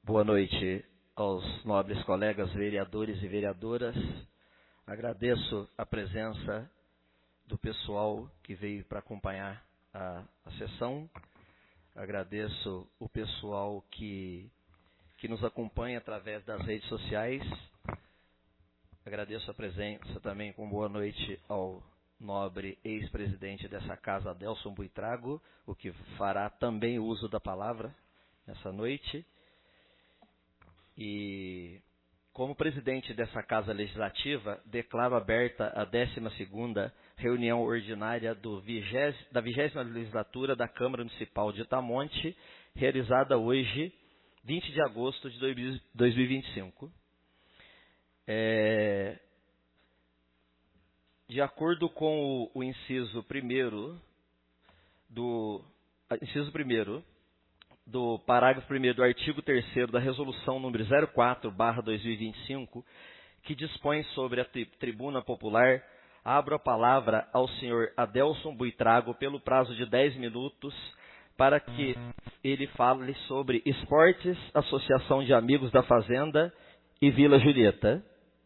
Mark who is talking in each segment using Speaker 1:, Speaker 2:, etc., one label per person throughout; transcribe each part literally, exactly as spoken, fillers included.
Speaker 1: Boa noite aos nobres colegas vereadores e vereadoras. Agradeço a presença do pessoal que veio para acompanhar a, a sessão. Agradeço o pessoal que, que nos acompanha através das redes sociais. Agradeço a presença também com boa noite ao nobre ex-presidente dessa casa, Adelson Buitrago, o que fará também uso da palavra nessa noite. E, como presidente dessa Casa Legislativa, declaro aberta a décima segunda reunião ordinária do vigésima, da vigésima legislatura da Câmara Municipal de Itamonte, realizada hoje, vinte de agosto de dois mil e vinte e cinco. É, de acordo com o, o inciso primeiro do inciso primeiro do parágrafo primeiro do artigo terceiro da resolução número zero quatro barra dois mil e vinte e cinco, que dispõe sobre a tri tribuna popular, abro a palavra ao senhor Adelson Buitrago pelo prazo de dez minutos para que ele fale sobre esportes, Associação de Amigos da Fazenda e Vila Julieta.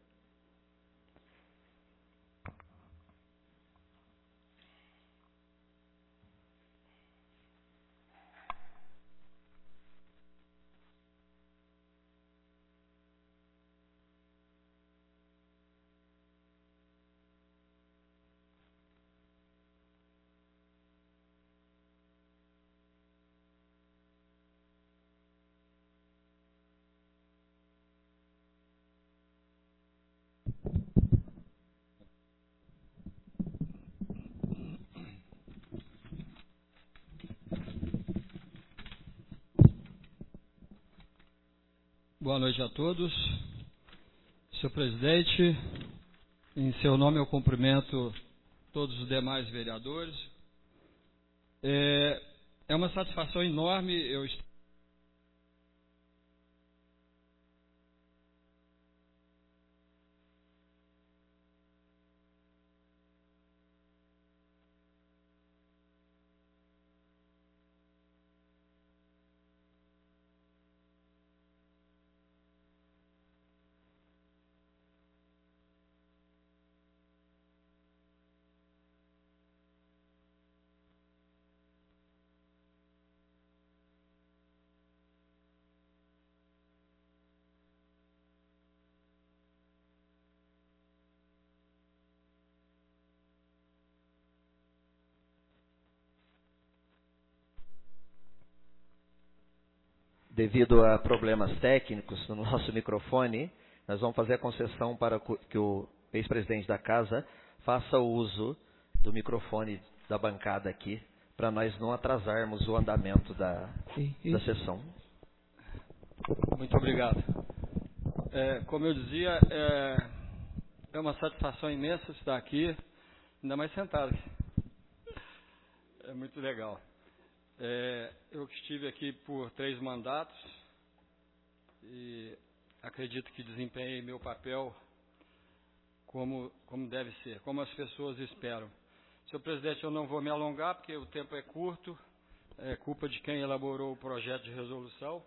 Speaker 2: Boa noite a todos. Senhor presidente, em seu nome eu cumprimento todos os demais vereadores. É, é uma satisfação enorme eu estar
Speaker 1: Devido a problemas técnicos no nosso microfone, nós vamos fazer a concessão para que o ex-presidente da casa faça o uso do microfone da bancada aqui, para nós não atrasarmos o andamento da, da sessão.
Speaker 2: Muito obrigado. É, como eu dizia, é, é uma satisfação imensa estar aqui, ainda mais sentado. É muito legal. É, eu estive aqui por três mandatos e acredito que desempenhei meu papel como, como deve ser, como as pessoas esperam. Senhor presidente, eu não vou me alongar porque o tempo é curto, é culpa de quem elaborou o projeto de resolução,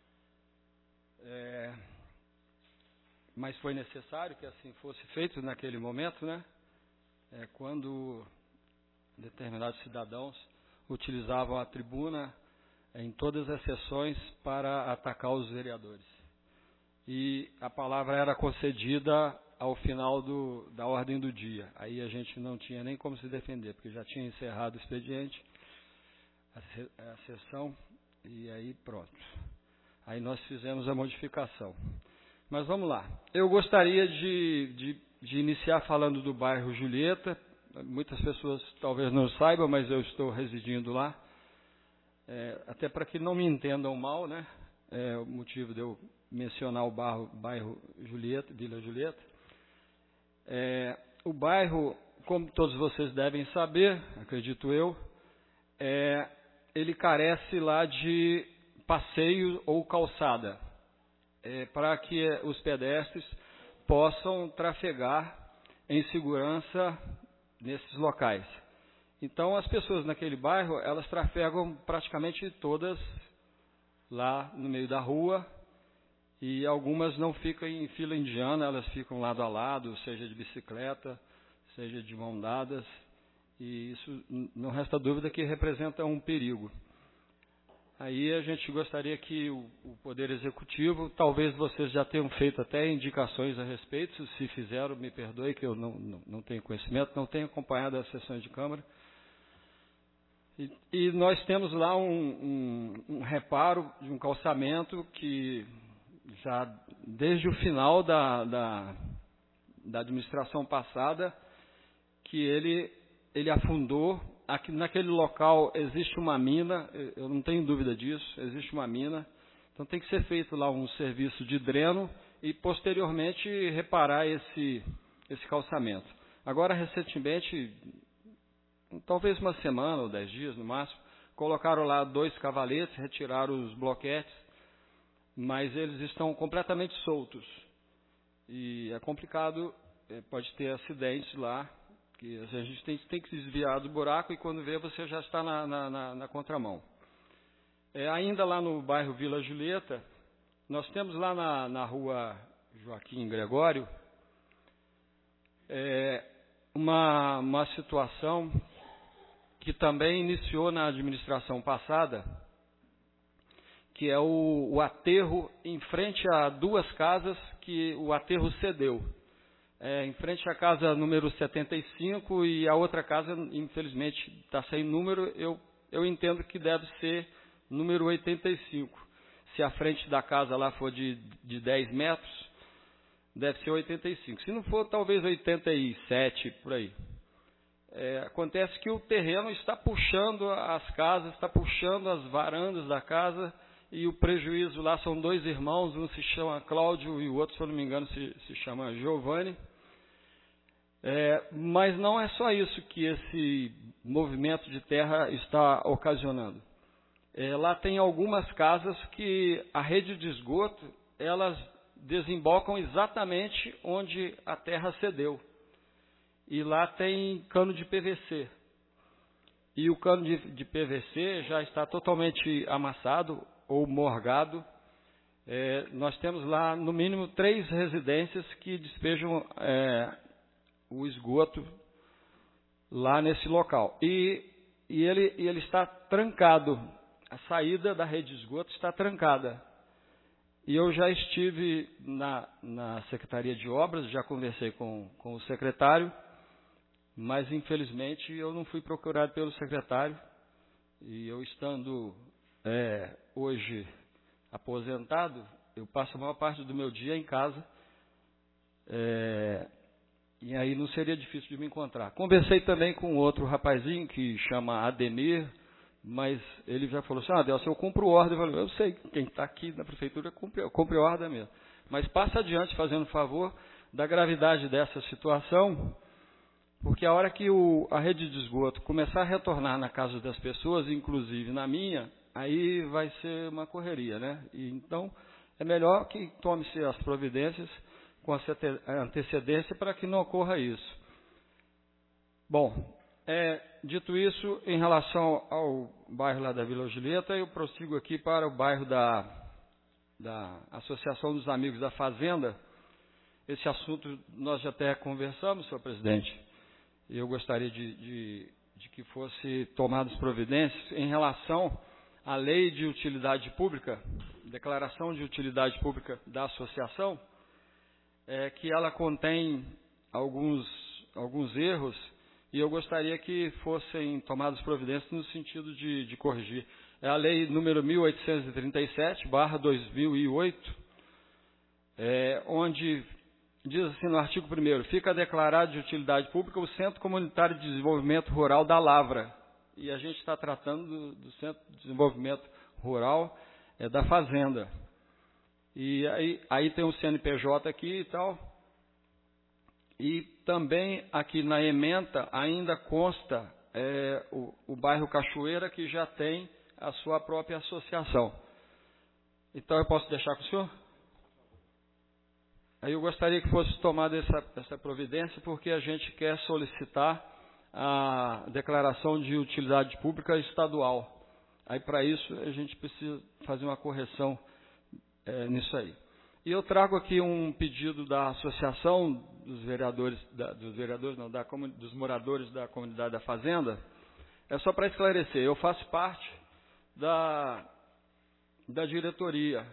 Speaker 2: é, mas foi necessário que assim fosse feito naquele momento, né? É, quando determinados cidadãos utilizavam a tribuna em todas as sessões para atacar os vereadores. E a palavra era concedida ao final do, da ordem do dia. Aí a gente não tinha nem como se defender, porque já tinha encerrado o expediente, a, a sessão, e aí pronto. Aí nós fizemos a modificação. Mas vamos lá. Eu gostaria de, de, de iniciar falando do bairro Julieta. Muitas pessoas talvez não saibam, mas eu estou residindo lá. É, até para que não me entendam mal, né? É o motivo de eu mencionar o bairro, bairro Julieta, Vila Julieta. É, o bairro, como todos vocês devem saber, acredito eu, é, ele carece lá de passeio ou calçada, é, para que os pedestres possam trafegar em segurança nesses locais. Então, as pessoas naquele bairro, elas trafegam praticamente todas lá no meio da rua, e algumas não ficam em fila indiana, elas ficam lado a lado, seja de bicicleta, seja de mão dadas, e isso não resta dúvida que representa um perigo. Aí a gente gostaria que o, o Poder Executivo, talvez vocês já tenham feito até indicações a respeito, se fizeram, me perdoe que eu não, não, não tenho conhecimento, não tenho acompanhado as sessões de Câmara. E, e nós temos lá um, um, um reparo de um calçamento que já desde o final da, da, da administração passada, que ele, ele afundou. Aqui, naquele local existe uma mina, eu não tenho dúvida disso, existe uma mina. Então tem que ser feito lá um serviço de dreno e posteriormente reparar esse, esse calçamento. Agora, recentemente, talvez uma semana ou dez dias no máximo, colocaram lá dois cavaletes, retiraram os bloquetes, mas eles estão completamente soltos. E é complicado, pode ter acidentes lá, que a gente tem, tem que desviar do buraco e quando vê você já está na, na, na, na contramão. É, ainda lá no bairro Vila Julieta, nós temos lá na, na rua Joaquim Gregório é, uma, uma situação que também iniciou na administração passada, que é o, o aterro em frente a duas casas que o aterro cedeu. É, em frente à casa número setenta e cinco e a outra casa, infelizmente, está sem número, eu, eu entendo que deve ser número oitenta e cinco. Se a frente da casa lá for de, de dez metros, deve ser oitenta e cinco. Se não for, talvez oitenta e sete, por aí. É, acontece que o terreno está puxando as casas, está puxando as varandas da casa, e o prejuízo lá são dois irmãos, um se chama Cláudio e o outro, se eu não me engano, se, se chama Giovanni. É, mas não é só isso que esse movimento de terra está ocasionando. É, lá tem algumas casas que a rede de esgoto, elas desembocam exatamente onde a terra cedeu. E lá tem cano de P V C. E o cano de, de P V C já está totalmente amassado ou morgado. É, nós temos lá, no mínimo, três residências que despejam é, o esgoto lá nesse local. E, e ele, ele está trancado. A saída da rede de esgoto está trancada. E eu já estive na, na Secretaria de Obras, já conversei com, com o secretário, mas, infelizmente, eu não fui procurado pelo secretário. E eu estando é, hoje aposentado, eu passo a maior parte do meu dia em casa, é, e aí não seria difícil de me encontrar. Conversei também com outro rapazinho que chama Ademir, mas ele já falou assim, ah, Adelson, eu cumpro ordem. Eu falei, eu sei, quem está aqui na prefeitura cumpre, cumpre ordem mesmo. Mas passa adiante, fazendo favor da gravidade dessa situação, porque a hora que o, a rede de esgoto começar a retornar na casa das pessoas, inclusive na minha, aí vai ser uma correria, né? E, então, é melhor que tome-se as providências com antecedência para que não ocorra isso. Bom, é, dito isso, em relação ao bairro lá da Vila Julieta, eu prossigo aqui para o bairro da, da Associação dos Amigos da Fazenda. Esse assunto nós já até conversamos, senhor presidente, e eu gostaria de, de, de que fosse tomadas providências em relação à lei de utilidade pública, declaração de utilidade pública da associação, é, que ela contém alguns, alguns erros, e eu gostaria que fossem tomadas providências no sentido de, de corrigir. É a lei número mil oitocentos e trinta e sete, barra dois mil e oito, é, onde diz assim no artigo primeiro, fica declarado de utilidade pública o Centro Comunitário de Desenvolvimento Rural da Lavra. E a gente está tratando do, do Centro de Desenvolvimento Rural é, da Fazenda. E aí, aí tem o C N P J aqui e tal. E também aqui na ementa ainda consta é, o, o bairro Cachoeira, que já tem a sua própria associação. Então eu posso deixar com o senhor? Aí eu gostaria que fosse tomada essa, essa providência, porque a gente quer solicitar a declaração de utilidade pública estadual. Aí para isso a gente precisa fazer uma correção é, nisso aí. E eu trago aqui um pedido da Associação dos Vereadores, da, dos vereadores não, da, dos moradores da comunidade da Fazenda. É só para esclarecer, eu faço parte da, da diretoria.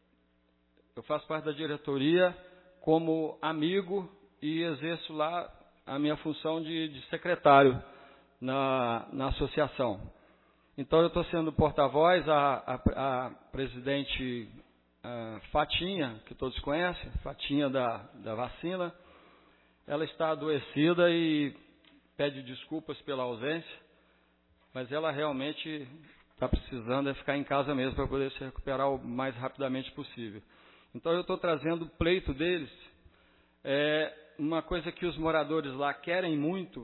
Speaker 2: Eu faço parte da diretoria como amigo e exerço lá a minha função de, de secretário na, na associação. Então, eu estou sendo porta-voz, a, a, a presidente a Fatinha, que todos conhecem, Fatinha da, da vacina, ela está adoecida e pede desculpas pela ausência, mas ela realmente está precisando é ficar em casa mesmo para poder se recuperar o mais rapidamente possível. Então, eu estou trazendo o pleito deles, é uma coisa que os moradores lá querem muito,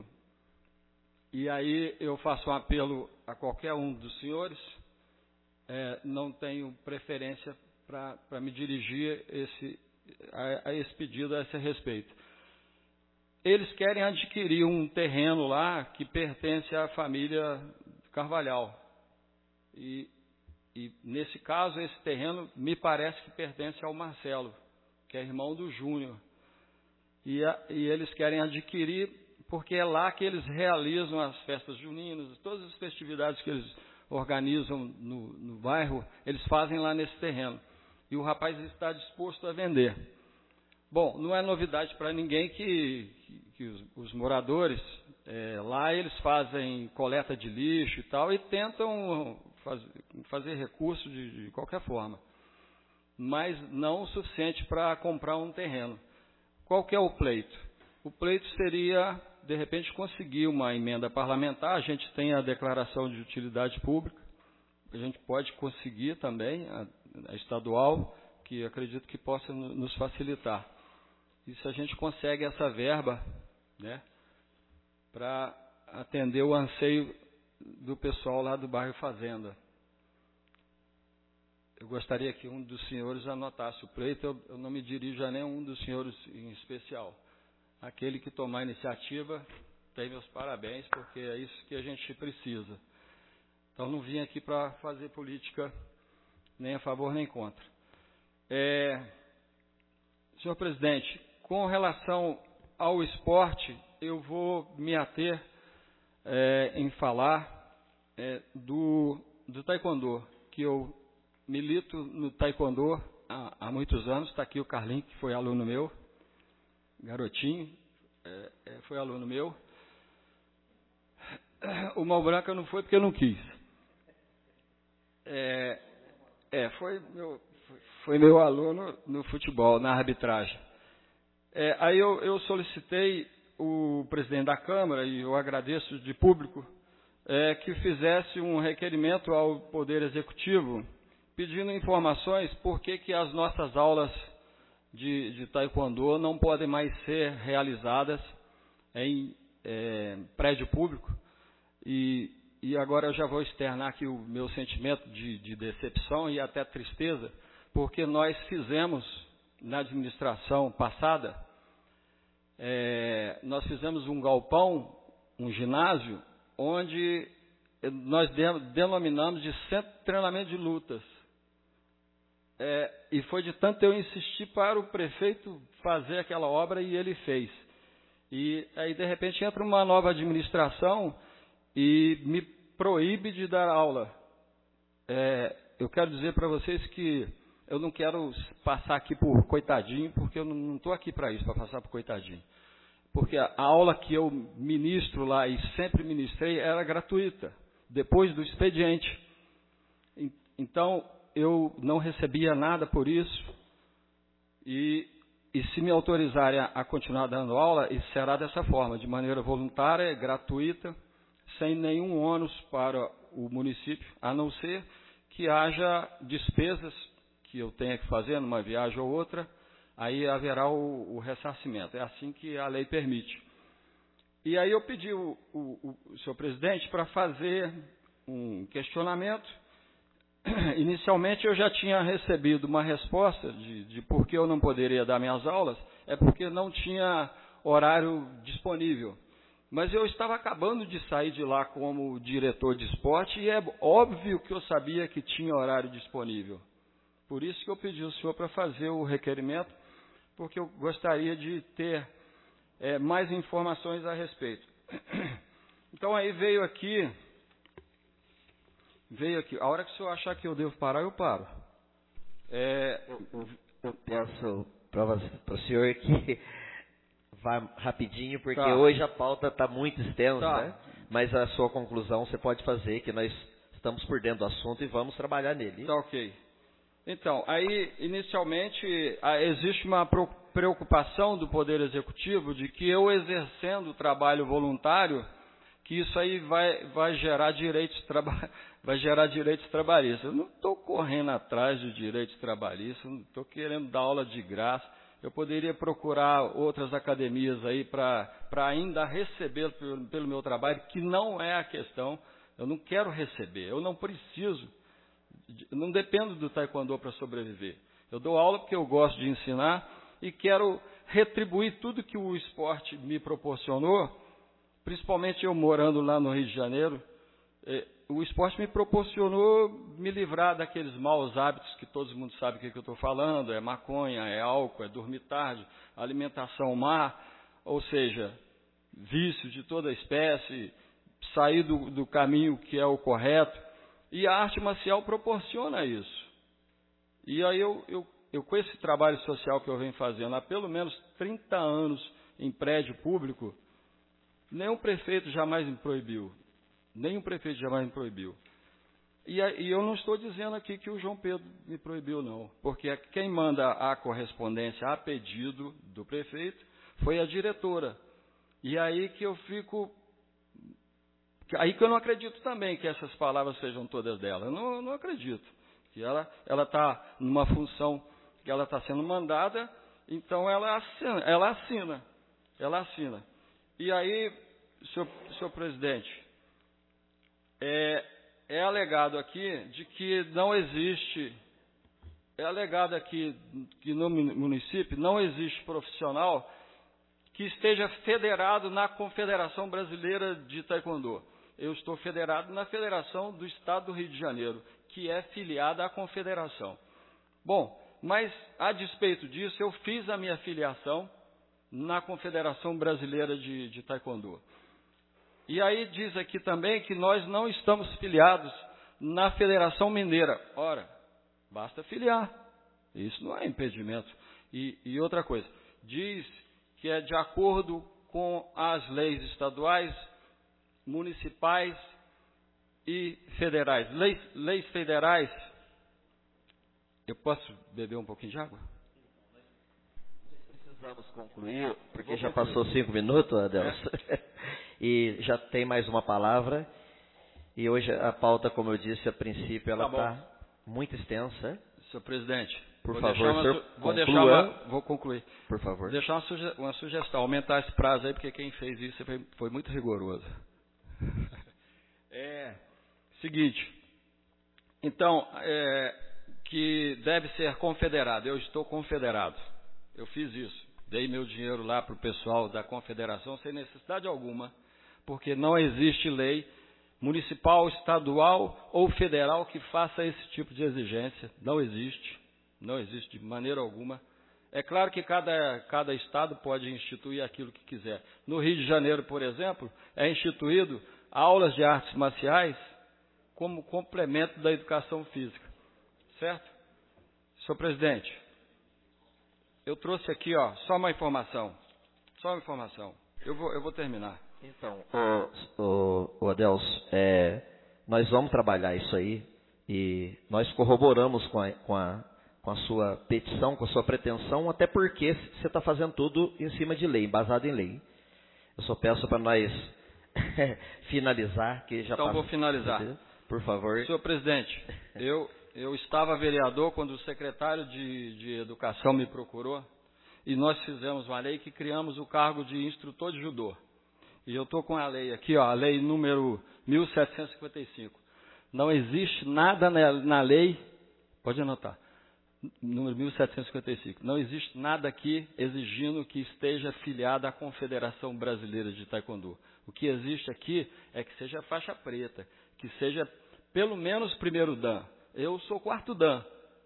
Speaker 2: e aí eu faço um apelo a qualquer um dos senhores, é, não tenho preferência para me dirigir esse, a, a esse pedido, a esse respeito. Eles querem adquirir um terreno lá que pertence à família Carvalhal. E, e, nesse caso, esse terreno me parece que pertence ao Marcelo, que é irmão do Júnior. E, a, e eles querem adquirir, porque é lá que eles realizam as festas juninas, todas as festividades que eles organizam no, no bairro, eles fazem lá nesse terreno. E o rapaz está disposto a vender. Bom, não é novidade para ninguém que, que, que os, os moradores, é, lá eles fazem coleta de lixo e tal, e tentam faz, fazer recurso de, de qualquer forma. Mas não o suficiente para comprar um terreno. Qual que é o pleito? O pleito seria, de repente, conseguir uma emenda parlamentar. A gente tem a declaração de utilidade pública, a gente pode conseguir também a, a estadual, que acredito que possa nos facilitar. E se a gente consegue essa verba, né, para atender o anseio do pessoal lá do bairro Fazenda. Eu gostaria que um dos senhores anotasse o pleito, eu, eu não me dirijo a nenhum dos senhores em especial. Aquele que tomar a iniciativa tem meus parabéns, porque é isso que a gente precisa. Então, não vim aqui para fazer política nem a favor nem contra. É, senhor presidente, com relação ao esporte, eu vou me ater é, em falar é, do, do taekwondo, que eu milito no taekwondo há, há muitos anos. Está aqui o Carlinhos, que foi aluno meu, garotinho, é, é, foi aluno meu. O Mão Branca não foi porque eu não quis. É, é, foi, meu, foi meu aluno no futebol, na arbitragem. É, aí eu, eu solicitei o presidente da Câmara, e eu agradeço de público, é, que fizesse um requerimento ao Poder Executivo, pedindo informações por que que as nossas aulas de, de taekwondo não podem mais ser realizadas em é, prédio público. E, e agora eu já vou externar aqui o meu sentimento de, de decepção e até tristeza, porque nós fizemos, na administração passada, é, nós fizemos um galpão, um ginásio, onde nós denominamos de centro de treinamento de lutas. É, e foi de tanto eu insistir para o prefeito fazer aquela obra, e ele fez. E aí, de repente, entra uma nova administração e me proíbe de dar aula. É, eu quero dizer para vocês que eu não quero passar aqui por coitadinho, porque eu não estou aqui para isso, para passar por coitadinho. Porque a aula que eu ministro lá, e sempre ministrei, era gratuita, depois do expediente. Então, eu não recebia nada por isso, e, e se me autorizarem a, a continuar dando aula, isso será dessa forma, de maneira voluntária, gratuita, sem nenhum ônus para o município, a não ser que haja despesas que eu tenha que fazer numa viagem ou outra, aí haverá o, o ressarcimento. É assim que a lei permite. E aí eu pedi o, o, o senhor presidente para fazer um questionamento. Inicialmente eu já tinha recebido uma resposta de, de por que eu não poderia dar minhas aulas, é porque não tinha horário disponível. Mas eu estava acabando de sair de lá como diretor de esporte, e é óbvio que eu sabia que tinha horário disponível. Por isso que eu pedi ao senhor para fazer o requerimento, porque eu gostaria de ter é, mais informações a respeito. Então aí veio aqui, veio aqui, a hora que o senhor achar que eu devo parar, eu paro. É,
Speaker 1: eu, eu peço para o senhor que vá rapidinho, porque
Speaker 2: tá.
Speaker 1: hoje a pauta está muito extensa,
Speaker 2: Tá.
Speaker 1: né? Mas a sua conclusão você pode fazer, que nós estamos por dentro do assunto e vamos trabalhar nele.
Speaker 2: Tá ok. Então, aí, inicialmente, existe uma preocupação do Poder Executivo de que eu, exercendo o trabalho voluntário, que isso aí vai, vai, gerar, direitos traba vai gerar direitos trabalhistas. Eu não estou correndo atrás de direitos trabalhistas, não estou querendo dar aula de graça. Eu poderia procurar outras academias aí para ainda receber pelo, pelo meu trabalho, que não é a questão. Eu não quero receber, eu não preciso. Eu não dependo do taekwondo para sobreviver. Eu dou aula porque eu gosto de ensinar e quero retribuir tudo que o esporte me proporcionou, principalmente eu morando lá no Rio de Janeiro. O esporte me proporcionou me livrar daqueles maus hábitos que todo mundo sabe o que, que eu estou falando, é maconha, é álcool, é dormir tarde, alimentação má, ou seja, vício de toda espécie, sair do, do caminho que é o correto. E a arte marcial proporciona isso. E aí eu, eu, eu, com esse trabalho social que eu venho fazendo há pelo menos trinta anos em prédio público, nenhum prefeito jamais me proibiu. Nenhum prefeito jamais me proibiu. E, e eu não estou dizendo aqui que o João Pedro me proibiu, não. Porque quem manda a correspondência a pedido do prefeito foi a diretora. E aí que eu fico... Aí que eu não acredito também que essas palavras sejam todas dela. Eu não, eu não acredito. Que ela está numa função que ela está sendo mandada, então ela assina, ela assina. Ela assina. E aí, senhor, senhor presidente, é, é alegado aqui de que não existe, é alegado aqui que no município não existe profissional que esteja federado na Confederação Brasileira de Taekwondo. Eu estou federado na Federação do Estado do Rio de Janeiro, que é filiada à Confederação. Bom, mas a despeito disso, eu fiz a minha filiação na Confederação Brasileira de, de Taekwondo. E aí diz aqui também que nós não estamos filiados na Federação Mineira. Ora, basta filiar. Isso não é impedimento. E, e outra coisa, diz que é de acordo com as leis estaduais, municipais e federais. Leis, leis federais. Eu posso beber um pouquinho de água?
Speaker 1: Precisamos concluir, porque já passou cinco minutos, Adelson. É. E já tem mais uma palavra. E hoje a pauta, como eu disse, a princípio, ela está tá muito extensa.
Speaker 2: Senhor presidente,
Speaker 1: por
Speaker 2: vou
Speaker 1: favor,
Speaker 2: uma,
Speaker 1: senhor,
Speaker 2: vou, deixar uma, vou concluir.
Speaker 1: Por favor.
Speaker 2: Vou deixar uma, suge uma sugestão, aumentar esse prazo aí, porque quem fez isso foi, foi muito rigoroso. É, seguinte, então, é, que deve ser confederado. Eu estou confederado. Eu fiz isso. Dei meu dinheiro lá para o pessoal da confederação sem necessidade alguma, porque não existe lei municipal, estadual ou federal que faça esse tipo de exigência. Não existe. Não existe de maneira alguma. É claro que cada, cada estado pode instituir aquilo que quiser. No Rio de Janeiro, por exemplo, é instituído aulas de artes marciais como complemento da educação física. Certo? Senhor presidente, eu trouxe aqui ó, só uma informação. Só uma informação. Eu vou, eu vou terminar.
Speaker 1: Então, o, o, o Adelson, é, nós vamos trabalhar isso aí e nós corroboramos com a, com, a, com a sua petição, com a sua pretensão, até porque você está fazendo tudo em cima de lei, embasado em lei. Eu só peço para nós finalizar, que já
Speaker 2: Então,
Speaker 1: passa,
Speaker 2: vou finalizar.
Speaker 1: Por favor.
Speaker 2: Senhor presidente, eu, eu estava vereador quando o secretário de, de Educação me procurou e nós fizemos uma lei que criamos o cargo de instrutor de judô. E eu estou com a lei aqui, ó, a lei número mil setecentos e cinquenta e cinco. Não existe nada na, na lei, pode anotar, número mil setecentos e cinquenta e cinco. Não existe nada aqui exigindo que esteja afiliado à Confederação Brasileira de Taekwondo. O que existe aqui é que seja faixa preta, que seja pelo menos primeiro dan. Eu sou quarto dan.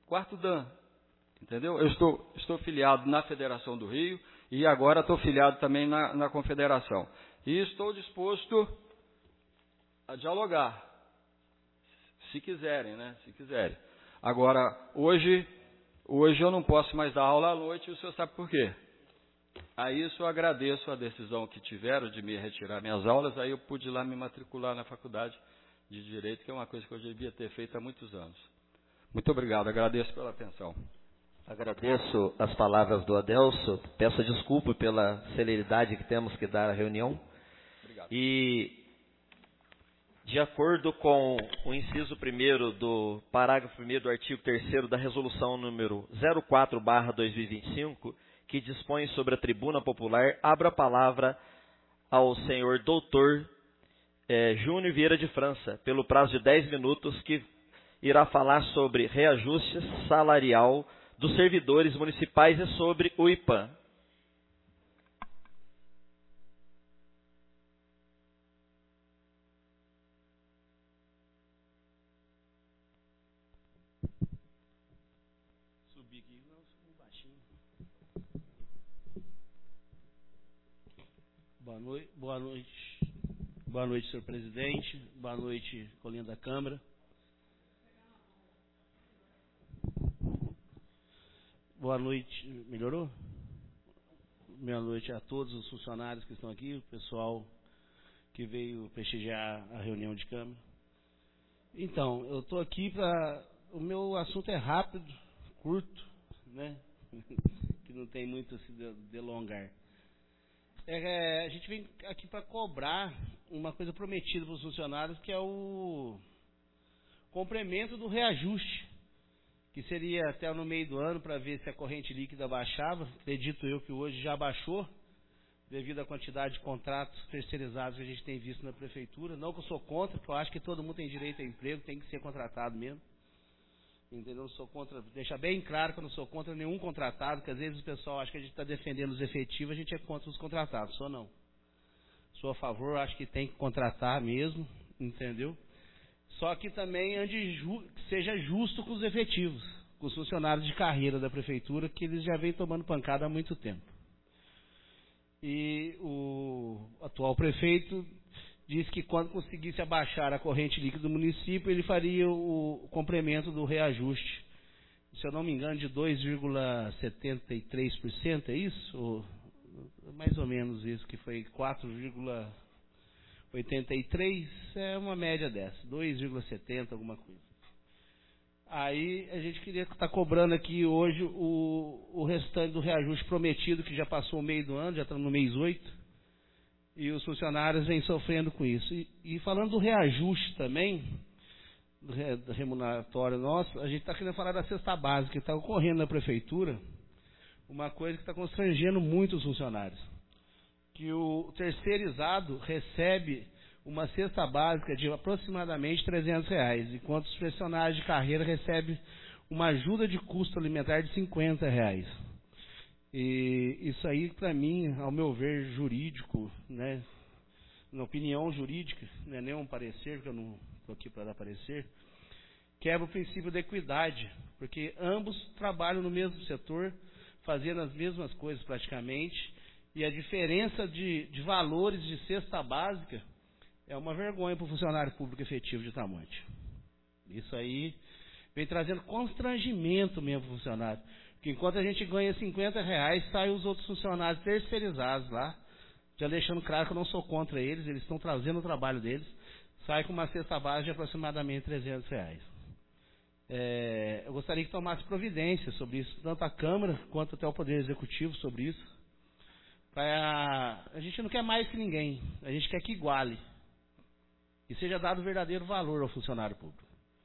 Speaker 2: Quarto Dan, entendeu? Eu estou, estou filiado na Federação do Rio e agora estou filiado também na, na Confederação. E estou disposto a dialogar, se quiserem, né? Se quiserem. Agora, hoje, hoje eu não posso mais dar aula à noite, e o senhor sabe por quê? A isso eu agradeço a decisão que tiveram de me retirar minhas aulas, aí eu pude ir lá me matricular na faculdade de Direito, que é uma coisa que eu devia ter feito há muitos anos. Muito obrigado, agradeço pela atenção.
Speaker 1: Agradeço as palavras do Adelso, peço desculpa pela celeridade que temos que dar à reunião.
Speaker 2: Obrigado.
Speaker 1: E, de acordo com o inciso primeiro do parágrafo primeiro do artigo terceiro da resolução número zero quatro barra dois mil e vinte e cinco, que dispõe sobre a tribuna popular, abro a palavra ao senhor doutor eh, Júnior Vieira de França, pelo prazo de dez minutos, que irá falar sobre reajuste salarial dos servidores municipais e sobre o I P A M.
Speaker 3: Subir aqui, não, subi baixinho. Boa noite, boa noite, boa noite, senhor presidente. Boa noite, colinha da Câmara. Boa noite, melhorou? Boa noite a todos os funcionários que estão aqui, o pessoal que veio prestigiar a reunião de Câmara. Então, eu estou aqui para... O meu assunto é rápido, curto, né? Que não tem muito a se delongar. É, a gente vem aqui para cobrar uma coisa prometida para os funcionários, que é o complemento do reajuste, que seria até no meio do ano, para ver se a corrente líquida baixava. Acredito eu que hoje já baixou, devido à quantidade de contratos terceirizados que a gente tem visto na prefeitura. Não que eu sou contra, porque eu acho que todo mundo tem direito a emprego, tem que ser contratado mesmo. Entendeu? Não sou contra, deixar bem claro que eu não sou contra nenhum contratado, porque às vezes o pessoal acha que a gente está defendendo os efetivos, a gente é contra os contratados. Sou não. Sou a favor, acho que tem que contratar mesmo, entendeu? Só que também ande ju que seja justo com os efetivos, com os funcionários de carreira da prefeitura, que eles já vêm tomando pancada há muito tempo. E o atual prefeito disse que quando conseguisse abaixar a corrente líquida do município, ele faria o complemento do reajuste. Se eu não me engano, de dois vírgula setenta e três por cento, é isso? Ou, mais ou menos isso, que foi quatro vírgula oitenta e três, é uma média dessa, dois vírgula setenta, alguma coisa. Aí a gente queria estar cobrando aqui hoje o, o restante do reajuste prometido, que já passou o meio do ano, já estamos no mês oito, e os funcionários vêm sofrendo com isso. E, e falando do reajuste também, do, re, do remuneratório nosso, a gente está querendo falar da cesta básica, que está ocorrendo na prefeitura, uma coisa que está constrangendo muito os funcionários. Que o terceirizado recebe uma cesta básica de aproximadamente trezentos reais, enquanto os funcionários de carreira recebem uma ajuda de custo alimentar de cinquenta reais. E isso aí, para mim, ao meu ver, jurídico, né, na opinião jurídica, não é nem um parecer, porque eu não estou aqui para dar parecer, quebra o princípio da equidade, porque ambos trabalham no mesmo setor, fazendo as mesmas coisas praticamente, e a diferença de, de valores de cesta básica é uma vergonha para o funcionário público efetivo de Tamonte. Isso aí vem trazendo constrangimento mesmo para o funcionário. Porque enquanto a gente ganha cinquenta reais, saem os outros funcionários terceirizados lá, já deixando claro que eu não sou contra eles, eles estão trazendo o trabalho deles, sai com uma cesta básica de aproximadamente trezentos reais. É, eu gostaria que tomasse providência sobre isso, tanto a Câmara quanto até o Poder Executivo sobre isso. Pra, a gente não quer mais que ninguém, a gente quer que iguale, e seja dado o verdadeiro valor ao funcionário público.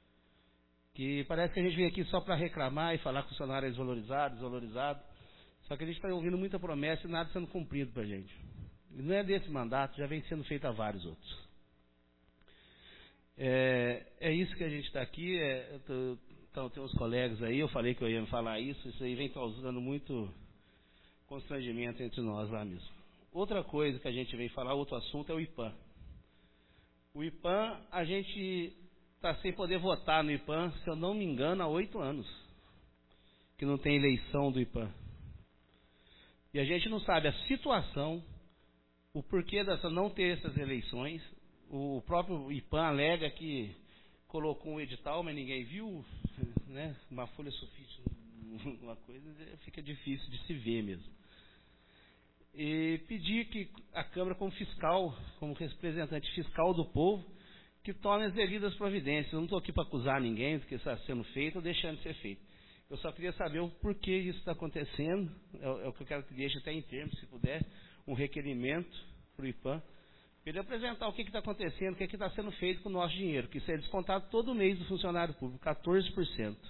Speaker 3: Que parece que a gente vem aqui só para reclamar e falar que o funcionário é desvalorizado, desvalorizado, só que a gente está ouvindo muita promessa e nada sendo cumprido para a gente. E não é desse mandato, já vem sendo feito a vários outros. É, é isso que a gente está aqui, é, tô, então tem uns colegas aí, eu falei que eu ia falar isso, isso aí vem causando muito constrangimento entre nós lá mesmo. Outra coisa que a gente vem falar, outro assunto, é o I P A M. O I P A M, a gente está sem poder votar no I P A M, se eu não me engano, há oito anos. que não tem eleição do I P A. E a gente não sabe a situação, o porquê dessa não ter essas eleições. O próprio I P A alega que colocou um edital, mas ninguém viu, né? Uma folha sulfite, uma coisa, fica difícil de se ver mesmo. E pedir que a Câmara, como fiscal, como representante fiscal do povo, que tome as devidas providências. Eu não estou aqui para acusar ninguém do que está sendo feito ou deixando de ser feito. Eu só queria saber o porquê isso está acontecendo. É, é o que eu quero que deixe até em termos, se puder, um requerimento para o I P A. Para ele apresentar o que está acontecendo, o que está sendo feito com o nosso dinheiro, que isso é descontado todo mês do funcionário público, quatorze por cento.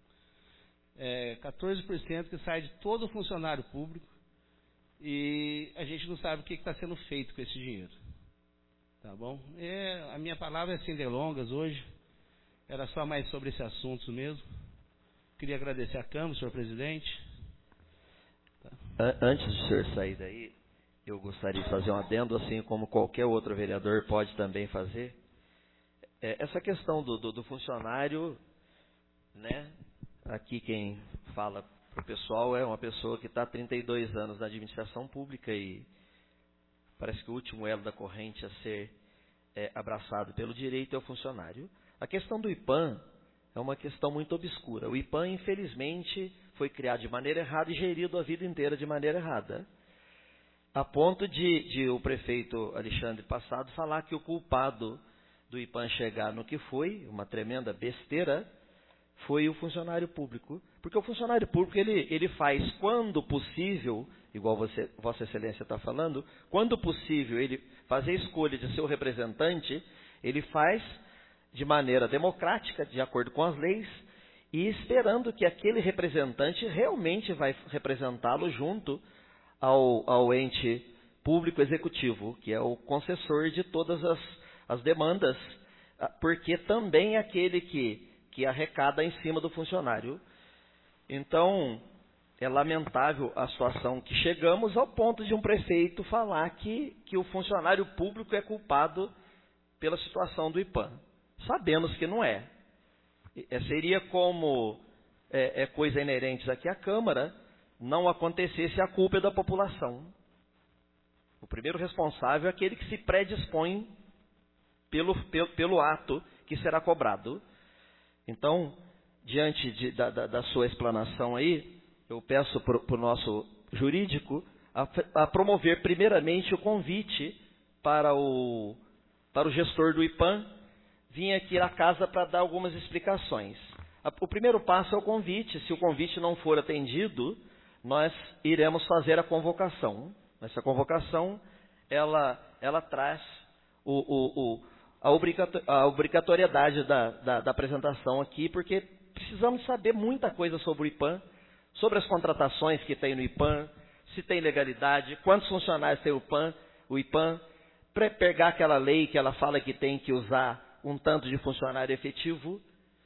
Speaker 3: É, quatorze por cento que sai de todo o funcionário público e a gente não sabe o que está sendo feito com esse dinheiro. Tá bom? É, a minha palavra é sem delongas hoje, era só mais sobre esse assunto mesmo. Queria agradecer à Câmara, senhor presidente.
Speaker 1: Tá. Antes do senhor sair daí, eu gostaria de fazer um adendo, assim como qualquer outro vereador pode também fazer. É, essa questão do, do, do funcionário, né? Aqui quem fala para o pessoal é uma pessoa que está há trinta e dois anos na administração pública e parece que o último elo da corrente a ser é, abraçado pelo direito é o funcionário. A questão do I P A M é uma questão muito obscura. O I P A M, infelizmente, foi criado de maneira errada e gerido a vida inteira de maneira errada. A ponto de, de o prefeito Alexandre Passado falar que o culpado do I P A M chegar no que foi, uma tremenda besteira, foi o funcionário público. Porque o funcionário público, ele, ele faz, quando possível, igual você, Vossa Excelência está falando, quando possível ele fazer a escolha de seu representante, ele faz de maneira democrática, de acordo com as leis, e esperando que aquele representante realmente vai representá-lo junto ao, ao ente público executivo, que é o concessor de todas as, as demandas, porque também é aquele que, que arrecada em cima do funcionário. Então, é lamentável a situação que chegamos ao ponto de um prefeito falar que, que o funcionário público é culpado pela situação do I P A M. Sabemos que não é. é seria como é, é coisa inerente aqui à Câmara, não acontecesse a culpa da população. O primeiro responsável é aquele que se predispõe pelo, pelo, pelo ato que será cobrado. Então, diante de, da, da, da sua explanação aí, eu peço para o nosso jurídico a, a promover primeiramente o convite para o, para o gestor do I P A M vir aqui à casa para dar algumas explicações. O primeiro passo é o convite. Se o convite não for atendido, nós iremos fazer a convocação. Essa convocação, ela, ela traz o, o, o, a, obrigato, a obrigatoriedade da, da, da apresentação aqui, porque precisamos saber muita coisa sobre o I P A M, sobre as contratações que tem no I P A M, se tem legalidade, quantos funcionários tem o I P A M, o I P A M, para pegar aquela lei que ela fala que tem que usar um tanto de funcionário efetivo.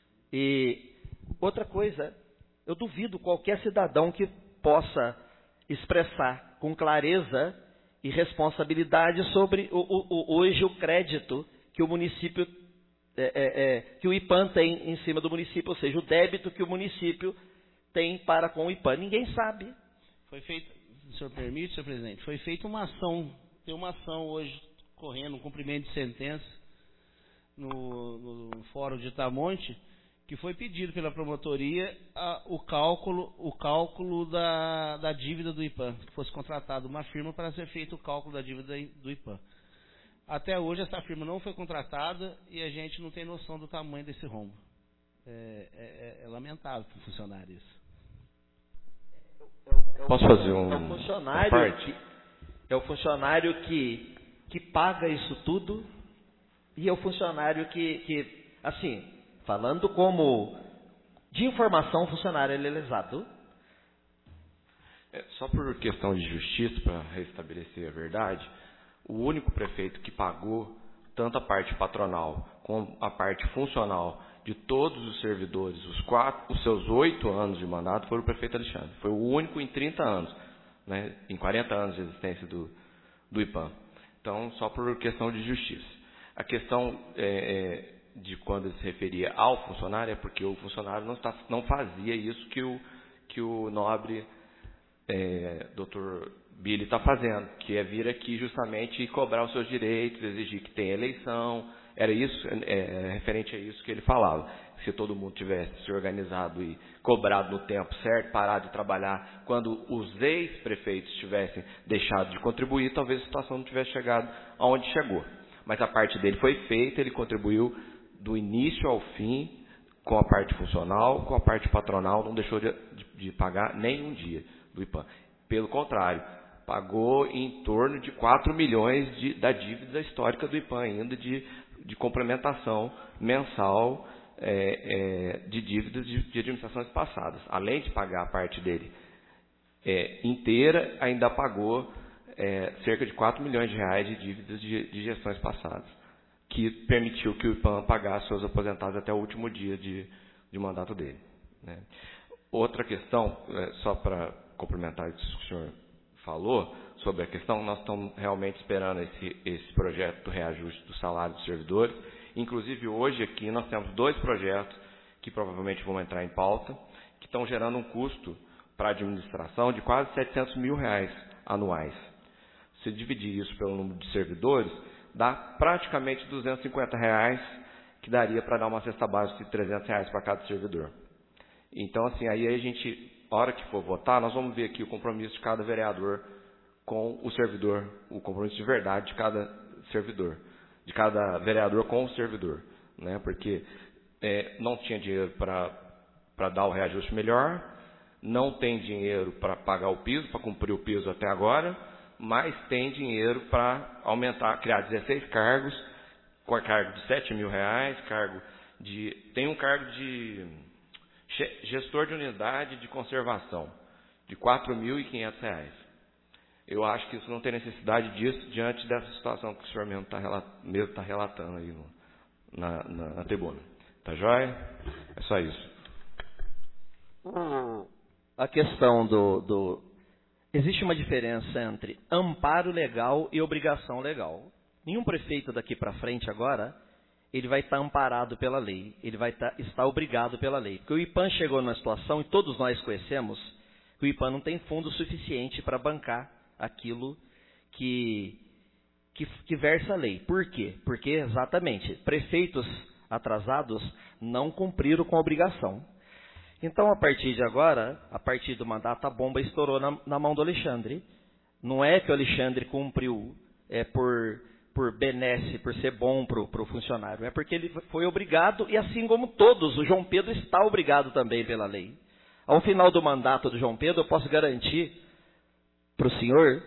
Speaker 1: E outra coisa, eu duvido qualquer cidadão que possa expressar com clareza e responsabilidade sobre o, o, o, hoje o crédito que o município, é, é, é, que o I P A M tem em cima do município, ou seja, o débito que o município tem para com o I P A M. Ninguém sabe.
Speaker 3: Foi feito, se o senhor permite, senhor presidente, foi feita uma ação, tem uma ação hoje correndo, um cumprimento de sentença, No, no Fórum de Itamonte, que foi pedido pela promotoria a, o cálculo, o cálculo da, da dívida do I P A M, que fosse contratada uma firma para ser feito o cálculo da dívida do I P A M. Até hoje essa firma não foi contratada e a gente não tem noção do tamanho desse rombo. É, é, é lamentável para o funcionário isso.
Speaker 4: Posso fazer um,
Speaker 1: é o funcionário
Speaker 4: uma parte?
Speaker 1: Que, é o funcionário que, que paga isso tudo. E é o funcionário que, que, assim, falando como de informação, o funcionário ele é lesado.
Speaker 4: É, só por questão de justiça, para restabelecer a verdade, o único prefeito que pagou tanto a parte patronal como a parte funcional de todos os servidores, os, quatro, os seus oito anos de mandato, foi o prefeito Alexandre. Foi o único em trinta anos, né, em quarenta anos de existência do, do I P A M. Então, só por questão de justiça. A questão é, é, de quando ele se referia ao funcionário é porque o funcionário não, está, não fazia isso que o, que o nobre é, doutor Billy está fazendo, que é vir aqui justamente e cobrar os seus direitos, exigir que tenha eleição. Era isso, é, referente a isso que ele falava. Se todo mundo tivesse se organizado e cobrado no tempo certo, parado de trabalhar, quando os ex-prefeitos tivessem deixado de contribuir, talvez a situação não tivesse chegado aonde chegou. Mas a parte dele foi feita, ele contribuiu do início ao fim, com a parte funcional, com a parte patronal, não deixou de, de, de pagar nem um dia do I P A M. Pelo contrário, pagou em torno de quatro milhões de, da dívida histórica do I P A M ainda, de, de complementação mensal é, é, de dívidas de, de administrações passadas. Além de pagar a parte dele é, inteira, ainda pagou é, cerca de quatro milhões de reais de dívidas de, de gestões passadas, que permitiu que o I P A M pagasse seus aposentados até o último dia de, de mandato dele. Né? Outra questão, é, só para complementar isso que o senhor falou, sobre a questão, nós estamos realmente esperando esse, esse projeto do reajuste do salário dos servidores. Inclusive, hoje aqui nós temos dois projetos que provavelmente vão entrar em pauta, que estão gerando um custo para a administração de quase setecentos mil reais anuais. Se dividir isso pelo número de servidores, dá praticamente duzentos e cinquenta reais, que daria para dar uma cesta básica de trezentos reais para cada servidor. Então, assim, aí a gente, a hora que for votar, nós vamos ver aqui o compromisso de cada vereador com o servidor, o compromisso de verdade de cada servidor, de cada vereador com o servidor, né? Porque é, não tinha dinheiro para para dar o reajuste melhor, não tem dinheiro para pagar o piso, para cumprir o piso até agora, mas tem dinheiro para aumentar, criar dezesseis cargos, com a cargo de sete mil reais, cargo de, tem um cargo de gestor de unidade de conservação, de quatro mil e quinhentos reais. Eu acho que isso não tem necessidade disso diante dessa situação que o senhor mesmo está mesmo tá relatando aí no, na, na, na tribuna. Tá joia? É só isso.
Speaker 1: A questão do, do... Existe uma diferença entre amparo legal e obrigação legal. Nenhum prefeito daqui para frente agora, ele vai estar amparado pela lei, ele vai estar, estar obrigado pela lei. Porque o I P A M chegou numa situação, e todos nós conhecemos, que o I P A M não tem fundo suficiente para bancar aquilo que, que, que versa a lei. Por quê? Porque, exatamente, prefeitos atrasados não cumpriram com a obrigação. Então, a partir de agora, a partir do mandato, a bomba estourou na, na mão do Alexandre. Não é que o Alexandre cumpriu é, por, por benesse, por ser bom para o funcionário. É porque ele foi obrigado, e assim como todos, o João Pedro está obrigado também pela lei. Ao final do mandato do João Pedro, eu posso garantir para o senhor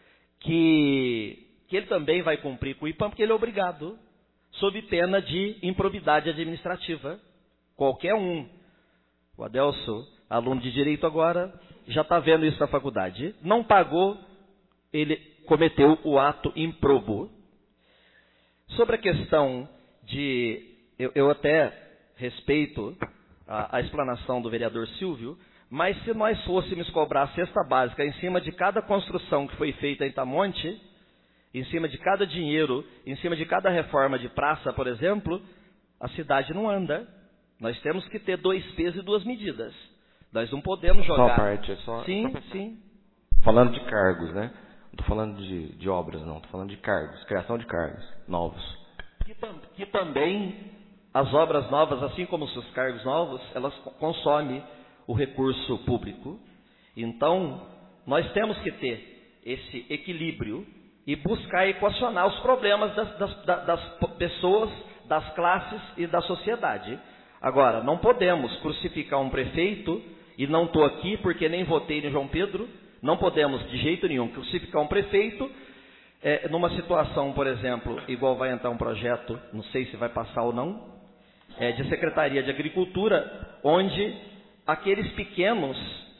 Speaker 1: que, que ele também vai cumprir com o I P A M, porque ele é obrigado, sob pena de improbidade administrativa. Qualquer um. O Adelso, aluno de Direito agora, já está vendo isso na faculdade. Não pagou, ele cometeu o ato improbo. Sobre a questão de... Eu, eu até respeito a, a explanação do vereador Silvio, mas se nós fôssemos cobrar a cesta básica em cima de cada construção que foi feita em Itamonte, em cima de cada dinheiro, em cima de cada reforma de praça, por exemplo, a cidade não anda. Nós temos que ter dois pesos e duas medidas. Nós não podemos jogar...
Speaker 4: Só a parte, é só...
Speaker 1: Sim, sim.
Speaker 4: Falando de cargos, né? Não estou falando de, de obras, não. Estou falando de cargos, criação de cargos novos.
Speaker 1: Que, tam, que também as obras novas, assim como os cargos novos, elas consomem o recurso público. Então, nós temos que ter esse equilíbrio e buscar equacionar os problemas das, das, das pessoas, das classes e da sociedade. Agora, não podemos crucificar um prefeito, e não estou aqui porque nem votei no João Pedro, não podemos de jeito nenhum crucificar um prefeito é, numa situação, por exemplo, igual vai entrar um projeto, não sei se vai passar ou não, é, de Secretaria de Agricultura, onde aqueles pequenos,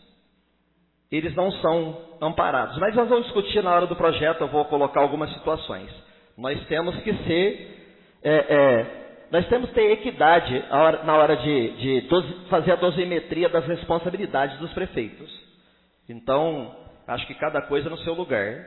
Speaker 1: eles não são amparados. Mas nós vamos discutir na hora do projeto, eu vou colocar algumas situações. Nós temos que ser... É, é, nós temos que ter equidade na hora de, de doze, fazer a dosimetria das responsabilidades dos prefeitos. Então, acho que cada coisa no seu lugar.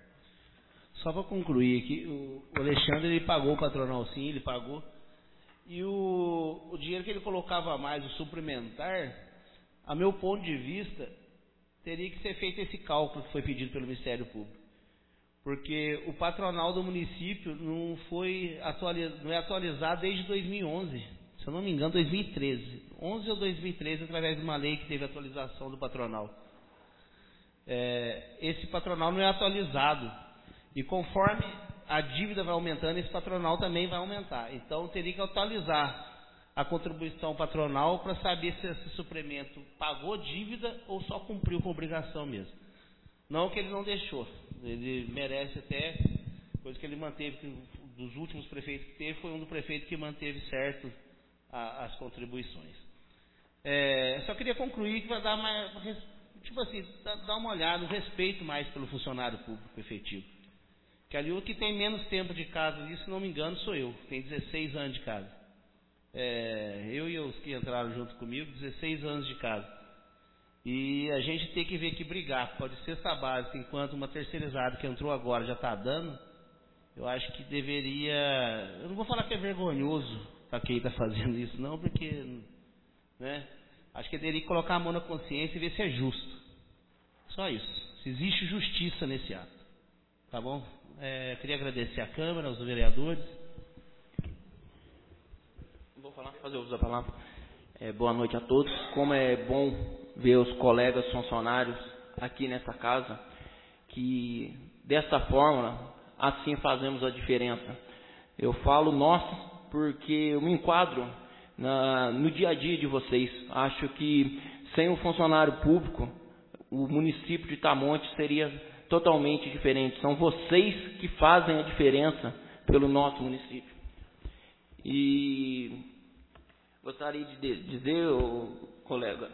Speaker 3: Só para concluir aqui, o Alexandre ele pagou o patronal sim, ele pagou. E o, o dinheiro que ele colocava a mais, o suplementar, a meu ponto de vista, teria que ser feito esse cálculo que foi pedido pelo Ministério Público. Porque o patronal do município não foi atualizado, não é atualizado desde dois mil e onze, se eu não me engano, dois mil e treze. onze ou dois mil e treze, através de uma lei que teve atualização do patronal. É, esse patronal não é atualizado. E conforme a dívida vai aumentando, esse patronal também vai aumentar. Então, teria que atualizar a contribuição patronal para saber se esse suplemento pagou dívida ou só cumpriu com obrigação mesmo. Não que ele não deixou. Ele merece até, coisa que ele manteve, que dos últimos prefeitos que teve, foi um do prefeito que manteve certo a, as contribuições. É, só queria concluir que vai dar mais, tipo assim, dar uma olhada, um respeito mais pelo funcionário público efetivo. Que ali o que tem menos tempo de casa, se não me engano, sou eu, tem dezesseis anos de casa. É, eu e os que entraram junto comigo, dezesseis anos de casa. E a gente tem que ver que brigar, pode ser essa base, enquanto uma terceirizada que entrou agora já está dando, eu acho que deveria, eu não vou falar que é vergonhoso para quem está fazendo isso não, porque, né, acho que deveria colocar a mão na consciência e ver se é justo. Só isso, se existe justiça nesse ato. Tá bom? É, queria agradecer à Câmara, aos vereadores.
Speaker 5: Vou falar, fazer uso da palavra. É, boa noite a todos. Como é bom ver os colegas funcionários aqui nessa casa, que dessa forma, assim fazemos a diferença. Eu falo nós, porque eu me enquadro na, no dia a dia de vocês. Acho que sem o funcionário público, o município de Itamonte seria totalmente diferente. São vocês que fazem a diferença pelo nosso município. E gostaria de dizer, colega,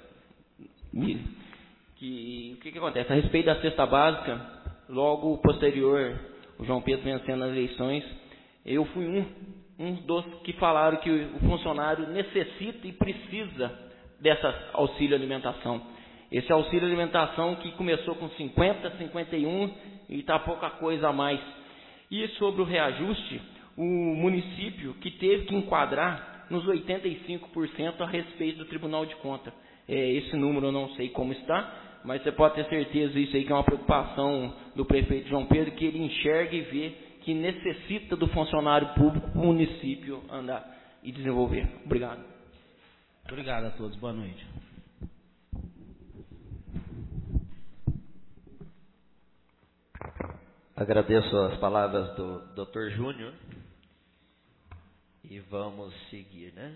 Speaker 5: que o que, que acontece? A respeito da cesta básica, logo posterior, o João Pedro vencendo as eleições, eu fui um, um dos que falaram que o funcionário necessita e precisa dessa auxílio alimentação. Esse auxílio alimentação que começou com cinquenta, cinquenta e um e está pouca coisa a mais. E sobre o reajuste, o município que teve que enquadrar nos oitenta e cinco por cento a respeito do Tribunal de Contas. É, esse número eu não sei como está, mas você pode ter certeza isso aí que é uma preocupação do prefeito João Pedro, que ele enxerga e vê que necessita do funcionário público para o município andar e desenvolver. Obrigado.
Speaker 3: Obrigado a todos. Boa noite.
Speaker 1: Agradeço as palavras do doutor Júnior e vamos seguir, né?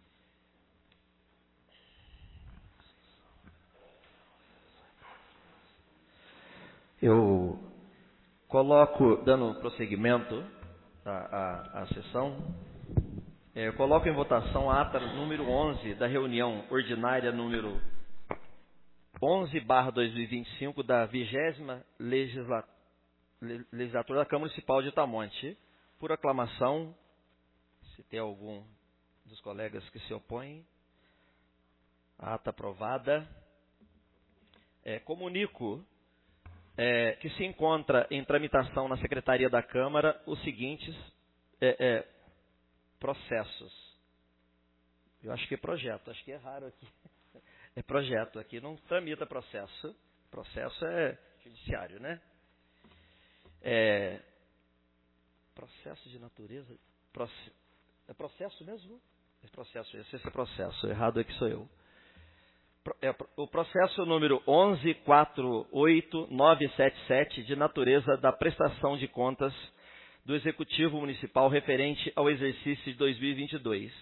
Speaker 1: Eu coloco, dando prosseguimento à, à, à sessão, é, eu coloco em votação a ata número onze da reunião ordinária número onze barra dois mil e vinte e cinco da vigésima legislatura legislatura da Câmara Municipal de Itamonte. Por aclamação, se tem algum dos colegas que se opõem, a ata aprovada. É, comunico é, que se encontra em tramitação na Secretaria da Câmara os seguintes é, é, processos. Eu acho que é projeto, acho que é raro aqui. É projeto, aqui não tramita processo. Processo é judiciário, né? É, processo de natureza, proce, é processo mesmo? É processo, esse é processo, errado aqui sou eu. É, o processo número onze quatro oito nove sete sete, de natureza da prestação de contas do Executivo Municipal referente ao exercício de dois mil e vinte e dois.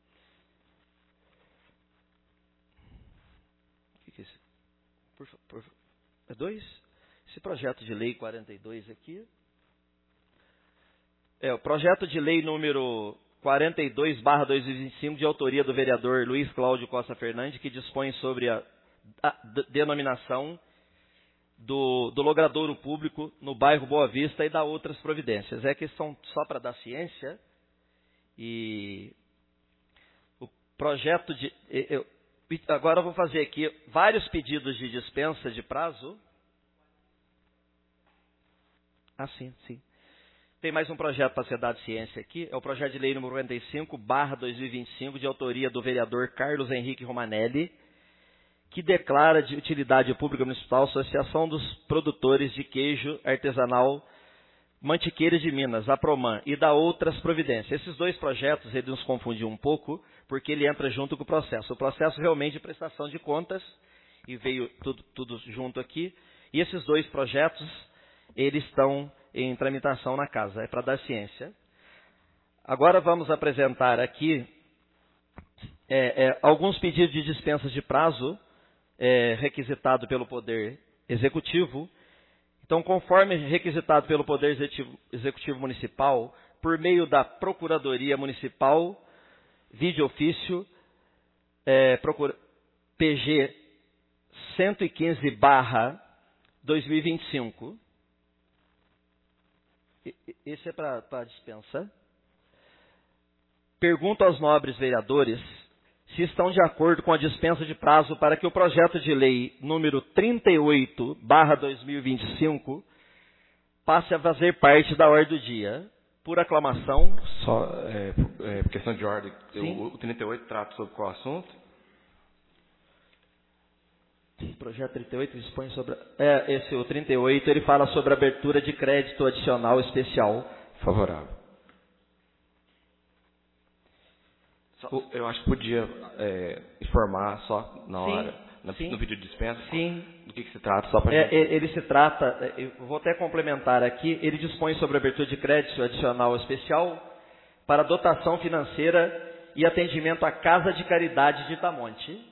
Speaker 1: O que é isso? Por, por, é dois? Esse projeto de lei quarenta e dois aqui, é o projeto de lei número quarenta e dois barra dois mil e vinte e cinco, de autoria do vereador Luiz Cláudio Costa Fernandes, que dispõe sobre a, a, a denominação do, do logradouro público no bairro Boa Vista e da outras providências. É que são só para dar ciência. E o projeto de... Eu, agora eu vou fazer aqui vários pedidos de dispensa de prazo. Ah, sim, sim. Tem mais um projeto para ser dado ciência aqui. É o projeto de lei número quarenta e cinco barra dois mil e vinte e cinco, de autoria do vereador Carlos Henrique Romanelli, que declara de utilidade pública municipal a Associação dos Produtores de Queijo Artesanal Mantiqueiros de Minas, a Proman, e da outras providências. Esses dois projetos, ele nos confundiu um pouco, porque ele entra junto com o processo. O processo realmente de prestação de contas, e veio tudo, tudo junto aqui, e esses dois projetos, eles estão em tramitação na casa, é para dar ciência. Agora vamos apresentar aqui é, é, alguns pedidos de dispensas de prazo é, requisitado pelo Poder Executivo. Então, conforme requisitado pelo Poder Executivo, Executivo Municipal, por meio da Procuradoria Municipal, vídeo ofício, é, procura, P G cento e quinze barra dois mil e vinte e cinco. Esse é para a dispensa. Pergunto aos nobres vereadores se estão de acordo com a dispensa de prazo para que o projeto de lei número trinta e oito barra dois mil e vinte e cinco passe a fazer parte da ordem do dia. Por aclamação.
Speaker 4: Só, é, é, questão de ordem, o, o trinta e oito trata sobre qual assunto?
Speaker 1: O projeto trinta e oito dispõe sobre... É, esse, o trinta e oito, ele fala sobre abertura de crédito adicional especial.
Speaker 4: Favorável. Só, eu acho que podia é, informar só na
Speaker 1: sim,
Speaker 4: hora, na,
Speaker 1: sim,
Speaker 4: no vídeo de dispensa,
Speaker 1: sim.
Speaker 4: do que, que se trata, só para
Speaker 1: é, gente... Ele se trata, eu vou até complementar aqui, ele dispõe sobre abertura de crédito adicional especial para dotação financeira e atendimento à Casa de Caridade de Itamonte.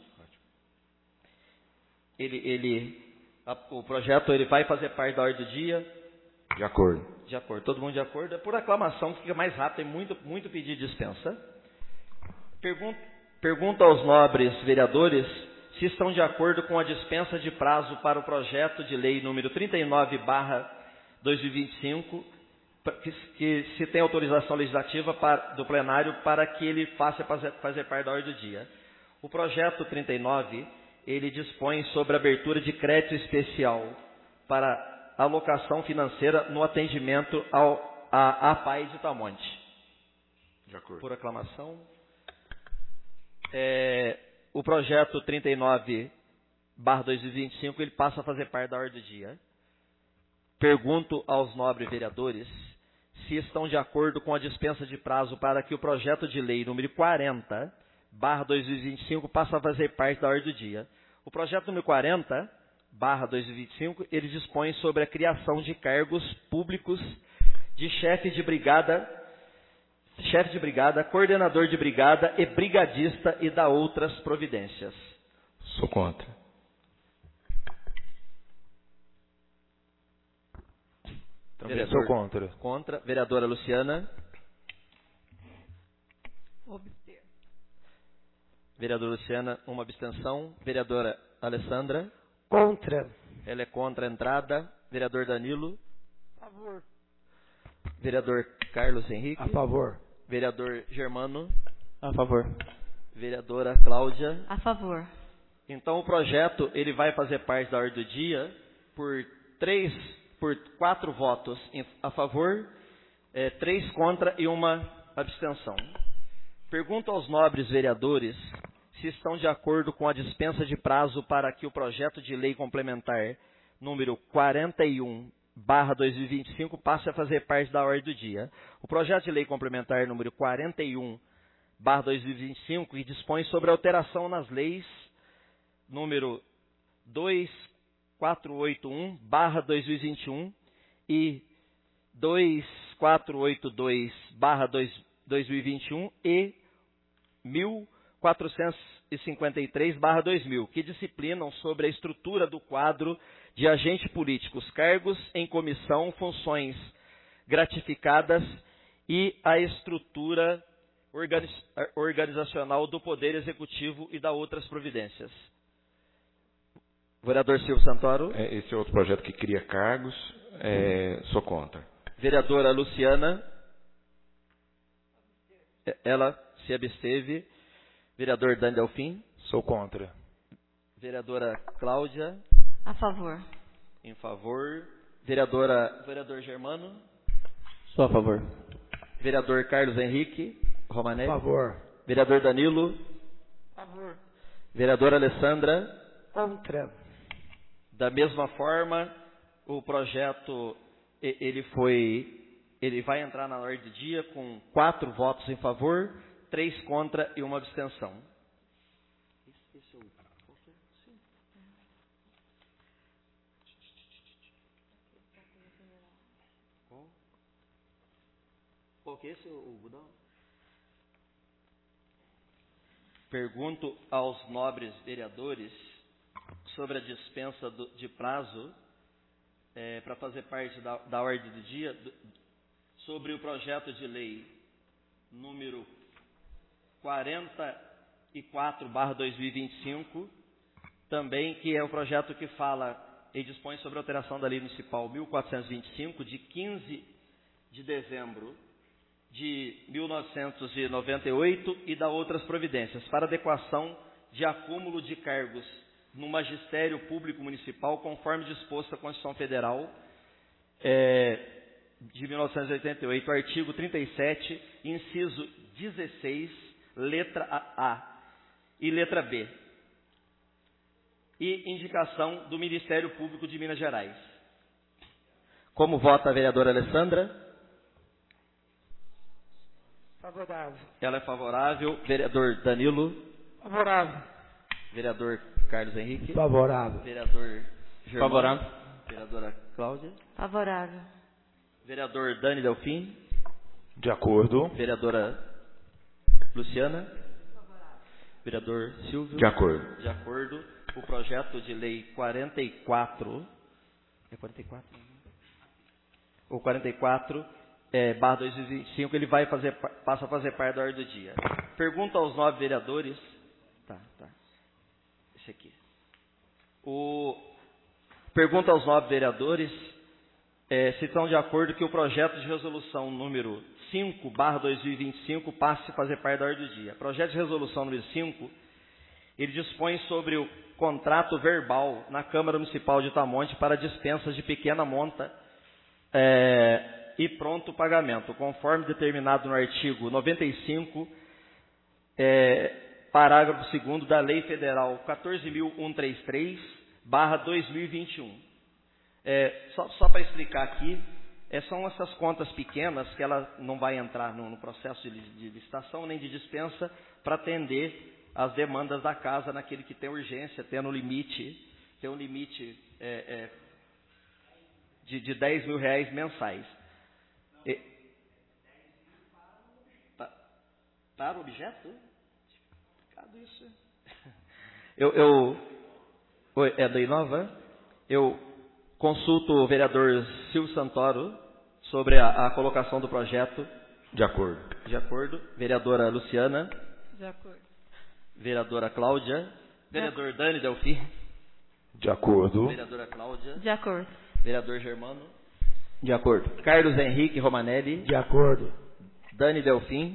Speaker 1: Ele, ele, a, o projeto ele vai fazer parte da ordem do dia.
Speaker 4: De acordo.
Speaker 1: De acordo, todo mundo de acordo. É por aclamação, fica mais rápido, tem muito, muito pedido de dispensa. Pergunto, pergunto aos nobres vereadores se estão de acordo com a dispensa de prazo para o projeto de lei número trinta e nove barra dois mil e vinte e cinco, que, que se tem autorização legislativa para, do plenário para que ele faça fazer, fazer parte da ordem do dia. O projeto trinta e nove, ele dispõe sobre a abertura de crédito especial para alocação financeira no atendimento ao, a, a P A I de Itamonte.
Speaker 4: De acordo.
Speaker 1: Por aclamação. É, o projeto trinta e nove barra dois mil e vinte e cinco, ele passa a fazer parte da ordem do dia. Pergunto aos nobres vereadores se estão de acordo com a dispensa de prazo para que o projeto de lei número quarenta barra dois mil e vinte e cinco passe a fazer parte da ordem do dia. O projeto número quarenta barra dois mil e vinte e cinco, ele dispõe sobre a criação de cargos públicos de chefe de brigada, chefe de brigada, coordenador de brigada e brigadista e da outras providências.
Speaker 4: Sou contra.
Speaker 1: Também
Speaker 6: Vereador, sou contra.
Speaker 1: Contra. Vereadora Luciana.
Speaker 7: Obter.
Speaker 1: Vereadora Luciana, uma abstenção. Vereadora Alessandra.
Speaker 7: Contra.
Speaker 1: Ela é contra a entrada. Vereador Danilo.
Speaker 7: A favor.
Speaker 1: Vereador Carlos Henrique.
Speaker 7: A favor.
Speaker 1: Vereador Germano.
Speaker 5: A favor.
Speaker 1: Vereadora Cláudia.
Speaker 7: A favor.
Speaker 1: Então o projeto ele vai fazer parte da ordem do dia por três, por quatro votos a favor, é, três contra e uma abstenção. Pergunto aos nobres vereadores se estão de acordo com a dispensa de prazo para que o projeto de lei complementar número quarenta e um barra dois mil e vinte e cinco passe a fazer parte da ordem do dia. O projeto de lei complementar número quarenta e um barra dois mil e vinte e cinco e dispõe sobre alteração nas leis número dois mil quatrocentos e oitenta e um barra dois mil e vinte e um e dois mil quatrocentos e oitenta e dois barra dois mil e vinte e um e mil quatrocentos e cinquenta e três barra dois mil, que disciplinam sobre a estrutura do quadro de agente político, os cargos em comissão, funções gratificadas e a estrutura organizacional do Poder Executivo e da outras providências. Vereador Silvio Santoro.
Speaker 4: É, esse é outro projeto que cria cargos, é, sou contra.
Speaker 1: Vereadora Luciana. Ela se absteve. Vereador Dan Delfim.
Speaker 6: Sou contra.
Speaker 1: Vereadora Cláudia.
Speaker 7: A favor.
Speaker 1: Em favor. Vereadora, vereador Germano.
Speaker 5: Sou a favor.
Speaker 1: Vereador Carlos Henrique Romanelli.
Speaker 7: A favor.
Speaker 1: Vereador Danilo.
Speaker 7: A favor.
Speaker 1: Vereadora Alessandra.
Speaker 7: Contra.
Speaker 1: Da mesma forma, o projeto e- ele foi, ele vai entrar na ordem do dia com quatro votos em favor, três contra e uma abstenção. Esse é o, qual que é? Sim. Qual? Qual que é esse, o Budão? Pergunto aos nobres vereadores sobre a dispensa do, de prazo é, para fazer parte da, da ordem do dia, do, sobre o projeto de lei número quarenta e quatro barra dois mil e vinte e cinco, também que é o projeto que fala e dispõe sobre a alteração da Lei Municipal mil quatrocentos e vinte e cinco, de quinze de dezembro de mil novecentos e noventa e oito, e da outras providências, para adequação de acúmulo de cargos no magistério público municipal, conforme disposto à Constituição Federal é, de mil novecentos e oitenta e oito, artigo trinta e sete, inciso dezesseis, letra A e letra B, e indicação do Ministério Público de Minas Gerais. Como vota a vereadora Alessandra?
Speaker 7: Favorável.
Speaker 1: Ela é favorável. Vereador Danilo?
Speaker 7: Favorável.
Speaker 1: Vereador Carlos Henrique?
Speaker 7: Favorável.
Speaker 1: Vereador Germano?
Speaker 5: Favorável.
Speaker 1: Vereadora Cláudia?
Speaker 7: Favorável.
Speaker 1: Vereador Dani Delfim?
Speaker 6: De acordo.
Speaker 1: Vereadora Luciana? Favorável. Vereador Silvio?
Speaker 6: De acordo.
Speaker 1: De acordo. O projeto de lei quarenta e quatro... É quarenta e quatro? O quarenta e quatro... É, barra dois mil e vinte e cinco, ele vai fazer, passa a fazer parte da ordem do dia. Pergunta aos nove vereadores. Tá, tá. Esse aqui. O, pergunta aos nove vereadores é, se estão de acordo que o projeto de resolução número cinco, barra dois mil e vinte e cinco, passe a fazer parte da ordem do dia. Projeto de resolução número cinco, ele dispõe sobre o contrato verbal na Câmara Municipal de Itamonte para dispensas de pequena monta, é, e pronto pagamento, conforme determinado no artigo noventa e cinco, é, parágrafo segundo da Lei Federal quatorze mil cento e trinta e três, barra dois mil e vinte e um. É, só só para explicar aqui, é, são essas contas pequenas que ela não vai entrar no, no processo de, de licitação nem de dispensa para atender as demandas da casa naquele que tem urgência, tendo um limite, tem um limite é, é, de, de dez mil reais mensais. E, tá, para o objeto? Complicado isso. Eu, eu, oi, é da Inova? Eu consulto o vereador Silvio Santoro sobre a, a colocação do projeto.
Speaker 6: De acordo.
Speaker 1: De acordo. Vereadora Luciana.
Speaker 7: De acordo.
Speaker 1: Vereadora Cláudia. Vereador Dani Delfim.
Speaker 6: De acordo.
Speaker 1: Vereadora Cláudia.
Speaker 7: De acordo.
Speaker 1: Vereador Germano. De acordo. Carlos Henrique Romanelli.
Speaker 7: De acordo.
Speaker 1: Dani Delfim.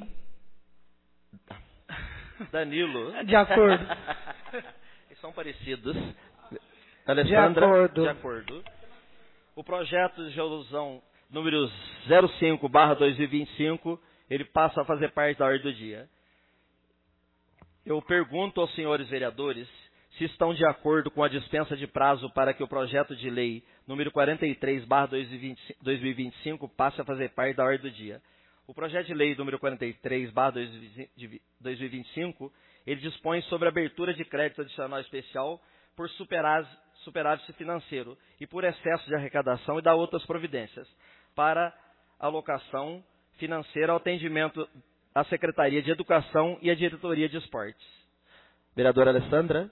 Speaker 1: Danilo.
Speaker 7: De acordo.
Speaker 1: Eles são parecidos. Alessandra.
Speaker 7: De acordo.
Speaker 1: De acordo. O projeto de resolução número zero cinco barra dois mil e vinte e cinco, ele passa a fazer parte da ordem do dia. Eu pergunto aos senhores vereadores se estão de acordo com a dispensa de prazo para que o projeto de lei número quarenta e três barra dois mil e vinte e cinco passe a fazer parte da ordem do dia. O projeto de lei número quarenta e três barra dois mil e vinte e cinco, ele dispõe sobre a abertura de crédito adicional especial por superávit, superávit financeiro e por excesso de arrecadação e da outras providências para alocação financeira ao atendimento à Secretaria de Educação e à Diretoria de Esportes. Vereadora Alessandra.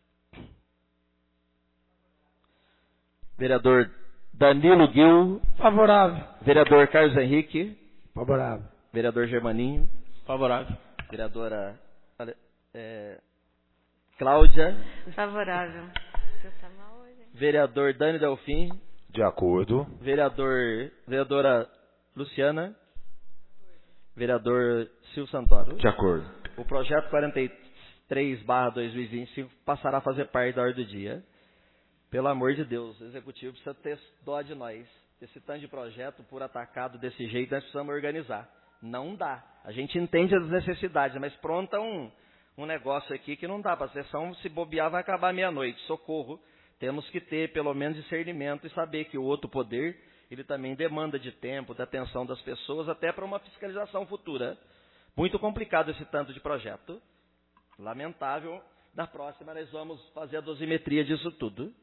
Speaker 1: Vereador Danilo Gil.
Speaker 7: Favorável.
Speaker 1: Vereador Carlos Henrique.
Speaker 7: Favorável.
Speaker 1: Vereador Germaninho.
Speaker 5: Favorável.
Speaker 1: Vereadora é, Cláudia.
Speaker 7: Favorável. Você tá mal hoje, hein?
Speaker 1: Vereador Dani Delfim.
Speaker 6: De acordo.
Speaker 1: Vereador, vereadora Luciana. Vereador Silvio Santoro.
Speaker 6: De acordo.
Speaker 1: O projeto quarenta e três barra dois mil e vinte e cinco passará a fazer parte da ordem do dia. Pelo amor de Deus, o executivo precisa ter dó de nós. Esse tanto de projeto por atacado desse jeito, nós precisamos organizar. Não dá. A gente entende as necessidades, mas pronta um, um negócio aqui que não dá para a sessão, se bobear, vai acabar meia-noite. Socorro. Temos que ter, pelo menos, discernimento e saber que o outro poder, ele também demanda de tempo, da atenção das pessoas, até para uma fiscalização futura. Muito complicado esse tanto de projeto. Lamentável. Na próxima, nós vamos fazer a dosimetria disso tudo.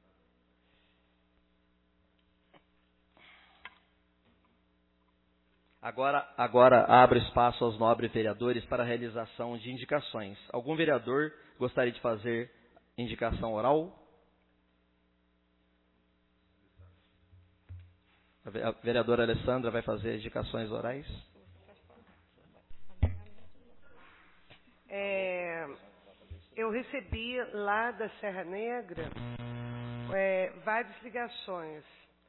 Speaker 1: Agora, agora abro espaço aos nobres vereadores para a realização de indicações. Algum vereador gostaria de fazer indicação oral? A vereadora Alessandra vai fazer indicações orais?
Speaker 8: É, eu recebi lá da Serra Negra é, várias ligações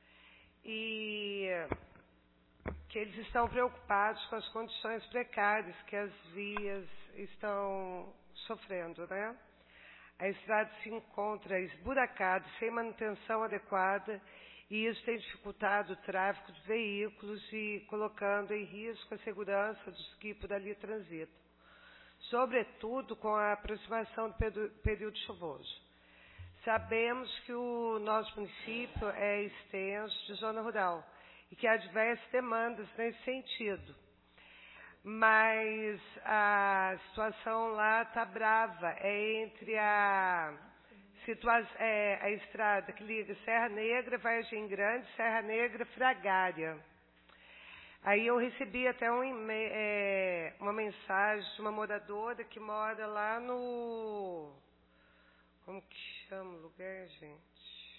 Speaker 8: e que eles estão preocupados com as condições precárias que as vias estão sofrendo, né? A estrada se encontra esburacada, sem manutenção adequada, e isso tem dificultado o tráfego de veículos e colocando em risco a segurança dos que por ali transitam, sobretudo com a aproximação do período chuvoso. Sabemos que o nosso município é extenso de zona rural e que há diversas demandas nesse sentido. Mas a situação lá está brava. É entre a, situa é, a estrada que liga Serra Negra, Vargem Grande, Serra Negra, Fragária. Aí eu recebi até um é, uma mensagem de uma moradora que mora lá no... Como que chama o lugar, gente?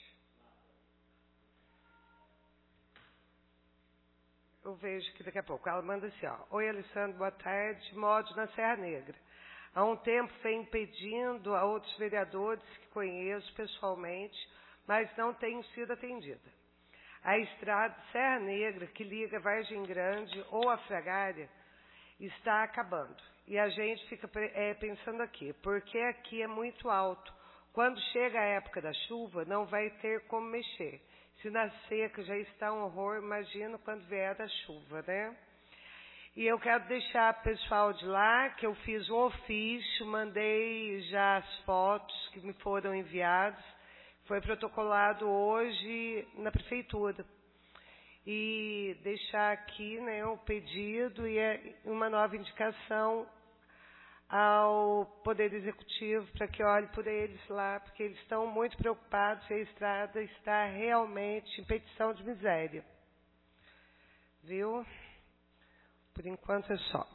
Speaker 8: Eu vejo que daqui a pouco ela manda assim, ó. Oi, Alessandro, boa tarde. Modo na Serra Negra. Há um tempo vem impedindo a outros vereadores que conheço pessoalmente, mas não tenho sido atendida. A estrada Serra Negra, que liga Vargem Grande ou a Fragária, está acabando. E a gente fica é, pensando aqui, porque aqui é muito alto. Quando chega a época da chuva, não vai ter como mexer. Se na seca já está um horror, imagina quando vier a chuva, né? E eu quero deixar o pessoal de lá, que eu fiz um ofício, mandei já as fotos que me foram enviadas, foi protocolado hoje na prefeitura. E deixar aqui, né, o pedido e uma nova indicação ao Poder Executivo para que olhe por eles lá, porque eles estão muito preocupados e a estrada está realmente em petição de miséria. Viu? Por enquanto é só.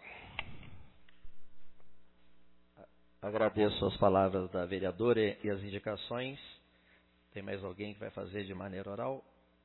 Speaker 1: Agradeço as palavras da vereadora e as indicações. Tem mais alguém que vai fazer de maneira oral?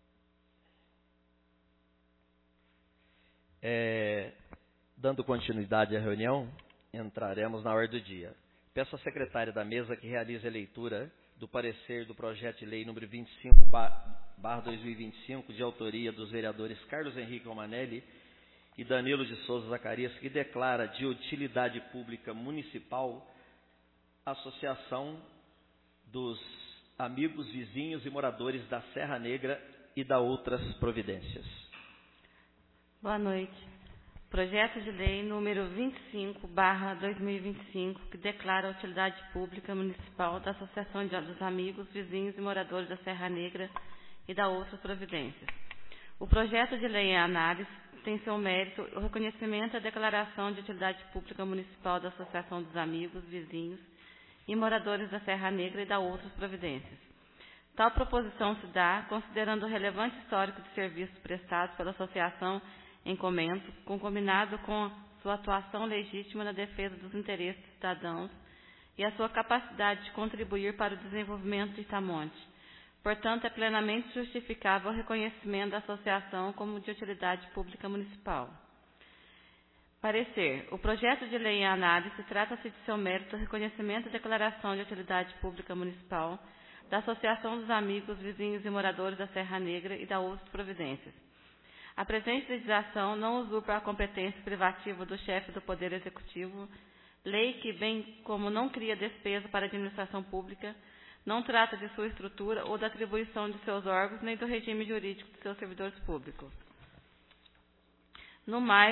Speaker 1: É, dando continuidade à reunião, entraremos na ordem do dia. Peço à secretária da mesa que realize a leitura do parecer do projeto de lei número vinte e cinco barra dois mil e vinte e cinco, de autoria dos vereadores Carlos Henrique Romanelli e Danilo de Souza Zacarias, que declara de utilidade pública municipal a Associação dos Amigos, Vizinhos e Moradores da Serra Negra e da outras providências.
Speaker 9: Boa noite. Projeto de lei número vinte e cinco barra dois mil e vinte e cinco, que declara a utilidade pública municipal da Associação dos Amigos, Vizinhos e Moradores da Serra Negra e da outras providências. O projeto de lei em análise tem seu mérito o reconhecimento e a declaração de utilidade pública municipal da Associação dos Amigos, Vizinhos e Moradores da Serra Negra e da outras providências. Tal proposição se dá considerando o relevante histórico de serviços prestados pela associação em comento, concominado com sua atuação legítima na defesa dos interesses dos cidadãos e a sua capacidade de contribuir para o desenvolvimento de Itamonte. Portanto, é plenamente justificável o reconhecimento da associação como de utilidade pública municipal. Parecer. O projeto de lei em análise trata-se de seu mérito o reconhecimento e declaração de utilidade pública municipal da Associação dos Amigos, Vizinhos e Moradores da Serra Negra e da outras providências. A presente legislação não usurpa a competência privativa do chefe do Poder Executivo, lei que, bem como não cria despesa para a administração pública, não trata de sua estrutura ou da atribuição de seus órgãos, nem do regime jurídico de seus servidores públicos. No mais,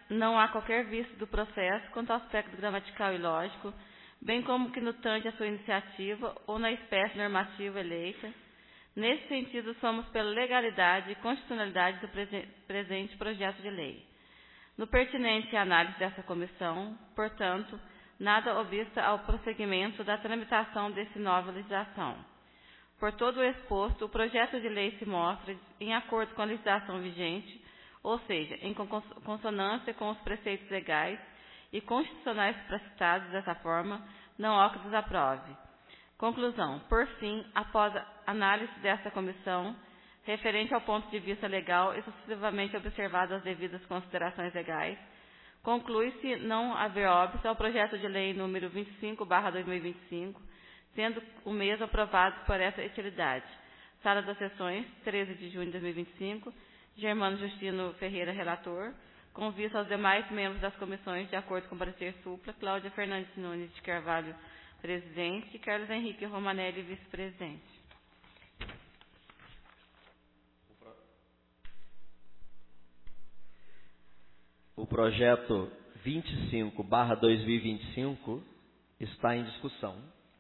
Speaker 9: não há qualquer vício do processo quanto ao aspecto gramatical e lógico, bem como que no tante à sua iniciativa ou na espécie normativa eleita. Nesse sentido, somos pela legalidade e constitucionalidade do prese- presente projeto de lei. No pertinente à análise dessa comissão, portanto, nada obsta ao prosseguimento da tramitação desse nova legislação. Por todo o exposto, o projeto de lei se mostra em acordo com a legislação vigente, ou seja, em consonância com os preceitos legais e constitucionais praticados dessa forma, não há que desaprove. Conclusão. Por fim, após a análise desta comissão, referente ao ponto de vista legal e sucessivamente observadas as devidas considerações legais, conclui-se não haver óbice ao projeto de lei número vinte e cinco barra dois mil e vinte e cinco, sendo o mesmo aprovado por essa utilidade. Sala das Sessões, treze de junho de dois mil e vinte e cinco, Germano Justino Ferreira, relator, com vista aos demais membros das comissões, de acordo com o parecer supla, Cláudia Fernandes Nunes de Carvalho, presidente, e Carlos Henrique Romanelli, vice-presidente.
Speaker 1: O projeto vinte e cinco barra dois mil e vinte e cinco está em discussão.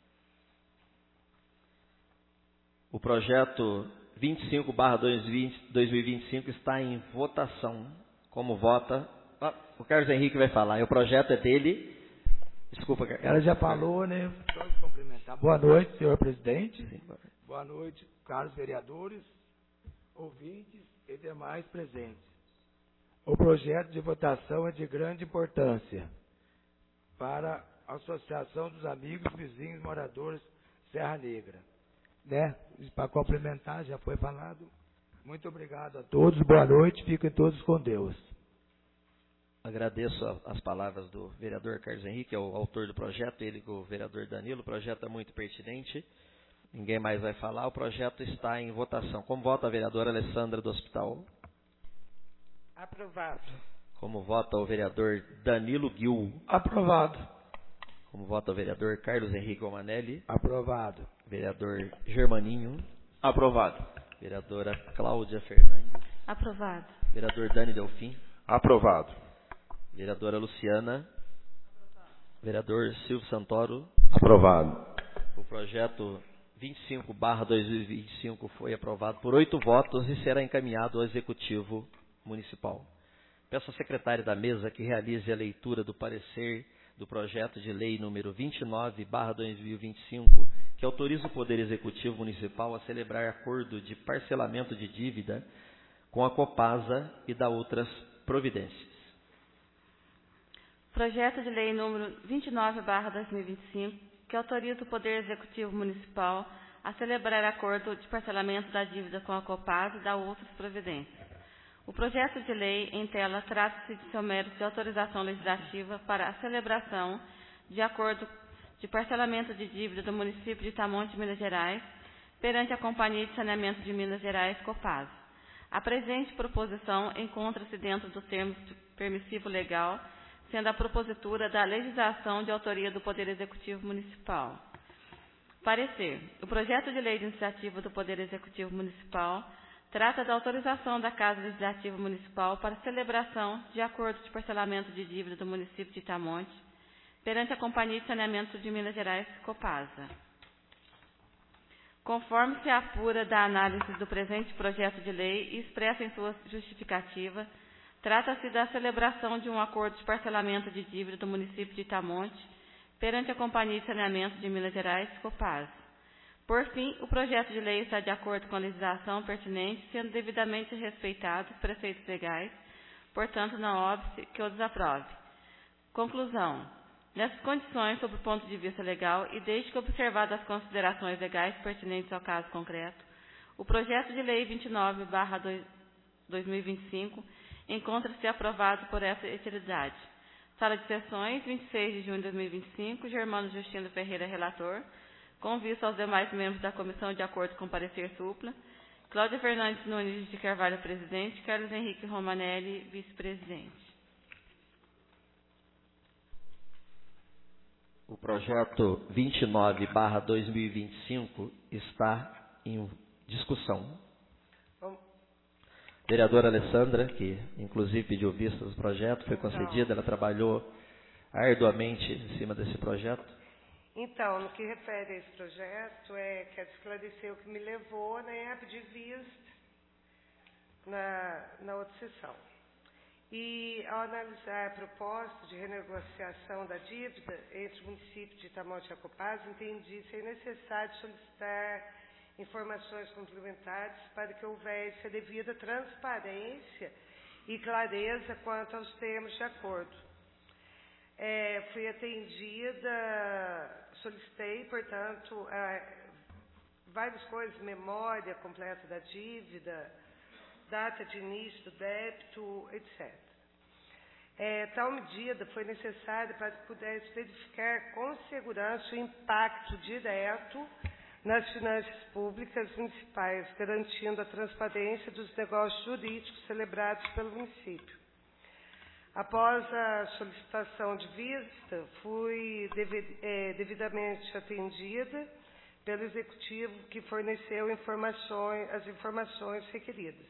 Speaker 1: O projeto vinte e cinco barra dois mil e vinte e cinco está em votação. Como vota? Ah, o Carlos Henrique vai falar. E o projeto é dele. Desculpa, Carlos.
Speaker 7: Ela já falou, né? Só complementar. Boa noite, senhor presidente.
Speaker 1: Sim,
Speaker 7: boa noite, caros vereadores, ouvintes e demais presentes. O projeto de votação é de grande importância para a Associação dos Amigos Vizinhos Moradores Serra Negra. Né? Para complementar, já foi falado. Muito obrigado a todos, boa noite, fiquem todos com Deus.
Speaker 1: Agradeço as palavras do vereador Carlos Henrique, que é o autor do projeto, ele com o vereador Danilo. O projeto é muito pertinente, ninguém mais vai falar. O projeto está em votação. Como vota a vereadora Alessandra do Hospital?
Speaker 8: Aprovado.
Speaker 1: Como vota o vereador Danilo Gil?
Speaker 7: Aprovado.
Speaker 1: Como vota o vereador Carlos Henrique Romanelli?
Speaker 7: Aprovado.
Speaker 1: Vereador Germaninho?
Speaker 5: Aprovado.
Speaker 1: Vereadora Cláudia Fernandes?
Speaker 9: Aprovado.
Speaker 1: Vereador Dani Delfim?
Speaker 6: Aprovado.
Speaker 1: Vereadora Luciana? Aprovado. Vereador Silvio Santoro?
Speaker 6: Aprovado.
Speaker 1: O projeto vinte e cinco barra dois mil e vinte e cinco foi aprovado por oito votos e será encaminhado ao Executivo Municipal. Peço à secretária da mesa que realize a leitura do parecer do projeto de lei número vinte e nove barra dois mil e vinte e cinco, que autoriza o Poder Executivo Municipal a celebrar acordo de parcelamento de dívida com a Copasa e da outras providências.
Speaker 9: Projeto de lei número vinte e nove barra dois mil e vinte e cinco, que autoriza o Poder Executivo Municipal a celebrar acordo de parcelamento da dívida com a Copasa e da outras providências. O projeto de lei em tela trata-se de seu mérito de autorização legislativa para a celebração de acordo de parcelamento de dívida do município de Itamonte, Minas Gerais, perante a Companhia de Saneamento de Minas Gerais, Copasa. A presente proposição encontra-se dentro do termo permissivo legal, sendo a propositura da legislação de autoria do Poder Executivo Municipal. Parecer. O projeto de lei de iniciativa do Poder Executivo Municipal trata da autorização da Casa Legislativa Municipal para celebração de acordo de parcelamento de dívida do município de Itamonte perante a Companhia de Saneamento de Minas Gerais, Copasa. Conforme se apura da análise do presente projeto de lei e expressa em sua justificativa, trata-se da celebração de um acordo de parcelamento de dívida do município de Itamonte perante a Companhia de Saneamento de Minas Gerais, Copasa. Por fim, o projeto de lei está de acordo com a legislação pertinente, sendo devidamente respeitados os preceitos legais, portanto, não óbice que o desaprove. Conclusão. Nessas condições, sob o ponto de vista legal, e desde que observadas as considerações legais pertinentes ao caso concreto, o projeto de lei vinte e nove barra dois mil e vinte e cinco encontra-se aprovado por essa utilidade. Sala de Sessões, vinte e seis de junho de dois mil e vinte e cinco, Germano Justino Ferreira, relator, com vista aos demais membros da comissão de acordo com o parecer supla, Cláudia Fernandes Nunes de Carvalho, presidente, Carlos Henrique Romanelli, vice-presidente.
Speaker 1: O projeto vinte e nove barra dois mil e vinte e cinco está em discussão. Vereadora Alessandra, que inclusive pediu vista do projeto, foi concedida, ela trabalhou arduamente em cima desse projeto.
Speaker 8: Então, no que refere a esse projeto, é, quero esclarecer o que me levou, né, a pedir vista na, na outra sessão. E, ao analisar a proposta de renegociação da dívida entre o município de Itamonte e Jacopaz, entendi ser necessário solicitar informações complementares para que houvesse a devida transparência e clareza quanto aos termos de acordo. É, fui atendida, solicitei, portanto, a, várias coisas, memória completa da dívida, data de início do débito, etcétera. É, tal medida foi necessária para que pudesse verificar com segurança o impacto direto nas finanças públicas municipais, garantindo a transparência dos negócios jurídicos celebrados pelo município. Após a solicitação de vista, fui devid, é, devidamente atendida pelo executivo que forneceu informações, as informações requeridas.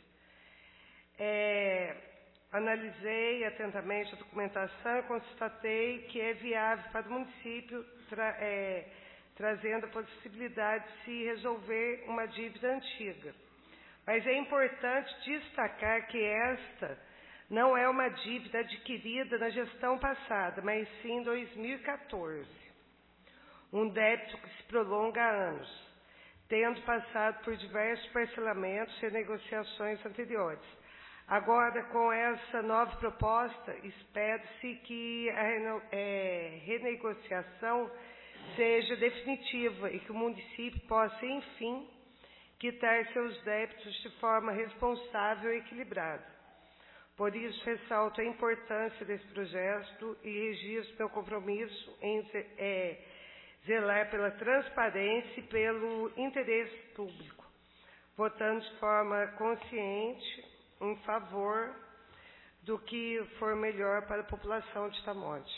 Speaker 8: É, analisei atentamente a documentação e constatei que é viável para o município, tra, é, trazendo a possibilidade de se resolver uma dívida antiga. Mas é importante destacar que esta não é uma dívida adquirida na gestão passada, mas sim em dois mil e quatorze. Um débito que se prolonga há anos, tendo passado por diversos parcelamentos e negociações anteriores. Agora, com essa nova proposta, espera-se que a reno, é, renegociação seja definitiva e que o município possa, enfim, quitar seus débitos de forma responsável e equilibrada. Por isso, ressalto a importância desse projeto e registro meu compromisso em é, zelar pela transparência e pelo interesse público, votando de forma consciente em favor do que for melhor para a população de Itamonte.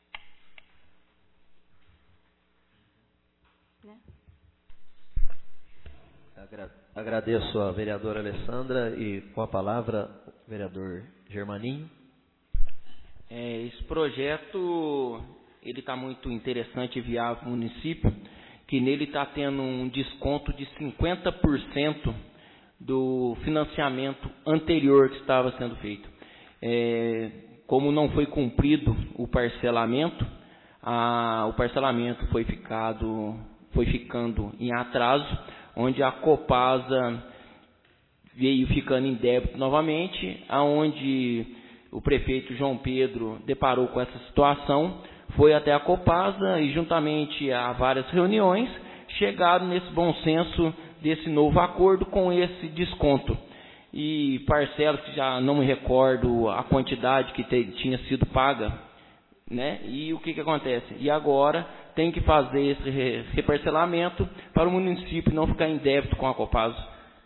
Speaker 1: Agradeço a vereadora Alessandra e com a palavra o vereador Germaninho.
Speaker 5: É, esse projeto ele está muito interessante e viável para o município, que nele está tendo um desconto de cinquenta por cento do financiamento anterior que estava sendo feito. É, como não foi cumprido o parcelamento, a, o parcelamento foi, ficado, foi ficando em atraso, onde a Copasa veio ficando em débito novamente, aonde o prefeito João Pedro deparou com essa situação, foi até a Copasa e, juntamente a várias reuniões, chegaram nesse bom senso desse novo acordo com esse desconto. E parcelas que já não me recordo a quantidade que te, tinha sido paga, né? E o que, que acontece? E agora tem que fazer esse reparcelamento para o município não ficar em débito com a Copasa.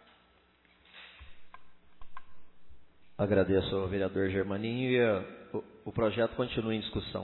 Speaker 1: Agradeço ao vereador Germaninho e a, o, o projeto continua em discussão.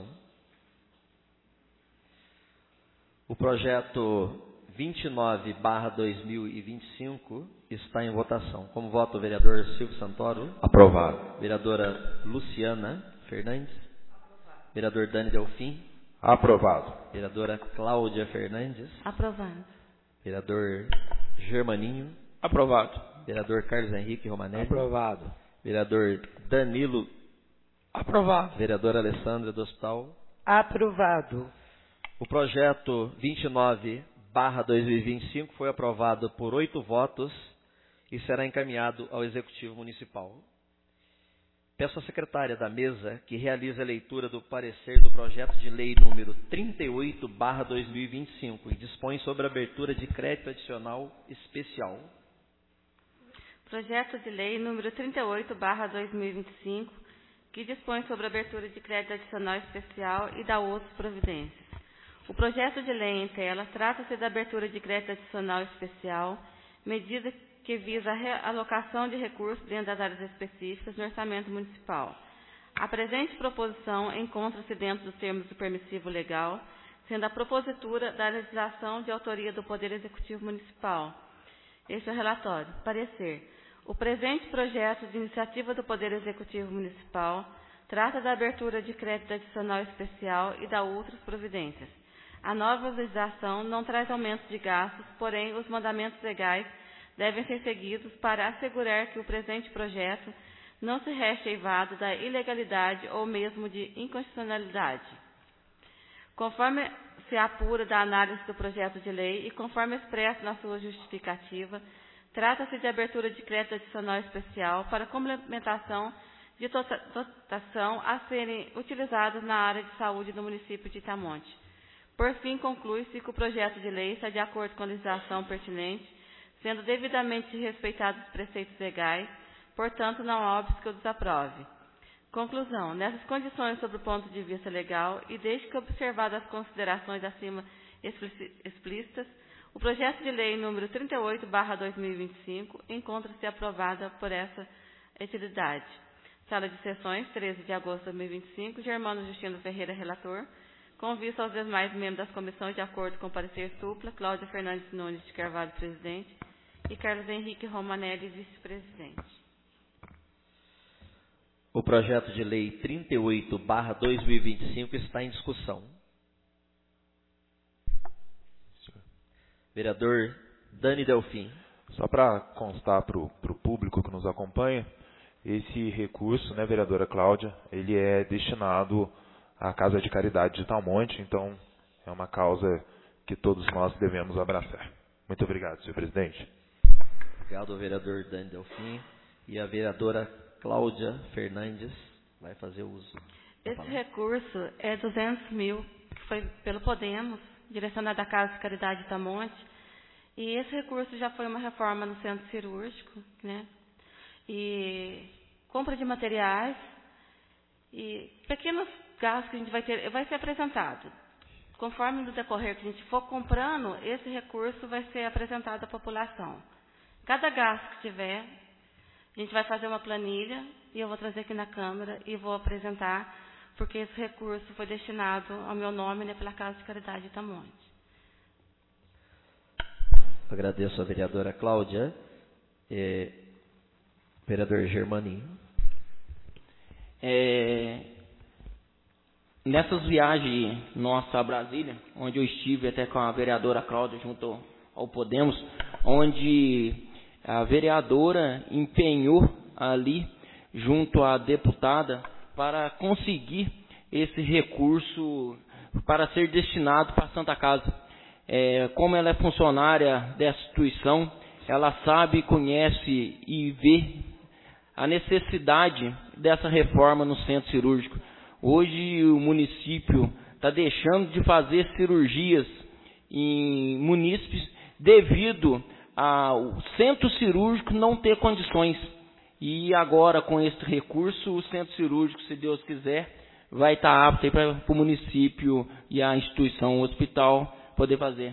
Speaker 1: O projeto vinte e nove barra dois mil e vinte e cinco está em votação. Como vota o vereador Silvio Santoro?
Speaker 6: Aprovado.
Speaker 1: Vereadora Luciana Fernandes? Aprovado. Vereador Dani Delfim?
Speaker 6: Aprovado.
Speaker 1: Vereadora Cláudia Fernandes?
Speaker 9: Aprovado.
Speaker 1: Vereador Germaninho?
Speaker 5: Aprovado.
Speaker 1: Vereador Carlos Henrique Romanelli?
Speaker 7: Aprovado.
Speaker 1: Vereador Danilo?
Speaker 2: Aprovado.
Speaker 1: Vereadora Alessandra do Hospital?
Speaker 8: Aprovado.
Speaker 1: O projeto vinte e nove barra dois mil e vinte e cinco foi aprovado por oito votos e será encaminhado ao Executivo Municipal. Peço à secretária da mesa que realize a leitura do parecer do projeto de lei número trinta e oito barra dois mil e vinte e cinco e dispõe sobre a abertura de crédito adicional especial.
Speaker 9: Projeto de lei número trinta e oito barra dois mil e vinte e cinco, que dispõe sobre a abertura de crédito adicional especial e da outras providências. O projeto de lei em tela trata-se da abertura de crédito adicional especial, medida que visa a realocação de recursos dentro das áreas específicas no orçamento municipal. A presente proposição encontra-se dentro dos termos do permissivo legal, sendo a propositura da legislação de autoria do Poder Executivo Municipal. Este é o relatório. Parecer. O presente projeto de iniciativa do Poder Executivo Municipal trata da abertura de crédito adicional especial e da outras providências. A nova legislação não traz aumento de gastos, porém os mandamentos legais devem ser seguidos para assegurar que o presente projeto não se reste eivado da ilegalidade ou mesmo de inconstitucionalidade. Conforme se apura da análise do projeto de lei e conforme expresso na sua justificativa, trata-se de abertura de crédito adicional especial para complementação de dotação a serem utilizadas na área de saúde do município de Itamonte. Por fim, conclui-se que o projeto de lei está de acordo com a legislação pertinente, sendo devidamente respeitados os preceitos legais, portanto, não há óbice que o desaprove. Conclusão. Nessas condições, sob o ponto de vista legal, e desde que observadas as considerações acima explícitas, o projeto de lei número trinta e oito barra dois mil e vinte e cinco encontra-se aprovada por essa entidade. Sala de sessões, treze de agosto de dois mil e vinte e cinco, Germano Justino Ferreira, relator. Com vista aos demais membros das comissões, de acordo com o parecer supla, Cláudia Fernandes Nunes de Carvalho, presidente, e Carlos Henrique Romanelli, vice-presidente.
Speaker 1: O projeto de lei trinta e oito barra dois mil e vinte e cinco está em discussão. Vereador Dani Delfim.
Speaker 6: Só para constar para o público que nos acompanha, esse recurso, né, vereadora Cláudia, ele é destinado à Casa de Caridade de Itamonte, então é uma causa que todos nós devemos abraçar. Muito obrigado, senhor presidente.
Speaker 1: Obrigado ao vereador Dani Delfim. E a vereadora Cláudia Fernandes vai fazer uso.
Speaker 9: Esse recurso é duzentos mil, que foi pelo Podemos, direcionado à Casa de Caridade de Itamonte. E esse recurso já foi uma reforma no centro cirúrgico, né? E compra de materiais e pequenos gastos que a gente vai ter, vai ser apresentado. Conforme no decorrer que a gente for comprando, esse recurso vai ser apresentado à população. Cada gasto que tiver, a gente vai fazer uma planilha e eu vou trazer aqui na Câmara e vou apresentar, porque esse recurso foi destinado ao meu nome, né, pela Casa de Caridade de Itamonte.
Speaker 1: Agradeço a vereadora Cláudia. É, vereador Germaninho.
Speaker 5: É, nessas viagens nossas a Brasília, onde eu estive até com a vereadora Cláudia junto ao Podemos, onde a vereadora empenhou ali junto à deputada para conseguir esse recurso para ser destinado para a Santa Casa. É, como ela é funcionária dessa instituição, ela sabe, conhece e vê a necessidade dessa reforma no centro cirúrgico. Hoje o município está deixando de fazer cirurgias em munícipes devido ao centro cirúrgico não ter condições. E agora, com esse recurso, o centro cirúrgico, se Deus quiser, vai estar apto para o município e a instituição, o hospital, poder fazer.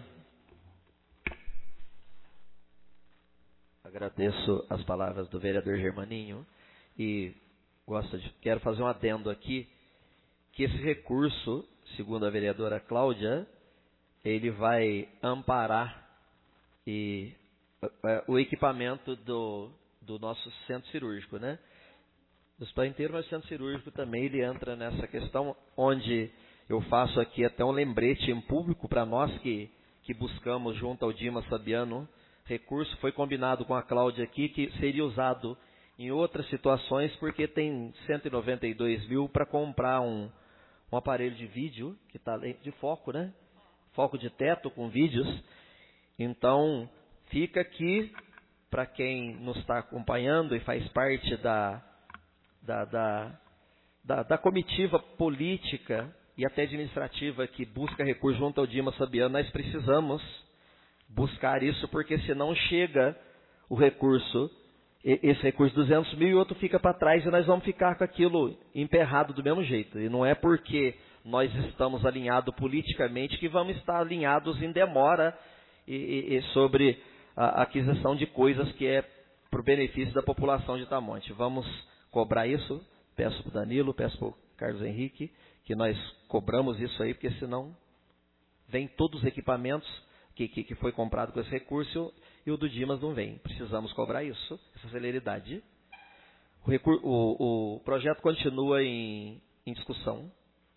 Speaker 1: Agradeço as palavras do vereador Germaninho e gosto de, quero fazer um adendo aqui, que esse recurso, segundo a vereadora Cláudia, ele vai amparar e, o equipamento do, do nosso centro cirúrgico, né? Do hospital inteiro, mas o centro cirúrgico também ele entra nessa questão, onde eu faço aqui até um lembrete em público para nós que, que buscamos junto ao Dimas Fabiano recurso. Foi combinado com a Cláudia aqui que seria usado em outras situações, porque tem cento e noventa e dois mil para comprar um, um aparelho de vídeo, que está de foco, né? Foco de teto com vídeos. Então, fica aqui para quem nos está acompanhando e faz parte da, da, da, da, da comitiva política e até administrativa que busca recurso junto ao Dimas Fabiano, nós precisamos buscar isso, porque senão chega o recurso, esse recurso de duzentos mil e outro fica para trás e nós vamos ficar com aquilo emperrado do mesmo jeito. E não é porque nós estamos alinhados politicamente que vamos estar alinhados em demora e, e, e sobre a aquisição de coisas que é para o benefício da população de Itamonte. Vamos cobrar isso, peço para o Danilo, peço para o Carlos Henrique, que nós cobramos isso aí, porque senão vem todos os equipamentos que, que, que foi comprado com esse recurso e o do Dimas não vem. Precisamos cobrar isso, essa celeridade. O, recur, o, o projeto continua em, em discussão.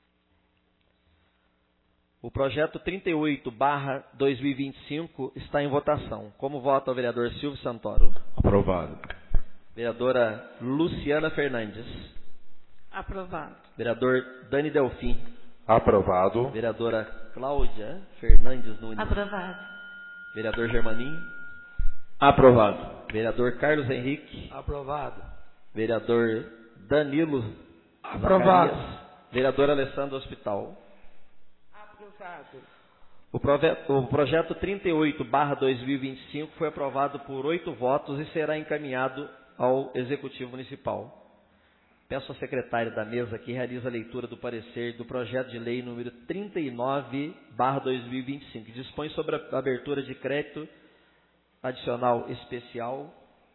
Speaker 1: O projeto trinta e oito barra dois mil e vinte e cinco está em votação. Como vota o vereador Silvio Santoro?
Speaker 10: Aprovado.
Speaker 1: Vereadora Luciana Fernandes.
Speaker 9: Aprovado.
Speaker 1: Vereador Dani Delfim.
Speaker 6: Aprovado.
Speaker 1: Vereadora Cláudia Fernandes Nunes.
Speaker 9: Aprovado.
Speaker 1: Vereador Germaninho.
Speaker 5: Aprovado.
Speaker 1: Vereador Carlos Henrique.
Speaker 7: Aprovado.
Speaker 1: Vereador Danilo.
Speaker 7: Aprovado.
Speaker 1: Zacarias. Vereador Alessandro Hospital.
Speaker 8: Aprovado.
Speaker 1: O, prove- o projeto trinta e oito barra dois mil e vinte e cinco foi aprovado por oito votos e será encaminhado ao Executivo Municipal. Peço à secretária da mesa que realize a leitura do parecer do projeto de lei número trinta e nove barra dois mil e vinte e cinco, que dispõe sobre a abertura de crédito adicional especial.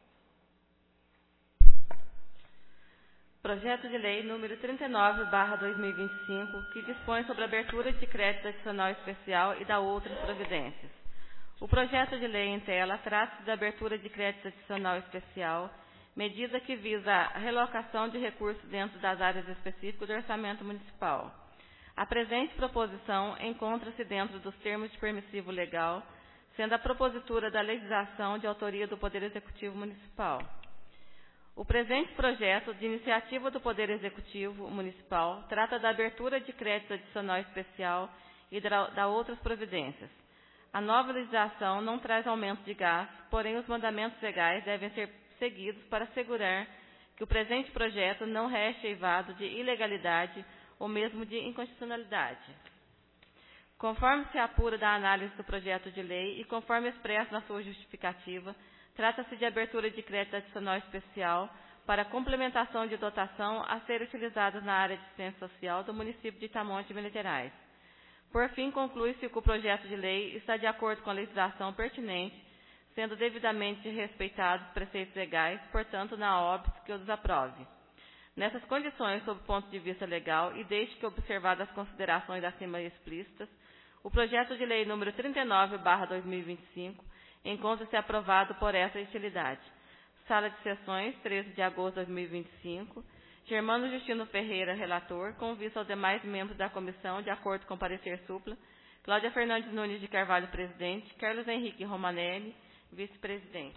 Speaker 9: Projeto de lei número trinta e nove barra dois mil e vinte e cinco, que dispõe sobre a abertura de crédito adicional especial e da outras providências. O projeto de lei em tela trata-se da abertura de crédito adicional especial, medida que visa a relocação de recursos dentro das áreas específicas do orçamento municipal. A presente proposição encontra-se dentro dos termos de permissivo legal, sendo a propositura da legislação de autoria do Poder Executivo Municipal. O presente projeto, de iniciativa do Poder Executivo Municipal, trata da abertura de crédito adicional especial e da, da outras providências. A nova legislação não traz aumento de gastos, porém os mandamentos legais devem ser seguidos para assegurar que o presente projeto não reste eivado de ilegalidade ou mesmo de inconstitucionalidade. Conforme se apura da análise do projeto de lei e conforme expresso na sua justificativa, trata-se de abertura de crédito adicional especial para complementação de dotação a ser utilizadas na área de assistência social do município de Itamonte e Minas Gerais. Por fim, conclui-se que o projeto de lei está de acordo com a legislação pertinente, sendo devidamente respeitados os preceitos legais, portanto, na O B S que os aprove. Nessas condições, sob o ponto de vista legal, e desde que observadas as considerações acima explícitas, o projeto de lei número trinta e nove barra dois mil e vinte e cinco encontra-se aprovado por essa utilidade. Sala de Sessões, treze de agosto de dois mil e vinte e cinco. Germano Justino Ferreira, relator, com vista aos demais membros da comissão, de acordo com o parecer supla. Cláudia Fernandes Nunes de Carvalho, presidente. Carlos Henrique Romanelli, vice-presidente.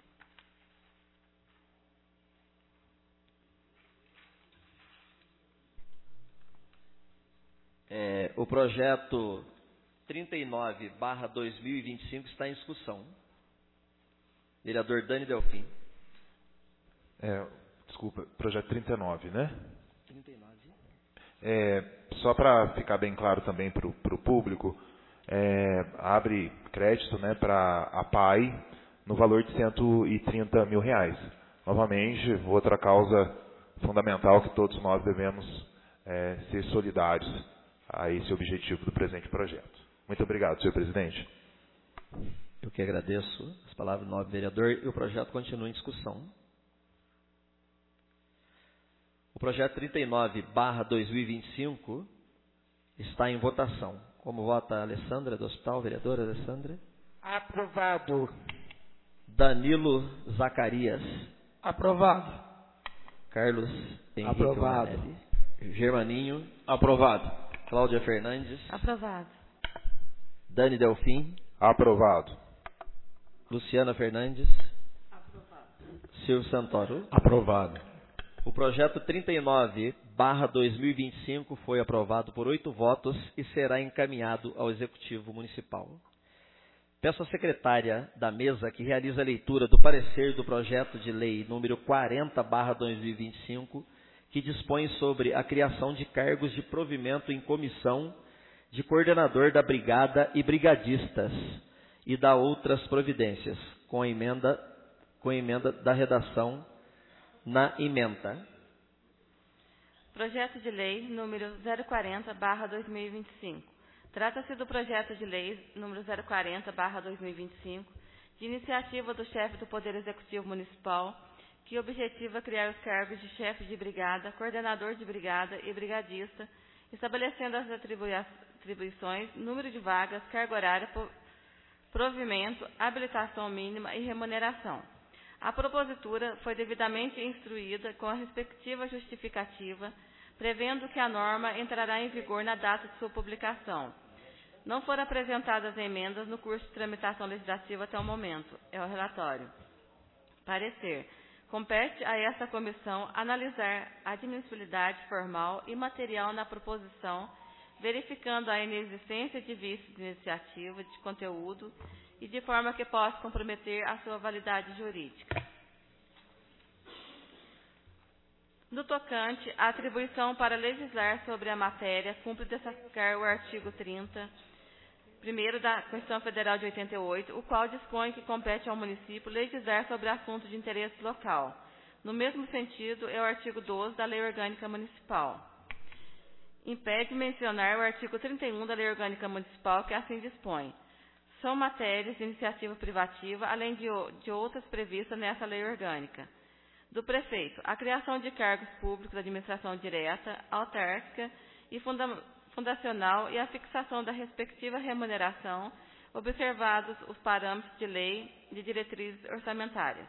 Speaker 1: É, o projeto trinta e nove barra dois mil e vinte e cinco está em discussão. Vereador Dani Delfim.
Speaker 6: É, desculpa, projeto trinta e nove, né?
Speaker 1: trinta e nove.
Speaker 6: É, só para ficar bem claro também para o público, é, abre crédito, né, para a P A I no valor de cento e trinta mil reais. Novamente, outra causa fundamental que todos nós devemos é, ser solidários a esse objetivo do presente projeto. Muito obrigado, senhor presidente.
Speaker 1: Eu que agradeço as palavras do nobre vereador e o projeto continua em discussão. O projeto trinta e nove barra dois mil e vinte e cinco está em votação. Como vota a Alessandra do Hospital, vereadora Alessandra?
Speaker 7: Aprovado.
Speaker 1: Danilo Zacarias.
Speaker 7: Aprovado.
Speaker 1: Carlos Henrique
Speaker 7: Aprovado.
Speaker 1: Romanelli. Germaninho.
Speaker 5: Aprovado.
Speaker 1: Cláudia Fernandes.
Speaker 9: Aprovado.
Speaker 1: Dani Delfim.
Speaker 6: Aprovado.
Speaker 1: Luciana Fernandes.
Speaker 9: Aprovado.
Speaker 1: Silvio Santoro.
Speaker 10: Aprovado.
Speaker 1: O projeto trinta e nove barra dois mil e vinte e cinco foi aprovado por oito votos e será encaminhado ao Executivo Municipal. Peço à secretária da mesa que realize a leitura do parecer do projeto de lei número quarenta barra dois mil e vinte e cinco, que dispõe sobre a criação de cargos de provimento em comissão de coordenador da brigada e brigadistas e da outras providências, com emenda, com emenda da redação na ementa.
Speaker 9: Projeto de lei número zero quarenta barra dois mil e vinte e cinco. Trata-se do projeto de lei número zero quarenta barra dois mil e vinte e cinco, de iniciativa do chefe do Poder Executivo Municipal, que objetiva criar os cargos de chefe de brigada, coordenador de brigada e brigadista, estabelecendo as atribui- atribuições, número de vagas, carga horária, po- provimento, habilitação mínima e remuneração. A propositura foi devidamente instruída com a respectiva justificativa, prevendo que a norma entrará em vigor na data de sua publicação. Não foram apresentadas emendas no curso de tramitação legislativa até o momento. É o relatório. Parecer. Compete a esta comissão analisar a admissibilidade formal e material na proposição, verificando a inexistência de vício de iniciativa, de conteúdo e de forma que possa comprometer a sua validade jurídica. No tocante à atribuição para legislar sobre a matéria, cumpre destacar o artigo trinta, primeiro da Constituição Federal de oitenta e oito, o qual dispõe que compete ao município legislar sobre assunto de interesse local. No mesmo sentido, é o artigo doze da Lei Orgânica Municipal. Impede mencionar o artigo trinta e um da Lei Orgânica Municipal, que assim dispõe. São matérias de iniciativa privativa, além de, de outras previstas nessa lei orgânica. Do prefeito, a criação de cargos públicos da administração direta, autárquica e funda, fundacional e a fixação da respectiva remuneração, observados os parâmetros de lei de diretrizes orçamentárias.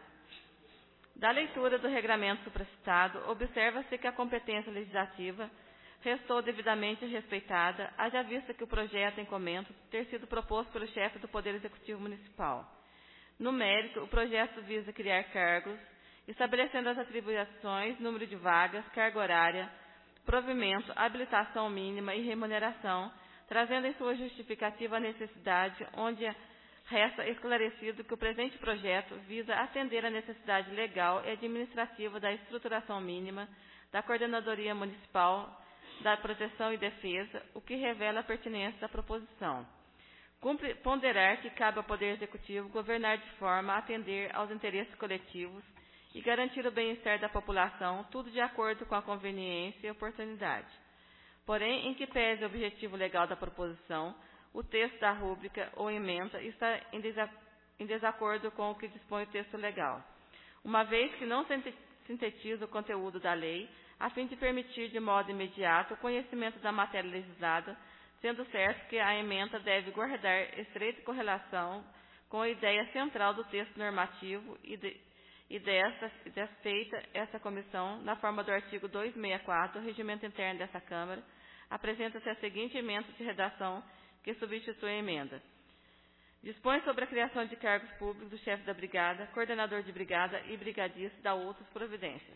Speaker 9: Da leitura do regramento supracitado, observa-se que a competência legislativa restou devidamente respeitada, haja vista que o projeto em comento ter sido proposto pelo chefe do Poder Executivo Municipal. No mérito, o projeto visa criar cargos, estabelecendo as atribuições, número de vagas, carga horária, provimento, habilitação mínima e remuneração, trazendo em sua justificativa a necessidade, onde resta esclarecido que o presente projeto visa atender à necessidade legal e administrativa da estruturação mínima da Coordenadoria Municipal da Proteção e Defesa, o que revela a pertinência da proposição. Cumpre ponderar que cabe ao Poder Executivo governar de forma a atender aos interesses coletivos e garantir o bem-estar da população, tudo de acordo com a conveniência e oportunidade. Porém, em que pese o objetivo legal da proposição, o texto da rúbrica ou ementa está em, desa em desacordo com o que dispõe o texto legal, uma vez que não sintetiza o conteúdo da lei, a fim de permitir de modo imediato o conhecimento da matéria legislada, sendo certo que a ementa deve guardar estreita correlação com a ideia central do texto normativo e, de, e desta, desta feita essa comissão, na forma do artigo duzentos e sessenta e quatro do Regimento Interno dessa Câmara, apresenta-se a seguinte emenda de redação que substitui a emenda. Dispõe sobre a criação de cargos públicos do chefe da brigada, coordenador de brigada e brigadista da outras providências.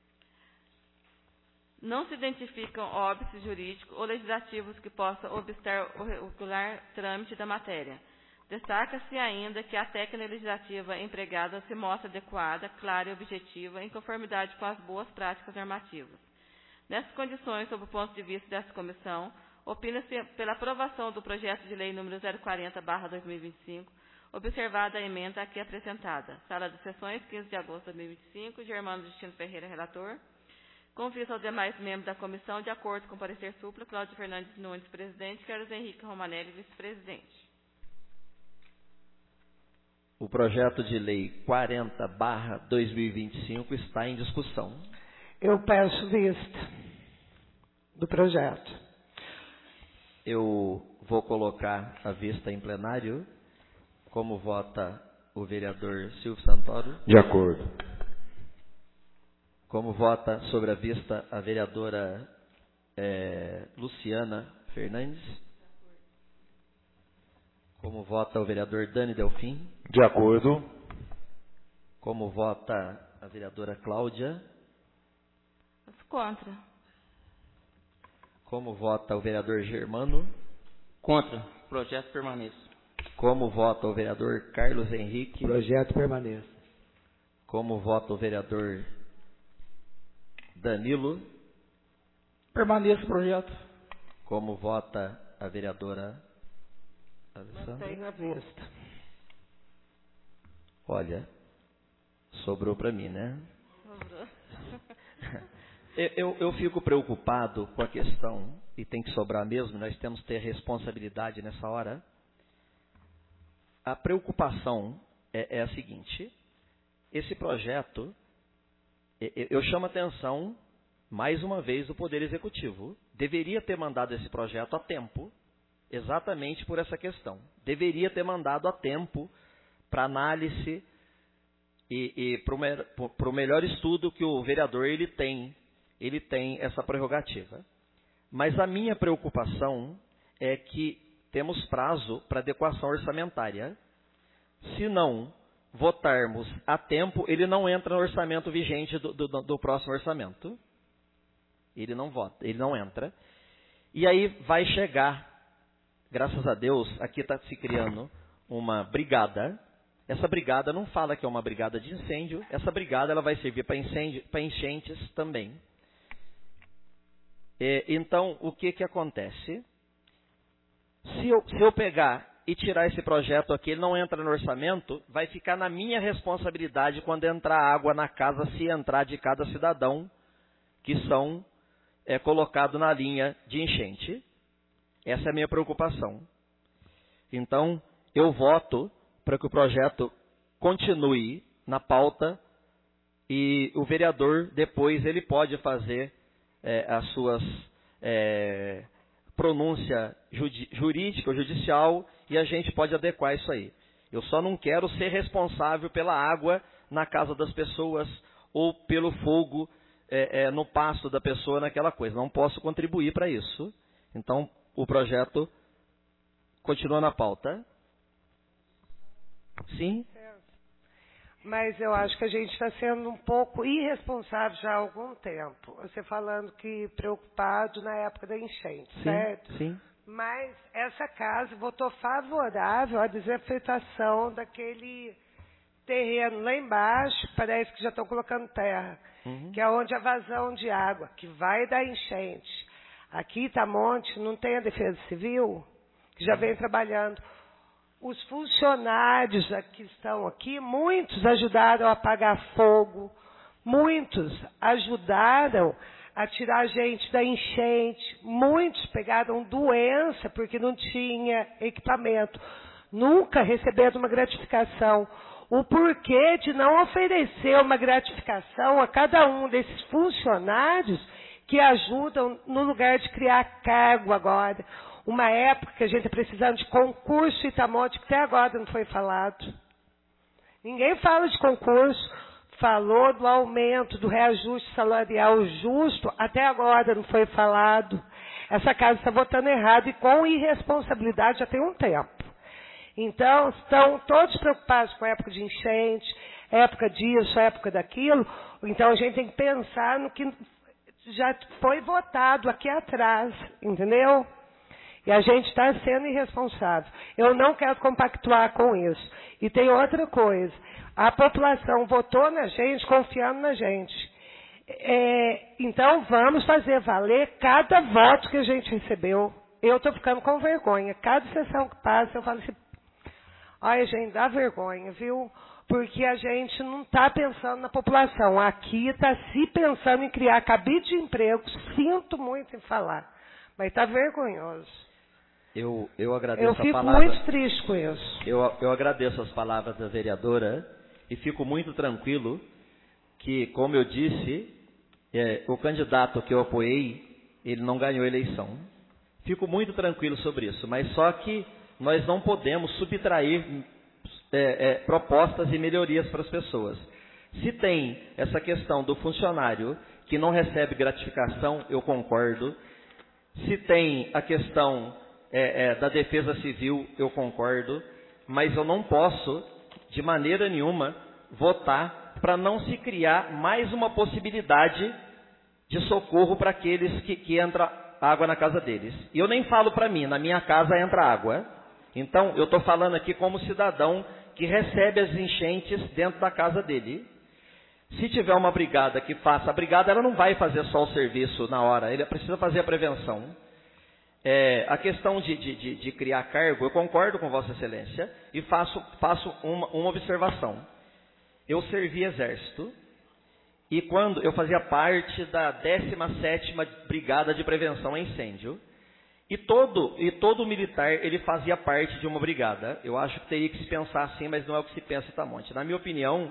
Speaker 9: Não se identificam óbices jurídicos ou legislativos que possam obstar o regular trâmite da matéria. Destaca-se ainda que a técnica legislativa empregada se mostra adequada, clara e objetiva, em conformidade com as boas práticas normativas. Nessas condições, sob o ponto de vista dessa comissão, opina-se pela aprovação do projeto de lei número zero quarenta barra dois mil e vinte e cinco, observada a emenda aqui apresentada. Sala de Sessões, quinze de agosto de dois mil e vinte e cinco, Germano Justino Ferreira, relator. Com vista aos demais membros da comissão, de acordo com o parecer supla, Cláudio Fernandes Nunes, presidente, Carlos Henrique Romanelli, vice-presidente.
Speaker 1: O projeto de lei quarenta barra dois mil e vinte e cinco está em discussão.
Speaker 10: Eu peço vista do projeto.
Speaker 1: Eu vou colocar a vista em plenário. Como vota o vereador Silvio Santoro?
Speaker 6: De acordo.
Speaker 1: Como vota sobre a vista a vereadora é, Luciana Fernandes? Como vota o vereador Dani Delfim?
Speaker 6: De acordo.
Speaker 1: Como vota a vereadora Cláudia?
Speaker 9: Contra.
Speaker 1: Como vota o vereador Germano?
Speaker 5: Contra. Projeto permaneça.
Speaker 1: Como vota o vereador Carlos Henrique?
Speaker 7: Projeto permaneça.
Speaker 1: Como vota o vereador Danilo?
Speaker 10: Permaneça o projeto.
Speaker 1: Como vota a vereadora Alessandra?
Speaker 10: Mantém a vista.
Speaker 1: Olha, sobrou para mim, né?
Speaker 9: Sobrou.
Speaker 1: eu, eu, eu fico preocupado com a questão, e tem que sobrar mesmo, nós temos que ter responsabilidade nessa hora. A preocupação é, é a seguinte: esse projeto, eu chamo a atenção, mais uma vez, do Poder Executivo. Deveria ter mandado esse projeto a tempo, exatamente por essa questão. Deveria ter mandado a tempo para análise e, e para o melhor estudo que o vereador ele tem, ele tem essa prerrogativa. Mas a minha preocupação é que temos prazo para adequação orçamentária. Se não votarmos a tempo, ele não entra no orçamento vigente do, do, do próximo orçamento. Ele não vota, ele não entra. E aí vai chegar, graças a Deus, aqui está se criando uma brigada. Essa brigada não fala que é uma brigada de incêndio, essa brigada ela vai servir para incêndio, para enchentes também. É, então, o que, que acontece? Se eu, se eu pegar e tirar esse projeto aqui, ele não entra no orçamento, vai ficar na minha responsabilidade quando entrar água na casa, se entrar de cada cidadão que são é, colocados na linha de enchente. Essa é a minha preocupação. Então, eu voto para que o projeto continue na pauta e o vereador, depois, ele pode fazer é, as suas é, pronúncia jurídica ou judicial e a gente pode adequar isso aí. Eu só não quero ser responsável pela água na casa das pessoas ou pelo fogo é, é, no pasto da pessoa naquela coisa. Não posso contribuir para isso. Então, o projeto continua na pauta. Sim?
Speaker 8: Mas eu acho que a gente está sendo um pouco irresponsável já há algum tempo. Você falando que preocupado na época da enchente,
Speaker 1: sim,
Speaker 8: certo?
Speaker 1: Sim.
Speaker 8: Mas essa casa votou favorável à desafetação daquele terreno lá embaixo, parece que já estão colocando terra, uhum. que é onde a vazão de água, que vai dar enchente. Aqui em Itamonte não tem a Defesa Civil, que já vem trabalhando. Os funcionários que estão aqui, muitos ajudaram a apagar fogo, muitos ajudaram a tirar a gente da enchente, muitos pegaram doença porque não tinha equipamento, nunca receberam uma gratificação. O porquê de não oferecer uma gratificação a cada um desses funcionários que ajudam no lugar de criar cargo agora. Uma época que a gente está precisando de concurso Itamonte, que até agora não foi falado. Ninguém fala de concurso. Falou do aumento, do reajuste salarial justo, até agora não foi falado. Essa casa está votando errado e com irresponsabilidade já tem um tempo. Então, estão todos preocupados com a época de enchente, época disso, época daquilo. Então, a gente tem que pensar no que já foi votado aqui atrás, entendeu? E a gente está sendo irresponsável. Eu não quero compactuar com isso. E tem outra coisa. A população votou na gente, confiando na gente. É, então, vamos fazer valer cada voto que a gente recebeu. Eu estou ficando com vergonha. Cada sessão que passa, eu falo assim, olha, gente, dá vergonha, viu? Porque a gente não está pensando na população. Aqui está se pensando em criar cabide de emprego. Sinto muito em falar. Mas está vergonhoso.
Speaker 1: Eu, eu agradeço
Speaker 8: eu
Speaker 1: a palavra.
Speaker 8: Eu fico muito triste com isso.
Speaker 1: Eu, eu agradeço as palavras da vereadora e fico muito tranquilo que, como eu disse, é, o candidato que eu apoiei, ele não ganhou a eleição. Fico muito tranquilo sobre isso, mas só que nós não podemos subtrair é, é, propostas e melhorias para as pessoas. Se tem essa questão do funcionário que não recebe gratificação, eu concordo. Se tem a questão É, é, da Defesa Civil, eu concordo, mas eu não posso, de maneira nenhuma, votar para não se criar mais uma possibilidade de socorro para aqueles que, que entra água na casa deles. E eu nem falo para mim, na minha casa entra água. Então, eu estou falando aqui como cidadão que recebe as enchentes dentro da casa dele. Se tiver uma brigada que faça, a brigada ela não vai fazer só o serviço na hora, ele precisa fazer a prevenção. É, a questão de, de, de, de criar cargo, eu concordo com Vossa Excelência e faço, faço uma, uma observação. Eu servi exército e quando eu fazia parte da décima sétima Brigada de Prevenção a Incêndio e todo, e todo militar ele fazia parte de uma brigada. Eu acho que teria que se pensar assim, mas não é o que se pensa em Itamonte. Na minha opinião,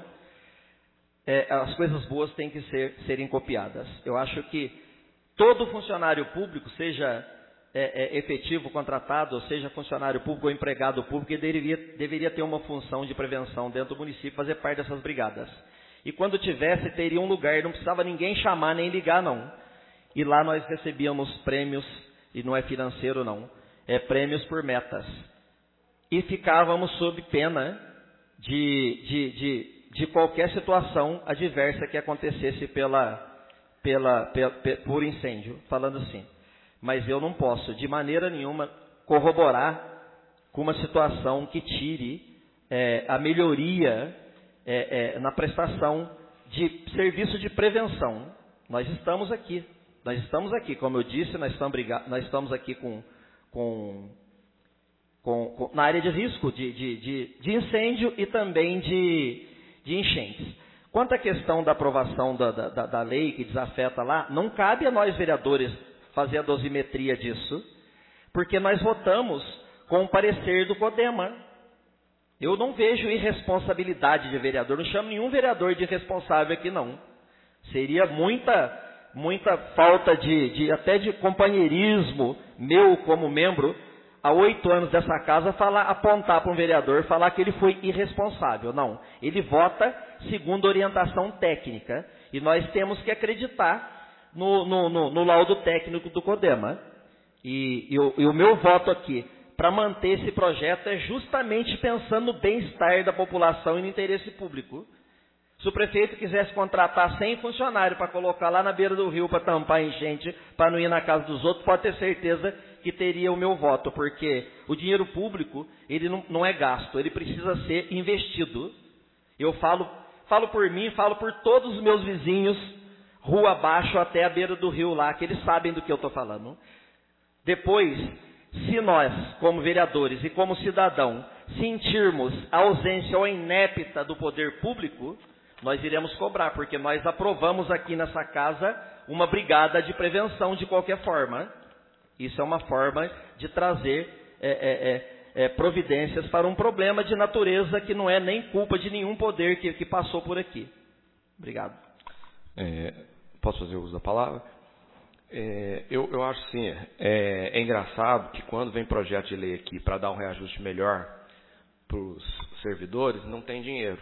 Speaker 1: é, as coisas boas têm que ser, serem copiadas. Eu acho que todo funcionário público, seja é, é, efetivo, contratado, ou seja, funcionário público ou empregado público, ele deveria, deveria ter uma função de prevenção dentro do município, fazer parte dessas brigadas. E quando tivesse, teria um lugar, não precisava ninguém chamar nem ligar, não. E lá nós recebíamos prêmios, e não é financeiro, não, é prêmios por metas. E ficávamos sob pena de, de, de, de qualquer situação adversa que acontecesse pela, pela, pela, por incêndio, falando assim. Mas eu não posso, de maneira nenhuma, corroborar com uma situação que tire é, a melhoria é, é, na prestação de serviço de prevenção. Nós estamos aqui, nós estamos aqui, como eu disse, nós estamos, nós estamos aqui com... com Com, com, na área de risco de, de, de, de incêndio e também de, de enchentes. Quanto à questão da aprovação da, da, da lei que desafeta lá, não cabe a nós vereadores fazer a dosimetria disso, porque nós votamos com o parecer do CODEMA. Eu não vejo irresponsabilidade de vereador, não chamo nenhum vereador de irresponsável aqui não. Seria muita, muita falta de, de até de companheirismo meu como membro, há oito anos dessa casa, falar, apontar para um vereador, falar que ele foi irresponsável. Não, ele vota segundo orientação técnica. E nós temos que acreditar no, no, no, no laudo técnico do CODEMA. E, e, o, e o meu voto aqui, para manter esse projeto, é justamente pensando no bem-estar da população e no interesse público. Se o prefeito quisesse contratar cem funcionários para colocar lá na beira do rio para tampar a enchente, para não ir na casa dos outros, pode ter certeza que teria o meu voto, porque o dinheiro público, ele não, não é gasto, ele precisa ser investido. Eu falo, falo por mim, falo por todos os meus vizinhos, rua abaixo até a beira do rio lá, que eles sabem do que eu estou falando. Depois, se nós, como vereadores e como cidadão, sentirmos a ausência ou inépita do poder público, nós iremos cobrar, porque nós aprovamos aqui nessa casa uma brigada de prevenção de qualquer forma. Isso é uma forma de trazer é, é, é, providências para um problema de natureza que não é nem culpa de nenhum poder que, que passou por aqui. Obrigado.
Speaker 4: É, posso fazer uso da palavra? É, eu, eu acho sim, é, é engraçado que quando vem projeto de lei aqui para dar um reajuste melhor para os servidores, não tem dinheiro.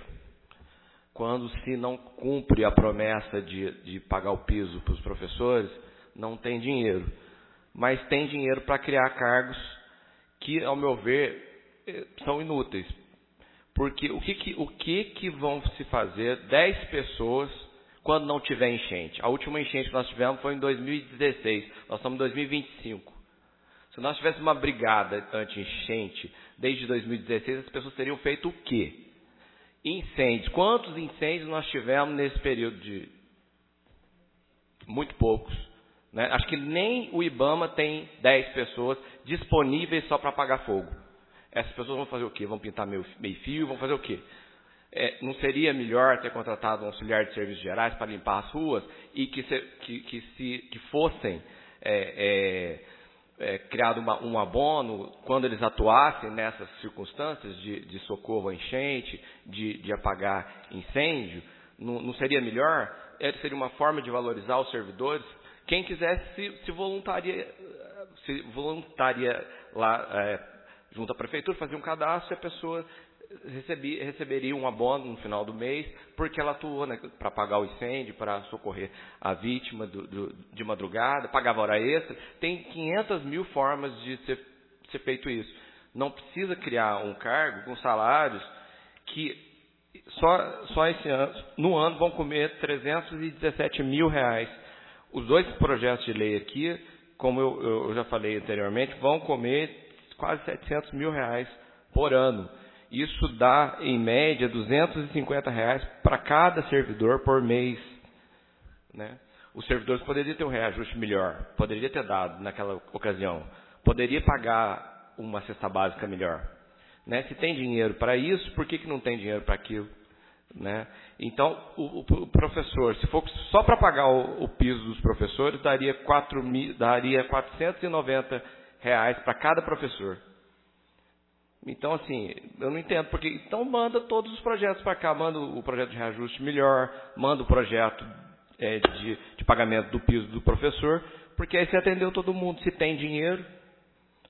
Speaker 4: Quando se não cumpre a promessa de, de pagar o piso para os professores, não tem dinheiro. Mas tem dinheiro para criar cargos que, ao meu ver, são inúteis. Porque o que, que, o que, que vão se fazer dez pessoas quando não tiver enchente? A última enchente que nós tivemos foi em dois mil e dezesseis, nós estamos em dois mil e vinte e cinco. Se nós tivéssemos uma brigada anti-enchente desde dois mil e dezesseis, as pessoas teriam feito o quê? Incêndios. Quantos incêndios nós tivemos nesse período de... Muito poucos. Né? Acho que nem o IBAMA tem dez pessoas disponíveis só para apagar fogo. Essas pessoas vão fazer o quê? Vão pintar meio, meio fio? Vão fazer o quê? É, não seria melhor ter contratado um auxiliar de serviços gerais para limpar as ruas e que, se, que, que, se, que fossem é, é, é, criado uma, um abono quando eles atuassem nessas circunstâncias de, de socorro à enchente, de, de apagar incêndio? Não, não seria melhor? É, seria uma forma de valorizar os servidores? Quem quisesse se, se voluntaria, se voluntaria lá é, junto à prefeitura, fazia um cadastro e a pessoa recebia, receberia um abono no final do mês, porque ela atuou, né, para apagar o incêndio, para socorrer a vítima do, do, de madrugada, pagava hora extra. Tem quinhentas mil formas de ser, ser feito isso. Não precisa criar um cargo com salários que só, só esse ano, no ano vão comer trezentos e dezessete mil reais. Os dois projetos de lei aqui, como eu, eu já falei anteriormente, vão comer quase setecentos mil reais por ano. Isso dá, em média, duzentos e cinquenta reais para cada servidor por mês. Né? Os servidores poderiam ter um reajuste melhor, poderia ter dado naquela ocasião, poderia pagar uma cesta básica melhor. Né? Se tem dinheiro para isso, por que, que não tem dinheiro para aquilo? Né? Então, o, o professor, se for só para pagar o, o piso dos professores, daria, quatro mil, daria quatrocentos e noventa reais para cada professor. Então, assim, eu não entendo, porque então manda todos os projetos para cá, manda o projeto de reajuste melhor, manda o projeto é, de, de pagamento do piso do professor, porque aí você atendeu todo mundo. Se tem dinheiro,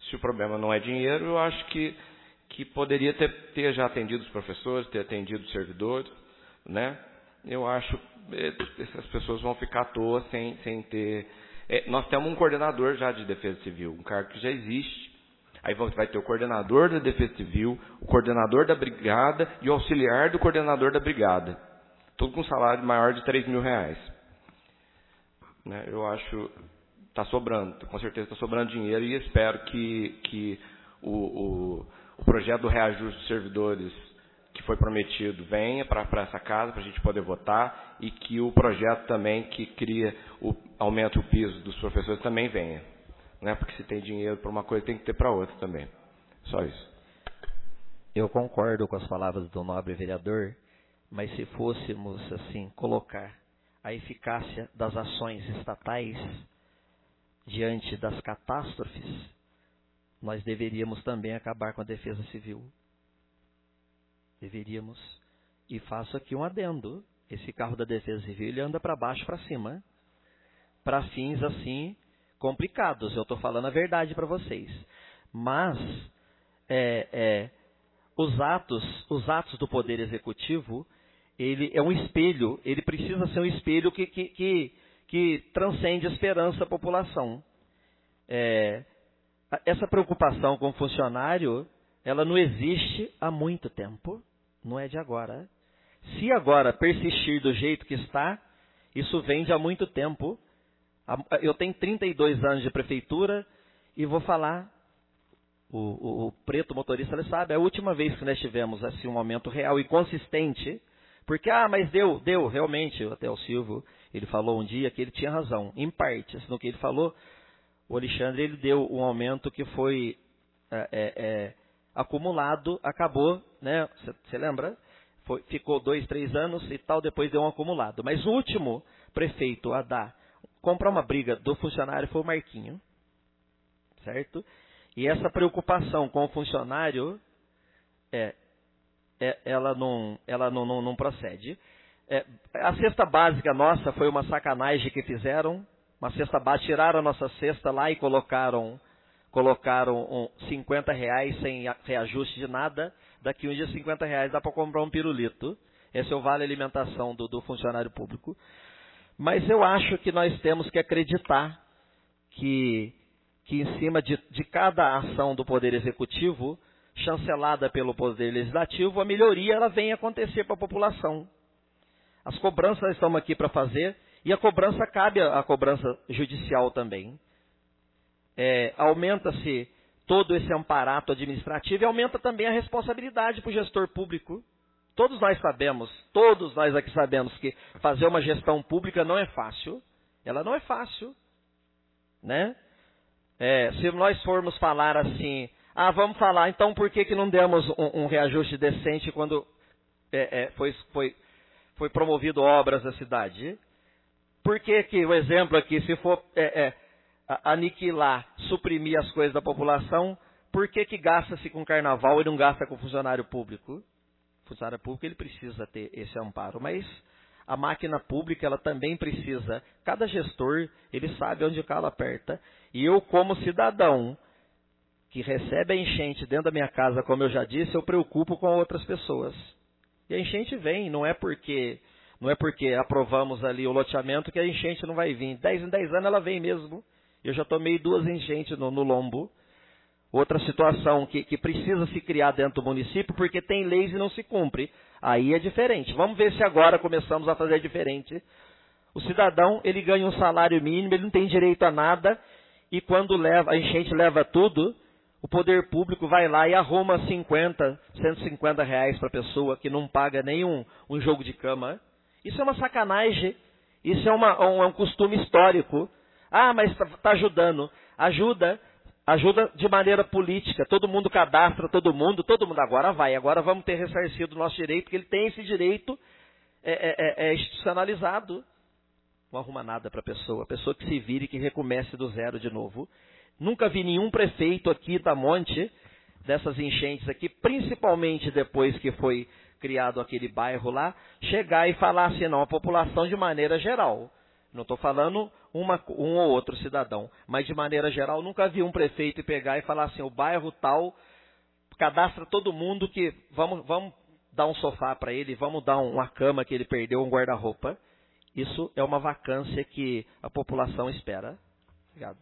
Speaker 4: Se o problema não é dinheiro, eu acho que, que poderia ter, ter já atendido os professores, ter atendido os servidores, né? Eu acho que essas pessoas vão ficar à toa sem, sem ter... É, nós temos um coordenador já de defesa civil, um cargo que já existe. Aí vai ter o coordenador da defesa civil, o coordenador da brigada e o auxiliar do coordenador da brigada. Tudo com salário maior de três mil reais. Né? Eu acho... Está sobrando, com certeza está sobrando dinheiro e espero que, que o, o, o projeto do reajuste dos servidores que foi prometido venha para essa casa, para a gente poder votar, e que o projeto também que cria, o, aumenta o piso dos professores também venha. Né? Porque se tem dinheiro para uma coisa, tem que ter para outra também. Só isso.
Speaker 1: Eu concordo com as palavras do nobre vereador, mas se fôssemos assim colocar a eficácia das ações estatais diante das catástrofes, nós deveríamos também acabar com a defesa civil. Deveríamos. E faço aqui um adendo. Esse carro da defesa civil ele anda para baixo, para cima. Para fins assim complicados. Eu estou falando a verdade para vocês. Mas é, é, os atos, os atos do Poder Executivo, ele é um espelho. Ele precisa ser um espelho que... que, que que transcende a esperança da população. É, essa preocupação com o funcionário, ela não existe há muito tempo, não é de agora. Se agora persistir do jeito que está, isso vem de há muito tempo. Eu tenho trinta e dois anos de prefeitura e vou falar, o, o, o preto motorista ele sabe, é a última vez que nós tivemos assim, um aumento real e consistente, porque, ah, mas deu, deu, realmente, até o Silvio, ele falou um dia que ele tinha razão, em partes, no que ele falou, o Alexandre, ele deu um aumento que foi é, é, acumulado, acabou, né, você lembra? Foi, ficou dois, três anos e tal, depois deu um acumulado. Mas o último prefeito a dar, comprar uma briga do funcionário foi o Marquinho, certo? E essa preocupação com o funcionário, é, é, ela, não, ela não, não, não procede. É, a cesta básica nossa foi uma sacanagem que fizeram, uma cesta básica, tiraram a nossa cesta lá e colocaram, colocaram um, cinquenta reais sem reajuste de nada, daqui um dia cinquenta reais dá para comprar um pirulito. Esse é o vale alimentação do, do funcionário público. Mas eu acho que nós temos que acreditar que, que em cima de, de cada ação do Poder Executivo, chancelada pelo Poder Legislativo, a melhoria ela vem acontecer para a população. As cobranças estamos aqui para fazer, e a cobrança cabe a, a cobrança judicial também. É, aumenta-se todo esse amparato administrativo e aumenta também a responsabilidade para o gestor público. Todos nós sabemos, todos nós aqui sabemos que fazer uma gestão pública não é fácil. Ela não é fácil, né? É, se nós formos falar assim, ah, vamos falar, então por que, que não demos um, um reajuste decente quando é, é, foi, foi, foi promovido obras da cidade? Por que que, o exemplo aqui, se for é, é, aniquilar, suprimir as coisas da população, por que que gasta-se com carnaval e não gasta com funcionário público? O funcionário público ele precisa ter esse amparo, mas a máquina pública ela também precisa. Cada gestor ele sabe onde o calo aperta. E eu, como cidadão que recebe a enchente dentro da minha casa, como eu já disse, eu preocupo com outras pessoas. E a enchente vem, não é porque não é porque aprovamos ali o loteamento que a enchente não vai vir. Dez em dez anos ela vem mesmo. Eu já tomei duas enchentes no, no lombo. Outra situação que, que precisa se criar dentro do município, porque tem leis e não se cumpre. Aí é diferente. Vamos ver se agora começamos a fazer diferente. O cidadão, ele ganha um salário mínimo, ele não tem direito a nada, e quando leva, a enchente leva tudo, o poder público vai lá e arruma cinquenta, cento e cinquenta reais para a pessoa que não paga nenhum um jogo de cama. Isso é uma sacanagem. Isso é, uma, um, é um costume histórico. Ah, mas está tá ajudando. Ajuda. Ajuda de maneira política, todo mundo cadastra, todo mundo, todo mundo agora vai, agora vamos ter ressarcido o nosso direito, porque ele tem esse direito é, é, é institucionalizado. Não arruma nada para a pessoa, a pessoa que se vire, que recomece do zero de novo. Nunca vi nenhum prefeito aqui da Monte, dessas enchentes aqui, principalmente depois que foi criado aquele bairro lá, chegar e falar assim, não, a população de maneira geral. Não estou falando uma, um ou outro cidadão, mas de maneira geral, nunca vi um prefeito pegar e falar assim, o bairro tal, cadastra todo mundo que vamos, vamos dar um sofá para ele, vamos dar uma cama que ele perdeu, um guarda-roupa. Isso é uma vacância que a população espera. Obrigado.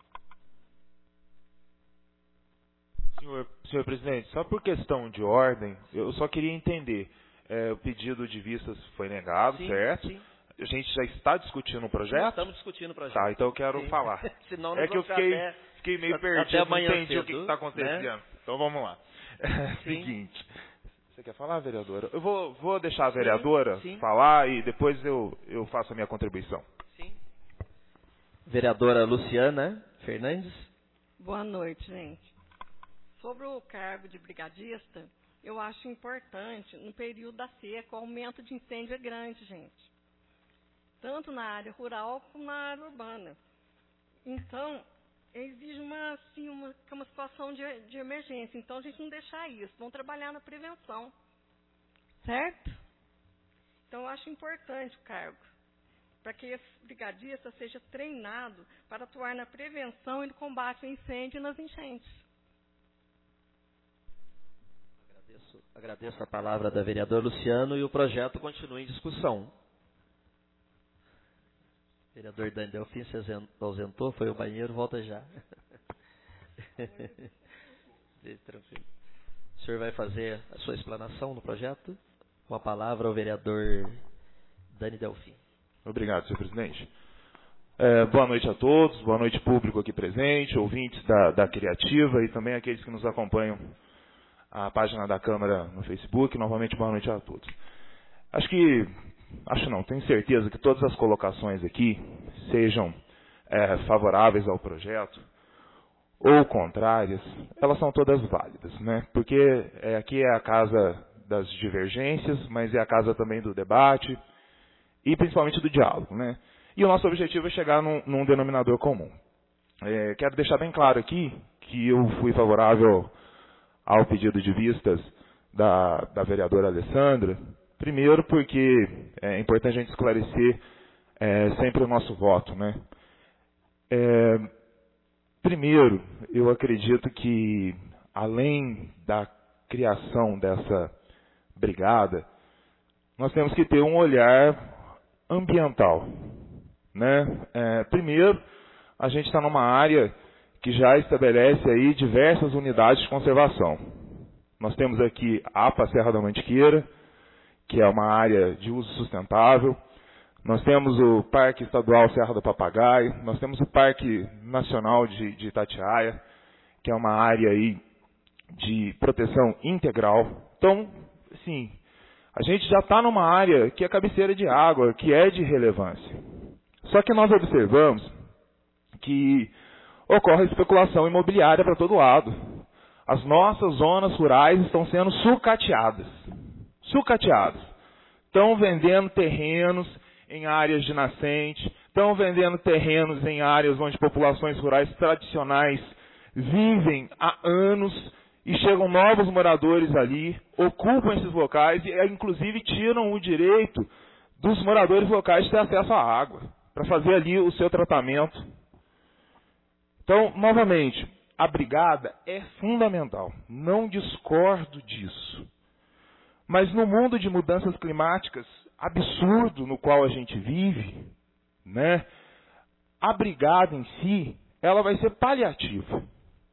Speaker 6: Senhor, senhor presidente, só por questão de ordem, eu só queria entender. É, o pedido de vistas foi negado,
Speaker 1: Sim,
Speaker 6: certo?
Speaker 1: sim.
Speaker 6: A gente já está discutindo o projeto?
Speaker 1: Nós estamos discutindo o projeto.
Speaker 6: Tá, então eu quero
Speaker 1: Sim.
Speaker 6: falar.
Speaker 1: Senão
Speaker 6: é que eu fiquei,
Speaker 1: até,
Speaker 6: fiquei meio
Speaker 1: até
Speaker 6: perdido, não entendi
Speaker 1: cedo,
Speaker 6: o que está acontecendo.
Speaker 1: Né?
Speaker 6: Então vamos lá. É,
Speaker 1: Sim.
Speaker 6: seguinte. Você quer falar, vereadora? Eu vou, vou deixar a vereadora
Speaker 1: sim, sim.
Speaker 6: falar e depois eu, eu faço a minha contribuição.
Speaker 1: Sim. Vereadora Luciana Fernandes.
Speaker 11: Boa noite, gente. Sobre o cargo de brigadista, eu acho importante, no período da seca, o aumento de incêndio é grande, gente. Tanto na área rural como na área urbana. Então, exige uma, assim, uma, uma situação de, de emergência. Então, a gente não deixar isso. Vamos trabalhar na prevenção. Certo? Então, eu acho importante o cargo. Para que esse brigadista seja treinado para atuar na prevenção e no combate ao incêndio e nas enchentes.
Speaker 1: Agradeço, agradeço a palavra da vereadora Luciano e o projeto continua em discussão. O vereador Dani Delfim se ausentou, foi ao banheiro, volta já. Tranquilo. O senhor vai fazer a sua explanação no projeto? Com a palavra ao vereador Dani Delfim.
Speaker 6: Obrigado, senhor presidente. É, boa noite a todos, boa noite público aqui presente, ouvintes da, da Criativa e também aqueles que nos acompanham a página da Câmara no Facebook. Novamente, boa noite a todos. Acho que, acho não, tenho certeza que todas as colocações aqui sejam é, favoráveis ao projeto ou contrárias, elas são todas válidas, né? Porque é, aqui é a casa das divergências, mas é a casa também do debate e principalmente do diálogo, né? E o nosso objetivo é chegar num, num denominador comum. É, quero deixar bem claro aqui que eu fui favorável ao pedido de vistas da, da vereadora Alessandra, primeiro porque é importante a gente esclarecer é, sempre o nosso voto, né? É, primeiro, eu acredito que, além da criação dessa brigada, nós temos que ter um olhar ambiental, né? É, primeiro, a gente está numa área que já estabelece aí diversas unidades de conservação. Nós temos aqui a APA Serra da Mantiqueira, que é uma área de uso sustentável. Nós temos o Parque Estadual Serra do Papagaio. Nós temos o Parque Nacional de, de Itatiaia, que é uma área aí de proteção integral. Então, assim, a gente já está numa área que é cabeceira de água, que é de relevância. Só que nós observamos que ocorre especulação imobiliária para todo lado. As nossas zonas rurais estão sendo sucateadas. Sucateadas. Estão vendendo terrenos em áreas de nascente, estão vendendo terrenos em áreas onde populações rurais tradicionais vivem há anos e chegam novos moradores ali, ocupam esses locais e inclusive tiram o direito dos moradores locais de ter acesso à água, para fazer ali o seu tratamento. Então, novamente, a brigada é fundamental, não discordo disso. Mas no mundo de mudanças climáticas absurdo no qual a gente vive, né, a brigada em si, ela vai ser paliativa.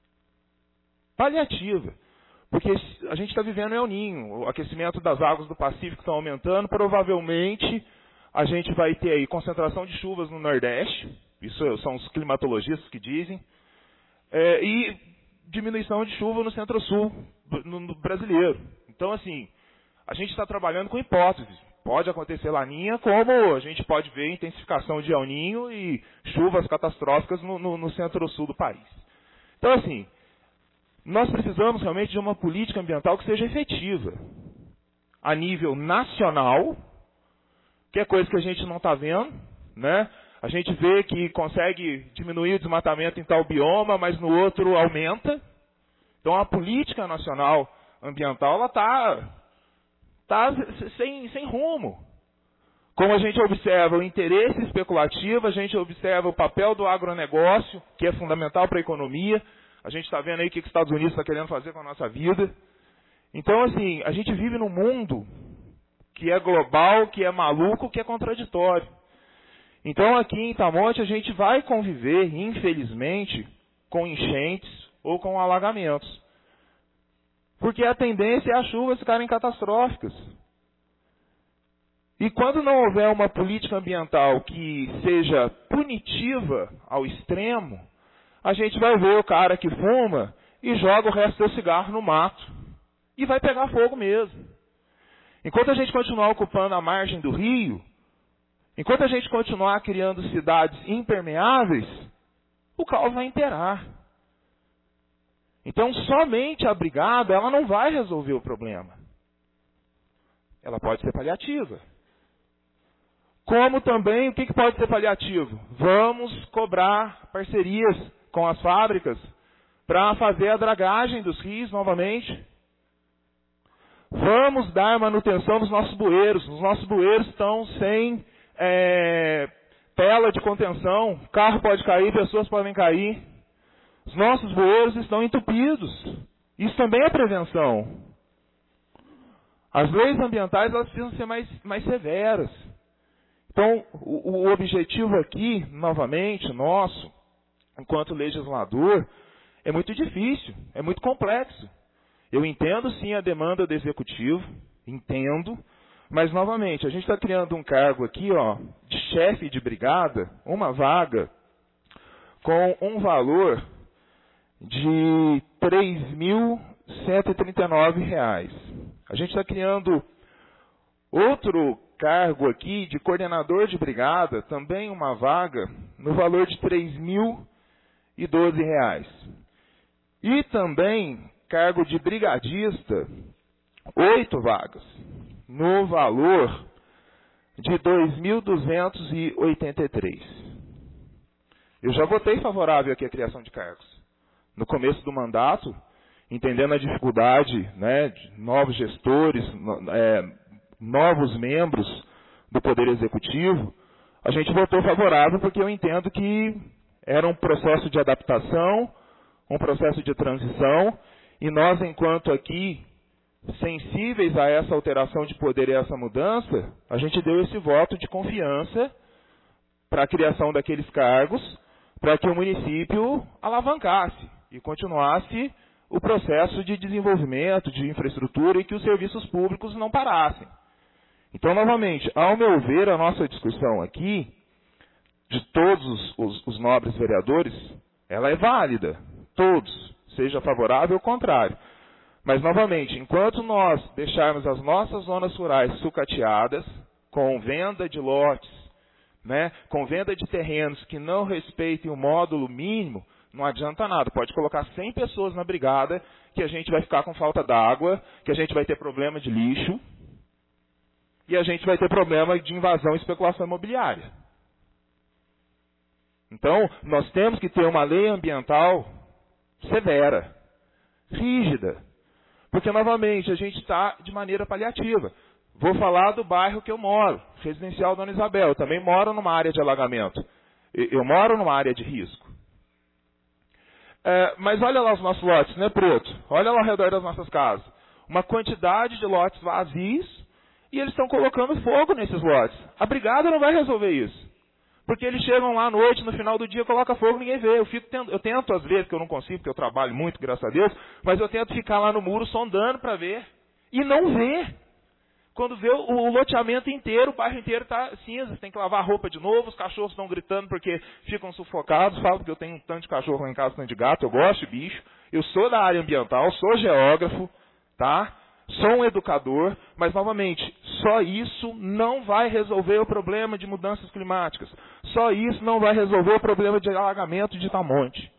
Speaker 6: Paliativa. Porque a gente está vivendo El Niño, o aquecimento das águas do Pacífico está aumentando, provavelmente a gente vai ter aí concentração de chuvas no Nordeste, isso são os climatologistas que dizem, é, e diminuição de chuva no Centro-Sul no, no brasileiro. Então, assim, a gente está trabalhando com hipóteses. Pode acontecer laninha, como a gente pode ver intensificação de El Niño e chuvas catastróficas no, no, no Centro-Sul do país. Então, assim, nós precisamos realmente de uma política ambiental que seja efetiva a nível nacional, que é coisa que a gente não está vendo, né? A gente vê que consegue diminuir o desmatamento em tal bioma, mas no outro aumenta. Então a política nacional ambiental ela está tá sem, sem rumo. Como a gente observa o interesse especulativo, a gente observa o papel do agronegócio, que é fundamental para a economia. A gente está vendo aí o que os Estados Unidos está querendo fazer com a nossa vida. Então, assim, a gente vive num mundo que é global, que é maluco, que é contraditório. Então, aqui em Itamonte, a gente vai conviver, infelizmente, com enchentes ou com alagamentos. Porque a tendência é as chuvas ficarem catastróficas. E quando não houver uma política ambiental que seja punitiva ao extremo, a gente vai ver o cara que fuma e joga o resto do cigarro no mato. E vai pegar fogo mesmo. Enquanto a gente continuar ocupando a margem do rio, enquanto a gente continuar criando cidades impermeáveis, o caos vai imperar. Então, somente a brigada, ela não vai resolver o problema. Ela pode ser paliativa. Como também, o que pode ser paliativo? Vamos cobrar parcerias com as fábricas para fazer a dragagem dos rios novamente. Vamos dar manutenção nos nossos bueiros. Os nossos bueiros estão sem é, tela de contenção. O carro pode cair, pessoas podem cair. Os nossos bueiros estão entupidos. Isso também é prevenção. As leis ambientais elas precisam ser mais, mais severas. Então, o, o objetivo aqui, novamente, nosso, enquanto legislador, é muito difícil, é muito complexo. Eu entendo sim a demanda do executivo, entendo, mas novamente, a gente está criando um cargo aqui, ó, de chefe de brigada, uma vaga, com um valor de três mil cento e trinta e nove reais. A gente está criando outro cargo aqui de coordenador de brigada, também uma vaga, no valor de três mil e doze reais. E também cargo de brigadista, oito vagas, no valor de dois mil duzentos e oitenta e três. Eu já votei favorável aqui à criação de cargos. No começo do mandato, entendendo a dificuldade, né, de novos gestores, é, novos membros do Poder Executivo, a gente votou favorável porque eu entendo que era um processo de adaptação, um processo de transição, e nós, enquanto aqui, sensíveis a essa alteração de poder e essa mudança, a gente deu esse voto de confiança para a criação daqueles cargos, para que o município alavancasse e continuasse o processo de desenvolvimento, de infraestrutura e que os serviços públicos não parassem. Então, novamente, ao meu ver, a nossa discussão aqui, de todos os, os, os nobres vereadores, ela é válida, todos, seja favorável ou contrário. Mas, novamente, enquanto nós deixarmos as nossas zonas rurais sucateadas, com venda de lotes, né, com venda de terrenos que não respeitem o módulo mínimo, não adianta nada. Pode colocar cem pessoas na brigada, que a gente vai ficar com falta d'água, que a gente vai ter problema de lixo, e a gente vai ter problema de invasão e especulação imobiliária. Então, nós temos que ter uma lei ambiental severa, rígida, porque, novamente, a gente está de maneira paliativa. Vou falar do bairro que eu moro, Residencial Dona Isabel. Eu também moro numa área de alagamento. Eu moro numa área de risco. É, mas olha lá os nossos lotes, né, Preto? Olha lá ao redor das nossas casas. Uma quantidade de lotes vazios, e eles estão colocando fogo nesses lotes. A brigada não vai resolver isso. Porque eles chegam lá à noite, no final do dia, coloca fogo, ninguém vê. Eu, fico tento, eu tento, às vezes, que eu não consigo, porque eu trabalho muito, graças a Deus, mas eu tento ficar lá no muro sondando para ver. E não vê. Quando vê o, o loteamento inteiro, o bairro inteiro está cinza, tem que lavar a roupa de novo, os cachorros estão gritando porque ficam sufocados. Falo que eu tenho um tanto de cachorro lá em casa, tanto de gato, eu gosto de bicho. Eu sou da área ambiental, sou geógrafo, tá? Sou um educador, mas, novamente, só isso não vai resolver o problema de mudanças climáticas. Só isso não vai resolver o problema de alagamento de Itamonte.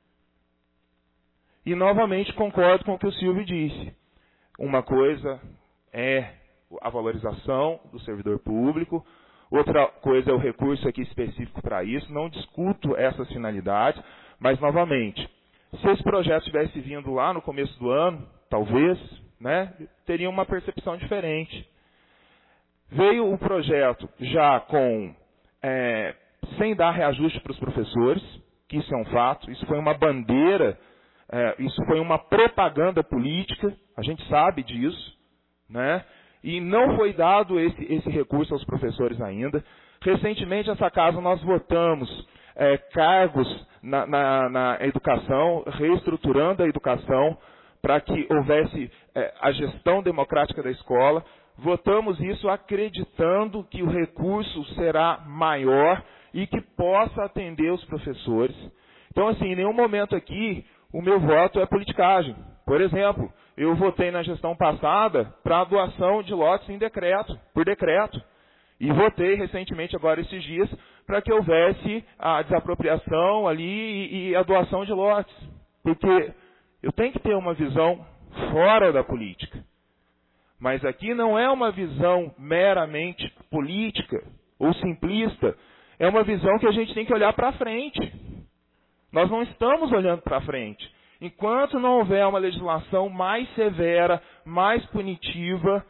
Speaker 6: E, novamente, concordo com o que o Silvio disse. Uma coisa é a valorização do servidor público, outra coisa é o recurso aqui específico para isso. Não discuto essas finalidades, mas, novamente, se esse projeto tivesse vindo lá no começo do ano, talvez, né, teria uma percepção diferente. Veio o projeto já com, é, sem dar reajuste para os professores, que isso é um fato, isso foi uma bandeira, é, isso foi uma propaganda política, a gente sabe disso, né? E não foi dado esse, esse recurso aos professores ainda. Recentemente, essa casa, nós votamos é, cargos na, na, na educação, reestruturando a educação, para que houvesse é, a gestão democrática da escola. Votamos isso acreditando que o recurso será maior e que possa atender os professores. Então, assim, em nenhum momento aqui o meu voto é politicagem. Por exemplo, eu votei na gestão passada para a doação de lotes em decreto, por decreto. E votei recentemente, agora esses dias, para que houvesse a desapropriação ali e, e a doação de lotes. Porque eu tenho que ter uma visão fora da política. Mas aqui não é uma visão meramente política ou simplista. É uma visão que a gente tem que olhar para frente. Nós não estamos olhando para frente. Enquanto não houver uma legislação mais severa, mais punitiva,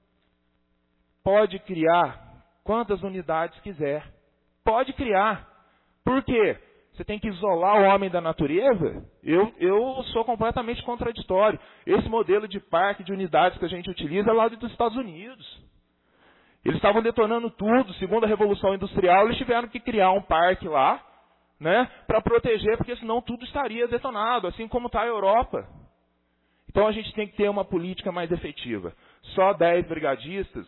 Speaker 6: pode criar quantas unidades quiser. Pode criar. Por quê? Você tem que isolar o homem da natureza? Eu, eu sou completamente contraditório. Esse modelo de parque, de unidades que a gente utiliza é lá dos Estados Unidos. Eles estavam detonando tudo. Segundo a Revolução Industrial, eles tiveram que criar um parque lá, né, para proteger, porque senão tudo estaria detonado, assim como está a Europa. Então a gente tem que ter uma política mais efetiva. Só dez brigadistas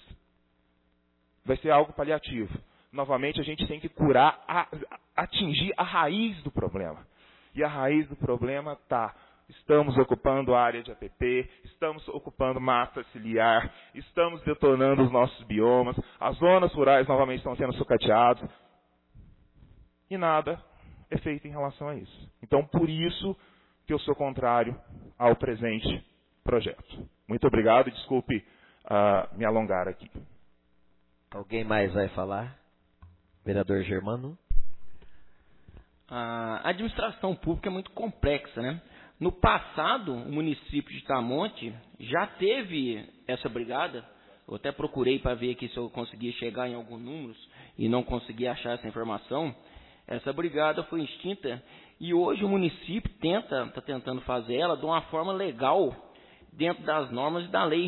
Speaker 6: vai ser algo paliativo. Novamente, a gente tem que curar, a, atingir a raiz do problema. E a raiz do problema está: estamos ocupando a área de A P P, estamos ocupando mata ciliar, estamos detonando os nossos biomas, as zonas rurais novamente estão sendo sucateadas. E nada é feito em relação a isso. Então, por isso que eu sou contrário ao presente projeto. Muito obrigado e desculpe uh, me alongar aqui.
Speaker 1: Alguém mais vai falar? Vereador Germano.
Speaker 5: A administração pública é muito complexa, né? No passado, o município de Tamonte já teve essa brigada. Eu até procurei para ver aqui se eu conseguia chegar em alguns números e não consegui achar essa informação. Essa brigada foi extinta e hoje o município tenta, está tentando fazer ela de uma forma legal, dentro das normas e da lei.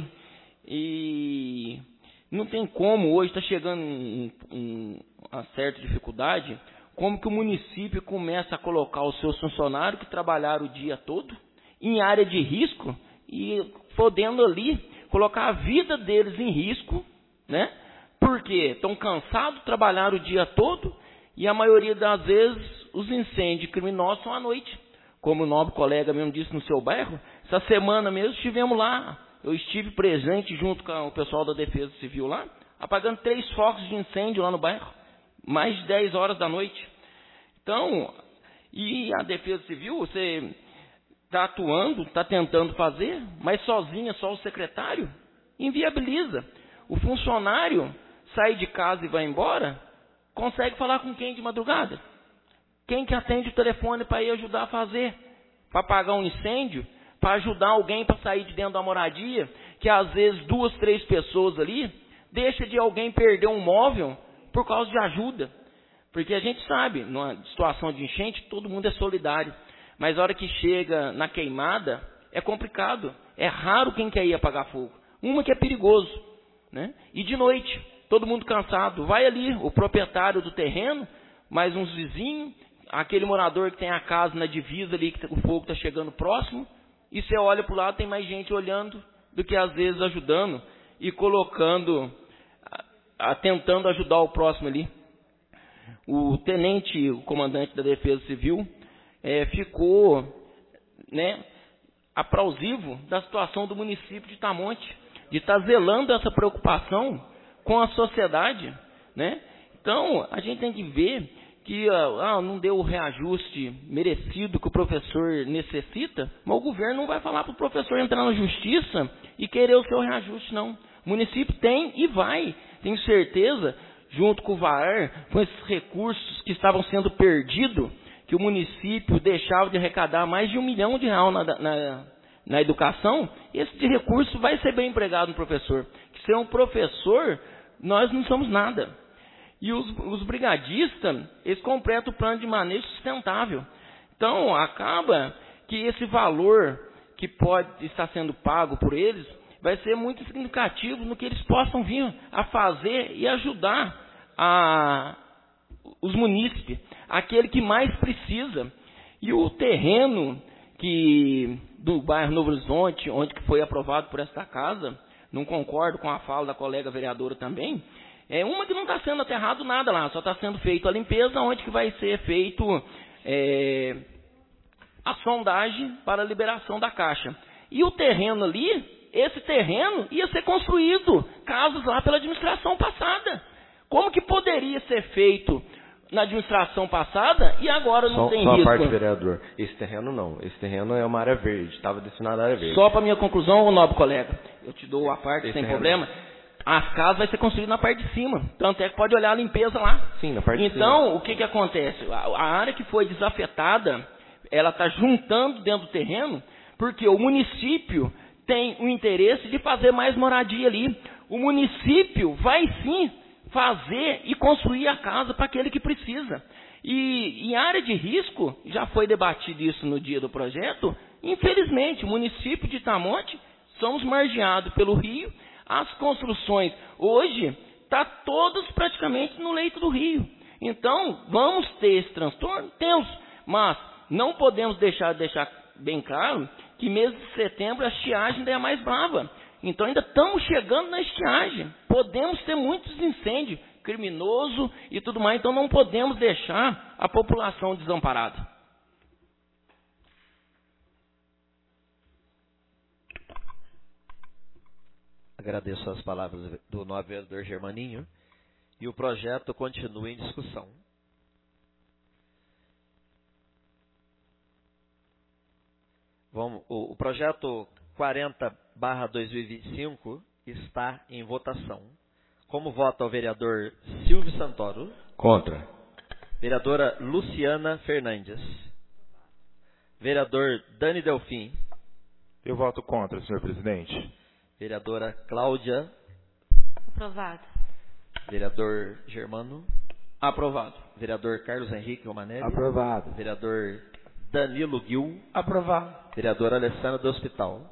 Speaker 5: E não tem como, hoje está chegando em, em uma certa dificuldade, como que o município começa a colocar os seus funcionários que trabalharam o dia todo em área de risco e podendo ali colocar a vida deles em risco, né? Porque estão cansados, trabalharam o dia todo e a maioria das vezes os incêndios criminosos são à noite. Como o nobre colega mesmo disse no seu bairro, essa semana mesmo estivemos lá. Eu estive presente junto com o pessoal da Defesa Civil lá, apagando três focos de incêndio lá no bairro, mais de dez horas da noite. Então, e a Defesa Civil, você está atuando, está tentando fazer, mas sozinha, só o secretário, inviabiliza. O funcionário sai de casa e vai embora, consegue falar com quem de madrugada? Quem que atende o telefone para ir ajudar a fazer? Para apagar um incêndio? Para ajudar alguém para sair de dentro da moradia, que às vezes duas, três pessoas ali, deixa de alguém perder um móvel por causa de ajuda. Porque a gente sabe, numa situação de enchente, todo mundo é solidário. Mas a hora que chega na queimada, é complicado. É raro quem quer ir apagar fogo. Uma que é perigoso, né? E de noite, todo mundo cansado. Vai ali, o proprietário do terreno, mais uns vizinhos, aquele morador que tem a casa na divisa ali, que o fogo está chegando próximo. E você olha para o lado, tem mais gente olhando do que às vezes ajudando e colocando, a, a, tentando ajudar o próximo ali. O tenente, o comandante da Defesa Civil, é, ficou, né, aplausivo da situação do município de Tamonte, de estar zelando essa preocupação com a sociedade, né? Então, a gente tem que ver que ah, não deu o reajuste merecido que o professor necessita, mas o governo não vai falar para o professor entrar na justiça e querer o seu reajuste, não. O município tem e vai, tenho certeza, junto com o V A R, com esses recursos que estavam sendo perdidos, que o município deixava de arrecadar mais de um milhão de reais na, na, na educação, esse recurso vai ser bem empregado no professor. Que ser um professor nós não somos nada. E os, os brigadistas, eles completam o plano de manejo sustentável. Então, acaba que esse valor que pode estar sendo pago por eles vai ser muito significativo no que eles possam vir a fazer e ajudar a, os munícipes, aquele que mais precisa. E o terreno que, do bairro Novo Horizonte, onde que foi aprovado por esta casa, não concordo com a fala da colega vereadora também, é uma que não está sendo aterrado nada lá, só está sendo feita a limpeza, onde que vai ser feito é, a sondagem para a liberação da caixa. E o terreno ali, esse terreno ia ser construído, casas lá pela administração passada. Como que poderia ser feito na administração passada e agora não
Speaker 4: só,
Speaker 5: tem
Speaker 4: só
Speaker 5: risco?
Speaker 4: Só a parte, vereador. Esse terreno não. Esse terreno é uma área verde. Estava destinado à área verde.
Speaker 5: Só para minha conclusão, nobre colega, eu te dou a parte
Speaker 4: esse
Speaker 5: sem
Speaker 4: terreno.
Speaker 5: problema. As casas vai ser construídas na parte de cima. Tanto é que pode olhar a limpeza lá.
Speaker 4: Sim, na parte
Speaker 5: então,
Speaker 4: de cima.
Speaker 5: Então, o que, que acontece? A, a área que foi desafetada, ela está juntando dentro do terreno, porque o município tem o interesse de fazer mais moradia ali. O município vai sim fazer e construir a casa para aquele que precisa. E em área de risco, já foi debatido isso no dia do projeto, infelizmente, o município de Itamonte, somos margeados pelo rio, as construções hoje está todas praticamente no leito do rio. Então, vamos ter esse transtorno? Temos, mas não podemos deixar, deixar bem claro que mês de setembro a estiagem ainda é mais brava. Então ainda estamos chegando na estiagem. Podemos ter muitos incêndios, criminoso e tudo mais, então não podemos deixar a população desamparada.
Speaker 1: Agradeço as palavras do nobre vereador Germaninho e o projeto continua em discussão. Vamos, o, o projeto quarenta barra dois mil e vinte e cinco está em votação. Como vota o vereador Silvio Santoro?
Speaker 4: Contra.
Speaker 1: Vereadora Luciana Fernandes. Vereador Dani Delfim.
Speaker 6: Eu voto contra, senhor presidente.
Speaker 1: Vereadora Cláudia.
Speaker 9: Aprovado.
Speaker 1: Vereador Germano.
Speaker 5: Aprovado.
Speaker 1: Vereador Carlos Henrique Romanelli.
Speaker 7: Aprovado.
Speaker 1: Vereador Danilo Gil.
Speaker 10: Aprovado.
Speaker 1: Vereadora Alessandra do Hospital.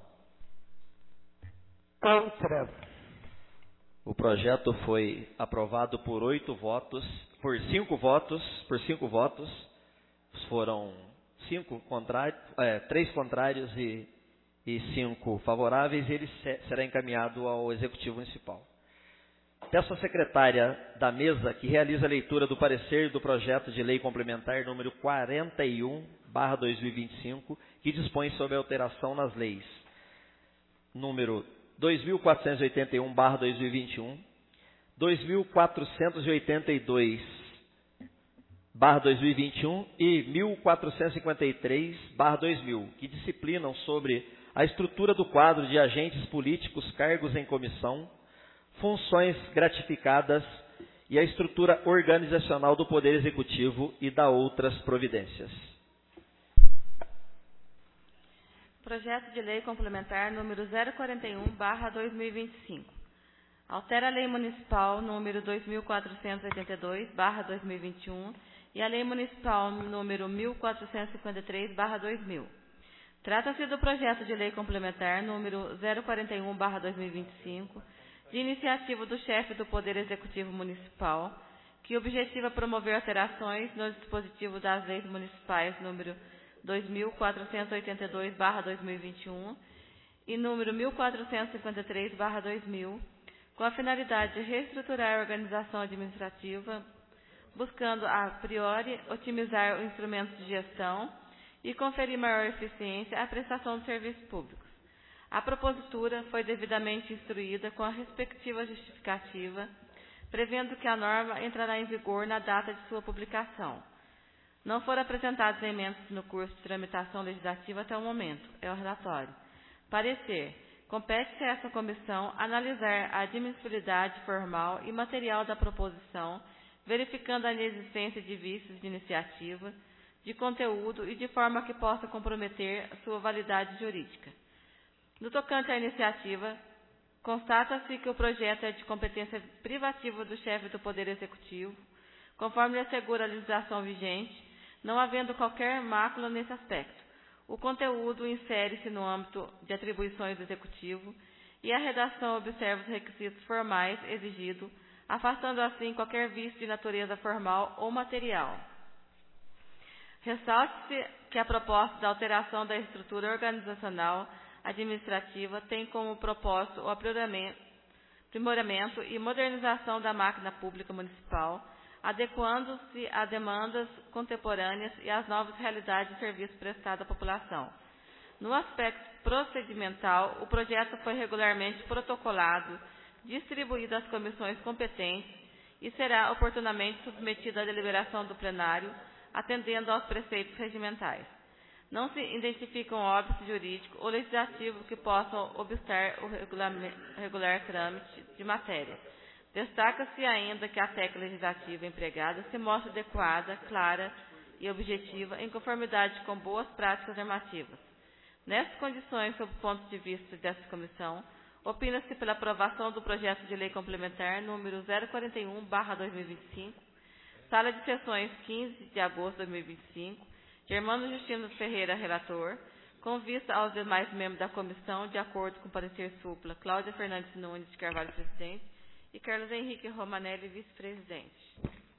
Speaker 10: Contra.
Speaker 1: O projeto foi aprovado por oito votos, por cinco votos, por cinco votos. Foram cinco contrários, é, três contrários e, e cinco favoráveis. E ele se, será encaminhado ao Executivo Municipal. Peço à secretária da mesa que realize a leitura do parecer do projeto de lei complementar número quarenta e um barra dois mil e vinte e cinco, que dispõe sobre a alteração nas leis número dois mil quatrocentos e oitenta e um barra dois mil e vinte e um, dois mil quatrocentos e oitenta e dois barra dois mil e vinte e um e mil quatrocentos e cinquenta e três barra dois mil, que disciplinam sobre a estrutura do quadro de agentes políticos, cargos em comissão, funções gratificadas e a estrutura organizacional do Poder Executivo e da outras providências.
Speaker 9: Projeto de Lei Complementar número zero quarenta e um barra dois mil e vinte e cinco. Altera a Lei Municipal número dois mil quatrocentos e oitenta e dois barra dois mil e vinte e um e a Lei Municipal número mil quatrocentos e cinquenta e três barra dois mil. Trata-se do projeto de lei complementar número zero quarenta e um barra dois mil e vinte e cinco, de iniciativa do chefe do Poder Executivo Municipal, que objetiva promover alterações no dispositivo das leis municipais número dois mil quatrocentos e oitenta e dois barra dois mil e vinte e um e número mil quatrocentos e cinquenta e três barra dois mil, com a finalidade de reestruturar a organização administrativa, buscando, a priori, otimizar os instrumentos de gestão e conferir maior eficiência à prestação de serviços públicos. A propositura foi devidamente instruída com a respectiva justificativa, prevendo que a norma entrará em vigor na data de sua publicação. Não foram apresentados emendas no curso de tramitação legislativa até o momento. É o relatório. Parecer. Compete-se a essa comissão analisar a admissibilidade formal e material da proposição, verificando a inexistência de vícios de iniciativa, de conteúdo e de forma que possa comprometer sua validade jurídica. No tocante à iniciativa, Constata-se que o projeto é de competência privativa do chefe do Poder Executivo, conforme assegura a legislação vigente, não havendo qualquer mácula nesse aspecto. O conteúdo insere-se no âmbito de atribuições do Executivo e a redação observa os requisitos formais exigidos, afastando assim qualquer vício de natureza formal ou material. Ressalte-se que a proposta da alteração da estrutura organizacional administrativa tem como propósito o aprimoramento e modernização da máquina pública municipal, adequando-se a demandas contemporâneas e às novas realidades de serviço prestado à população. No aspecto procedimental, o projeto foi regularmente protocolado, distribuído às comissões competentes e será oportunamente submetido à deliberação do plenário, atendendo aos preceitos regimentais. Não se identificam óbitos jurídico ou legislativo que possam obstar o regular, regular trâmite de matéria. Destaca-se ainda que a técnica legislativa empregada se mostra adequada, clara e objetiva, em conformidade com boas práticas normativas. Nessas condições, sob o ponto de vista dessa comissão, opina-se pela aprovação do projeto de lei complementar número zero quarenta e um barra dois mil e vinte e cinco, sala de sessões quinze de agosto de dois mil e vinte e cinco, Germano Justino Ferreira, relator, com vista aos demais membros da comissão, de acordo com o parecer súpla, Cláudia Fernandes Nunes de Carvalho, presidente, e Carlos Henrique Romanelli, vice-presidente.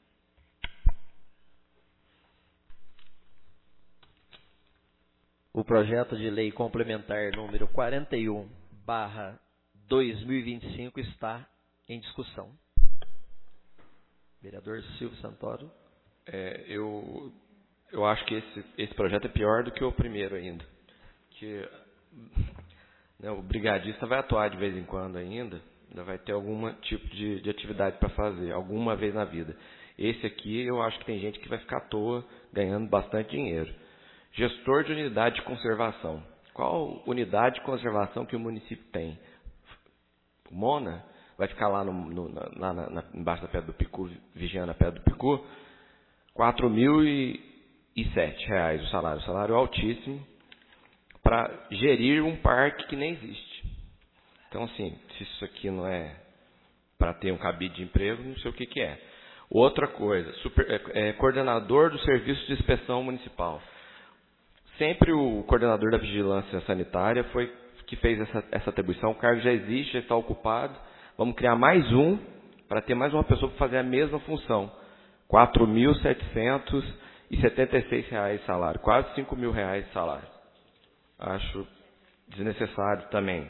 Speaker 1: O projeto de lei complementar número quarenta e um barra dois mil e vinte e cinco está em discussão. Vereador Silvio Santoro.
Speaker 4: É, eu, eu acho que esse, esse projeto é pior do que o primeiro ainda. Que, né, o brigadista vai atuar de vez em quando ainda, ainda vai ter algum tipo de, de atividade para fazer, alguma vez na vida. Esse aqui eu acho que tem gente que vai ficar à toa ganhando bastante dinheiro. Gestor de unidade de conservação. Qual unidade de conservação que o município tem? O Mona vai ficar lá, no, no, na, na, na, embaixo da Pedra do Picu, vigiando a Pedra do Picu, quatro mil e sete reais o salário. O salário é altíssimo para gerir um parque que nem existe. Então, assim, se isso aqui não é para ter um cabide de emprego, não sei o que, que é. Outra coisa, super, é, é, coordenador do Serviço de Inspeção Municipal. Sempre o coordenador da Vigilância Sanitária foi que fez essa, essa atribuição. O cargo já existe, já está ocupado. Vamos criar mais um, para ter mais uma pessoa para fazer a mesma função. quatro mil setecentos e setenta e seis reais de salário. Quase cinco mil reais de salário. Acho desnecessário também.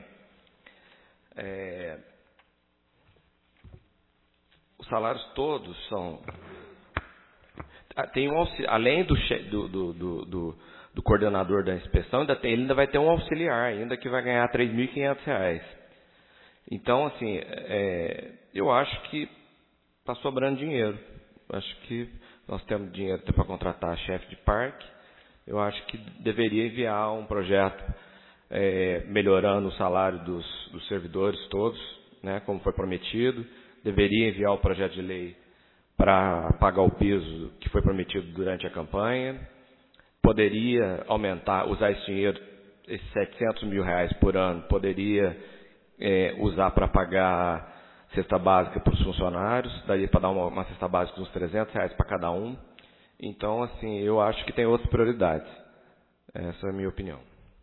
Speaker 4: É, os salários todos são... Tem um auxiliar, além do, do, do, do, do, do coordenador da inspeção, ainda tem, ele ainda vai ter um auxiliar, ainda que vai ganhar três mil e quinhentos reais. Então, assim, é, eu acho que está sobrando dinheiro. Acho que nós temos dinheiro para contratar chefe de parque. Eu acho que deveria enviar um projeto é, melhorando o salário dos, dos servidores todos, né, como foi prometido. Deveria enviar o projeto de lei para pagar o piso que foi prometido durante a campanha. Poderia aumentar, usar esse dinheiro, esses setecentos mil reais por ano, poderia é, usar para pagar cesta básica para os funcionários, daria para dar uma, uma cesta básica de uns trezentos reais para cada um. Então, assim, eu acho que tem outras prioridades. Essa é a minha opinião.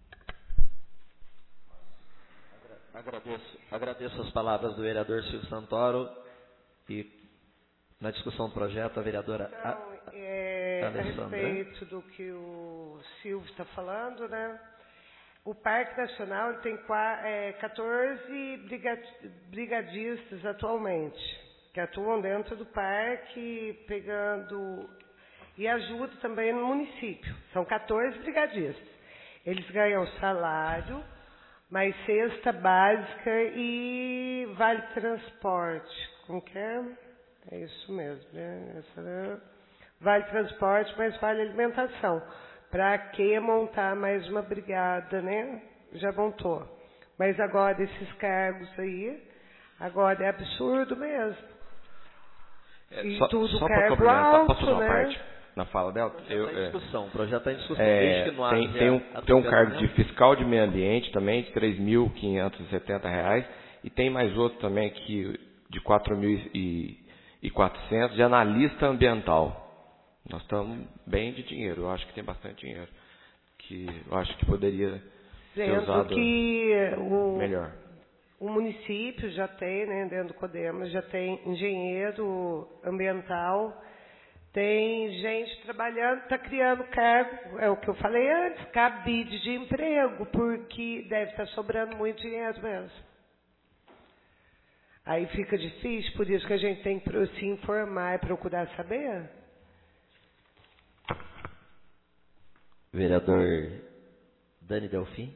Speaker 1: Agradeço, agradeço as palavras do vereador Silvio Santoro e na discussão do projeto a vereadora
Speaker 8: então, é, a
Speaker 1: Alessandra.
Speaker 8: respeito do que o Silvio está falando, né? O Parque Nacional ele tem é, quatorze brigadistas atualmente, que atuam dentro do parque, pegando e ajudam também no município. São quatorze brigadistas. Eles ganham salário, mais cesta básica e vale transporte. Como que é? É isso mesmo, né? Essa, né? Vale transporte, mas vale alimentação. Para que montar mais uma brigada, né? Já montou. Mas agora esses cargos aí, agora é absurdo mesmo.
Speaker 4: É,
Speaker 8: e
Speaker 4: só,
Speaker 8: tudo
Speaker 4: só
Speaker 8: cargo alto,
Speaker 4: posso fazer uma
Speaker 8: né?
Speaker 4: parte na fala dela?
Speaker 1: Eu, está em discussão, o projeto está em discussão.
Speaker 4: É,
Speaker 1: desde que não
Speaker 4: tem,
Speaker 1: haja
Speaker 4: tem, um, tem um cargo de fiscal de meio ambiente também, de três mil quinhentos e setenta reais, E tem mais outro também aqui, de quatro mil e quatrocentos, de analista ambiental. Nós estamos bem de dinheiro, eu acho que tem bastante dinheiro, que eu acho que poderia ser
Speaker 8: Sendo
Speaker 4: usado
Speaker 8: que o,
Speaker 4: melhor.
Speaker 8: O município já tem, né, dentro do CODEMAS, já tem engenheiro ambiental, tem gente trabalhando, está criando cargo, é o que eu falei antes, cabide de emprego, porque deve estar sobrando muito dinheiro mesmo. Aí fica difícil, por isso que a gente tem que se informar e procurar saber.
Speaker 12: Vereador Dani Delfim.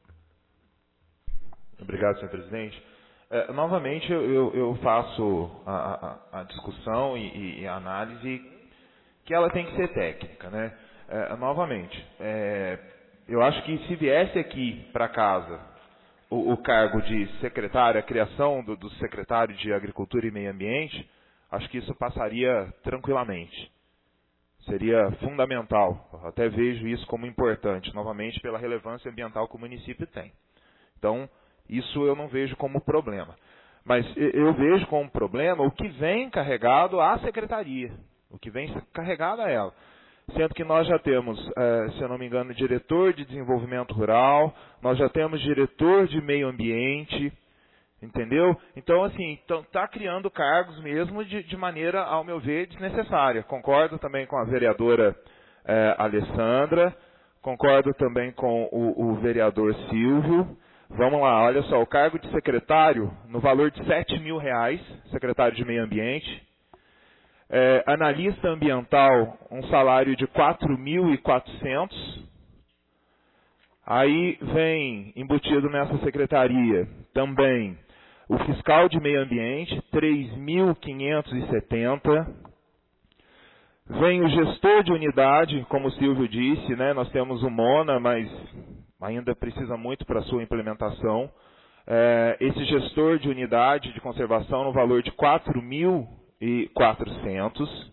Speaker 6: Obrigado, senhor presidente. É, novamente, eu, eu faço a, a, a discussão e, e a análise que ela tem que ser técnica, né? É, novamente, é, eu acho que se viesse aqui para casa o, o cargo de secretário, a criação do, do secretário de Agricultura e Meio Ambiente, acho que isso passaria tranquilamente. Seria fundamental. Eu até vejo isso como importante, novamente, pela relevância ambiental que o município tem. Então, isso eu não vejo como problema. Mas eu vejo como problema o que vem carregado à secretaria, o que vem carregado a ela. Sendo que nós já temos, se eu não me engano, diretor de desenvolvimento rural, nós já temos diretor de meio ambiente, entendeu? Então, assim, está criando cargos mesmo de, de maneira, ao meu ver, desnecessária. Concordo também com a vereadora eh, Alessandra, concordo também com o, o vereador Silvio. Vamos lá, olha só, o cargo de secretário, no valor de sete mil reais, secretário de meio ambiente. É, analista ambiental, um salário de quatro mil e quatrocentos. Aí vem, embutido nessa secretaria, também o fiscal de meio ambiente, três mil quinhentos e setenta. Vem o gestor de unidade, como o Silvio disse, né, nós temos o MONA, mas ainda precisa muito para a sua implementação. É, esse gestor de unidade de conservação no valor de quatro mil e quatrocentos.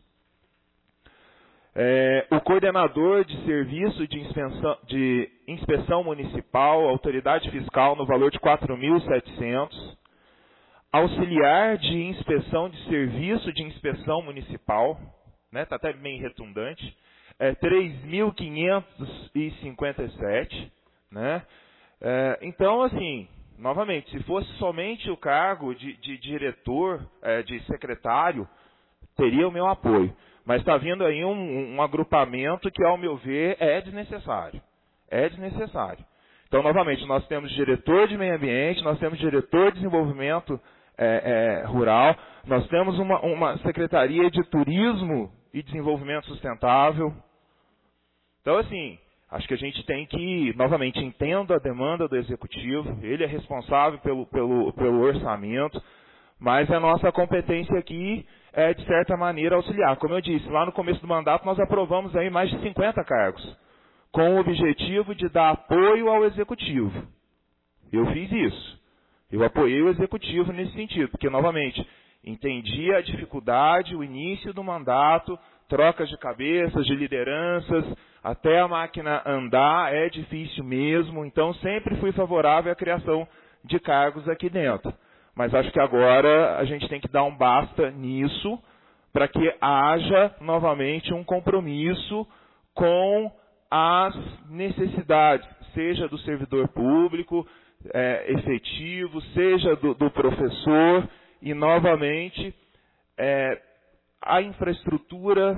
Speaker 6: É, o coordenador de serviço de inspeção, de inspeção municipal, autoridade fiscal, no valor de quatro mil e setecentos. Auxiliar de inspeção de serviço de inspeção municipal, né, está até bem redundante, é, três mil quinhentos e cinquenta e sete. Né? É, então, assim, novamente, se fosse somente o cargo de, de diretor, é, de secretário, teria o meu apoio. Mas está vindo aí um, um agrupamento que, ao meu ver, é desnecessário. É desnecessário. Então, novamente, nós temos diretor de meio ambiente, nós temos diretor de desenvolvimento é, é, rural, nós temos uma, uma secretaria de turismo e desenvolvimento sustentável. Então, assim, acho que a gente tem que, novamente, entendo a demanda do executivo, ele é responsável pelo, pelo, pelo orçamento, mas a nossa competência aqui é, de certa maneira, auxiliar. Como eu disse, lá no começo do mandato nós aprovamos aí mais de cinquenta cargos, com o objetivo de dar apoio ao executivo. Eu fiz isso. Eu apoiei o executivo nesse sentido, porque, novamente, entendi a dificuldade, o início do mandato, trocas de cabeças, de lideranças, até a máquina andar é difícil mesmo, então sempre fui favorável à criação de cargos aqui dentro. Mas acho que agora a gente tem que dar um basta nisso, para que haja novamente um compromisso com as necessidades, seja do servidor público é, efetivo, seja do, do professor, e novamente é, a infraestrutura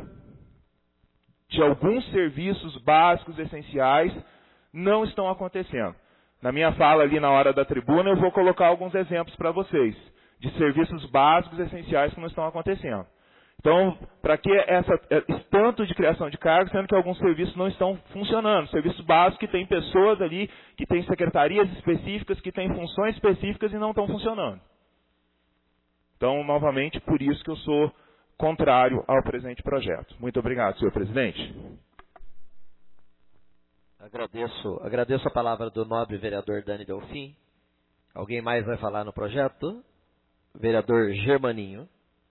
Speaker 6: de alguns serviços básicos essenciais não estão acontecendo. Na minha fala ali na hora da tribuna, eu vou colocar alguns exemplos para vocês, de serviços básicos essenciais que não estão acontecendo. Então, para que essa, esse tanto de criação de cargos, sendo que alguns serviços não estão funcionando? Serviços básicos que têm pessoas ali, que têm secretarias específicas, que têm funções específicas e não estão funcionando. Então, novamente, por isso que eu sou contrário ao presente projeto. Muito obrigado, senhor presidente.
Speaker 12: Agradeço, agradeço a palavra do nobre vereador Dani Delfim. Alguém mais vai falar no projeto? Vereador Germaninho.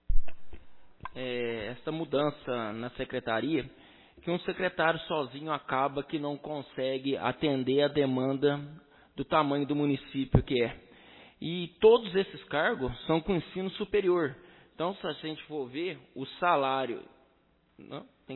Speaker 5: É, essa mudança na secretaria, que um secretário sozinho acaba que não consegue atender a demanda do tamanho do município que é. E todos esses cargos são com ensino superior. Então, se a gente for ver, o salário... Não, tem,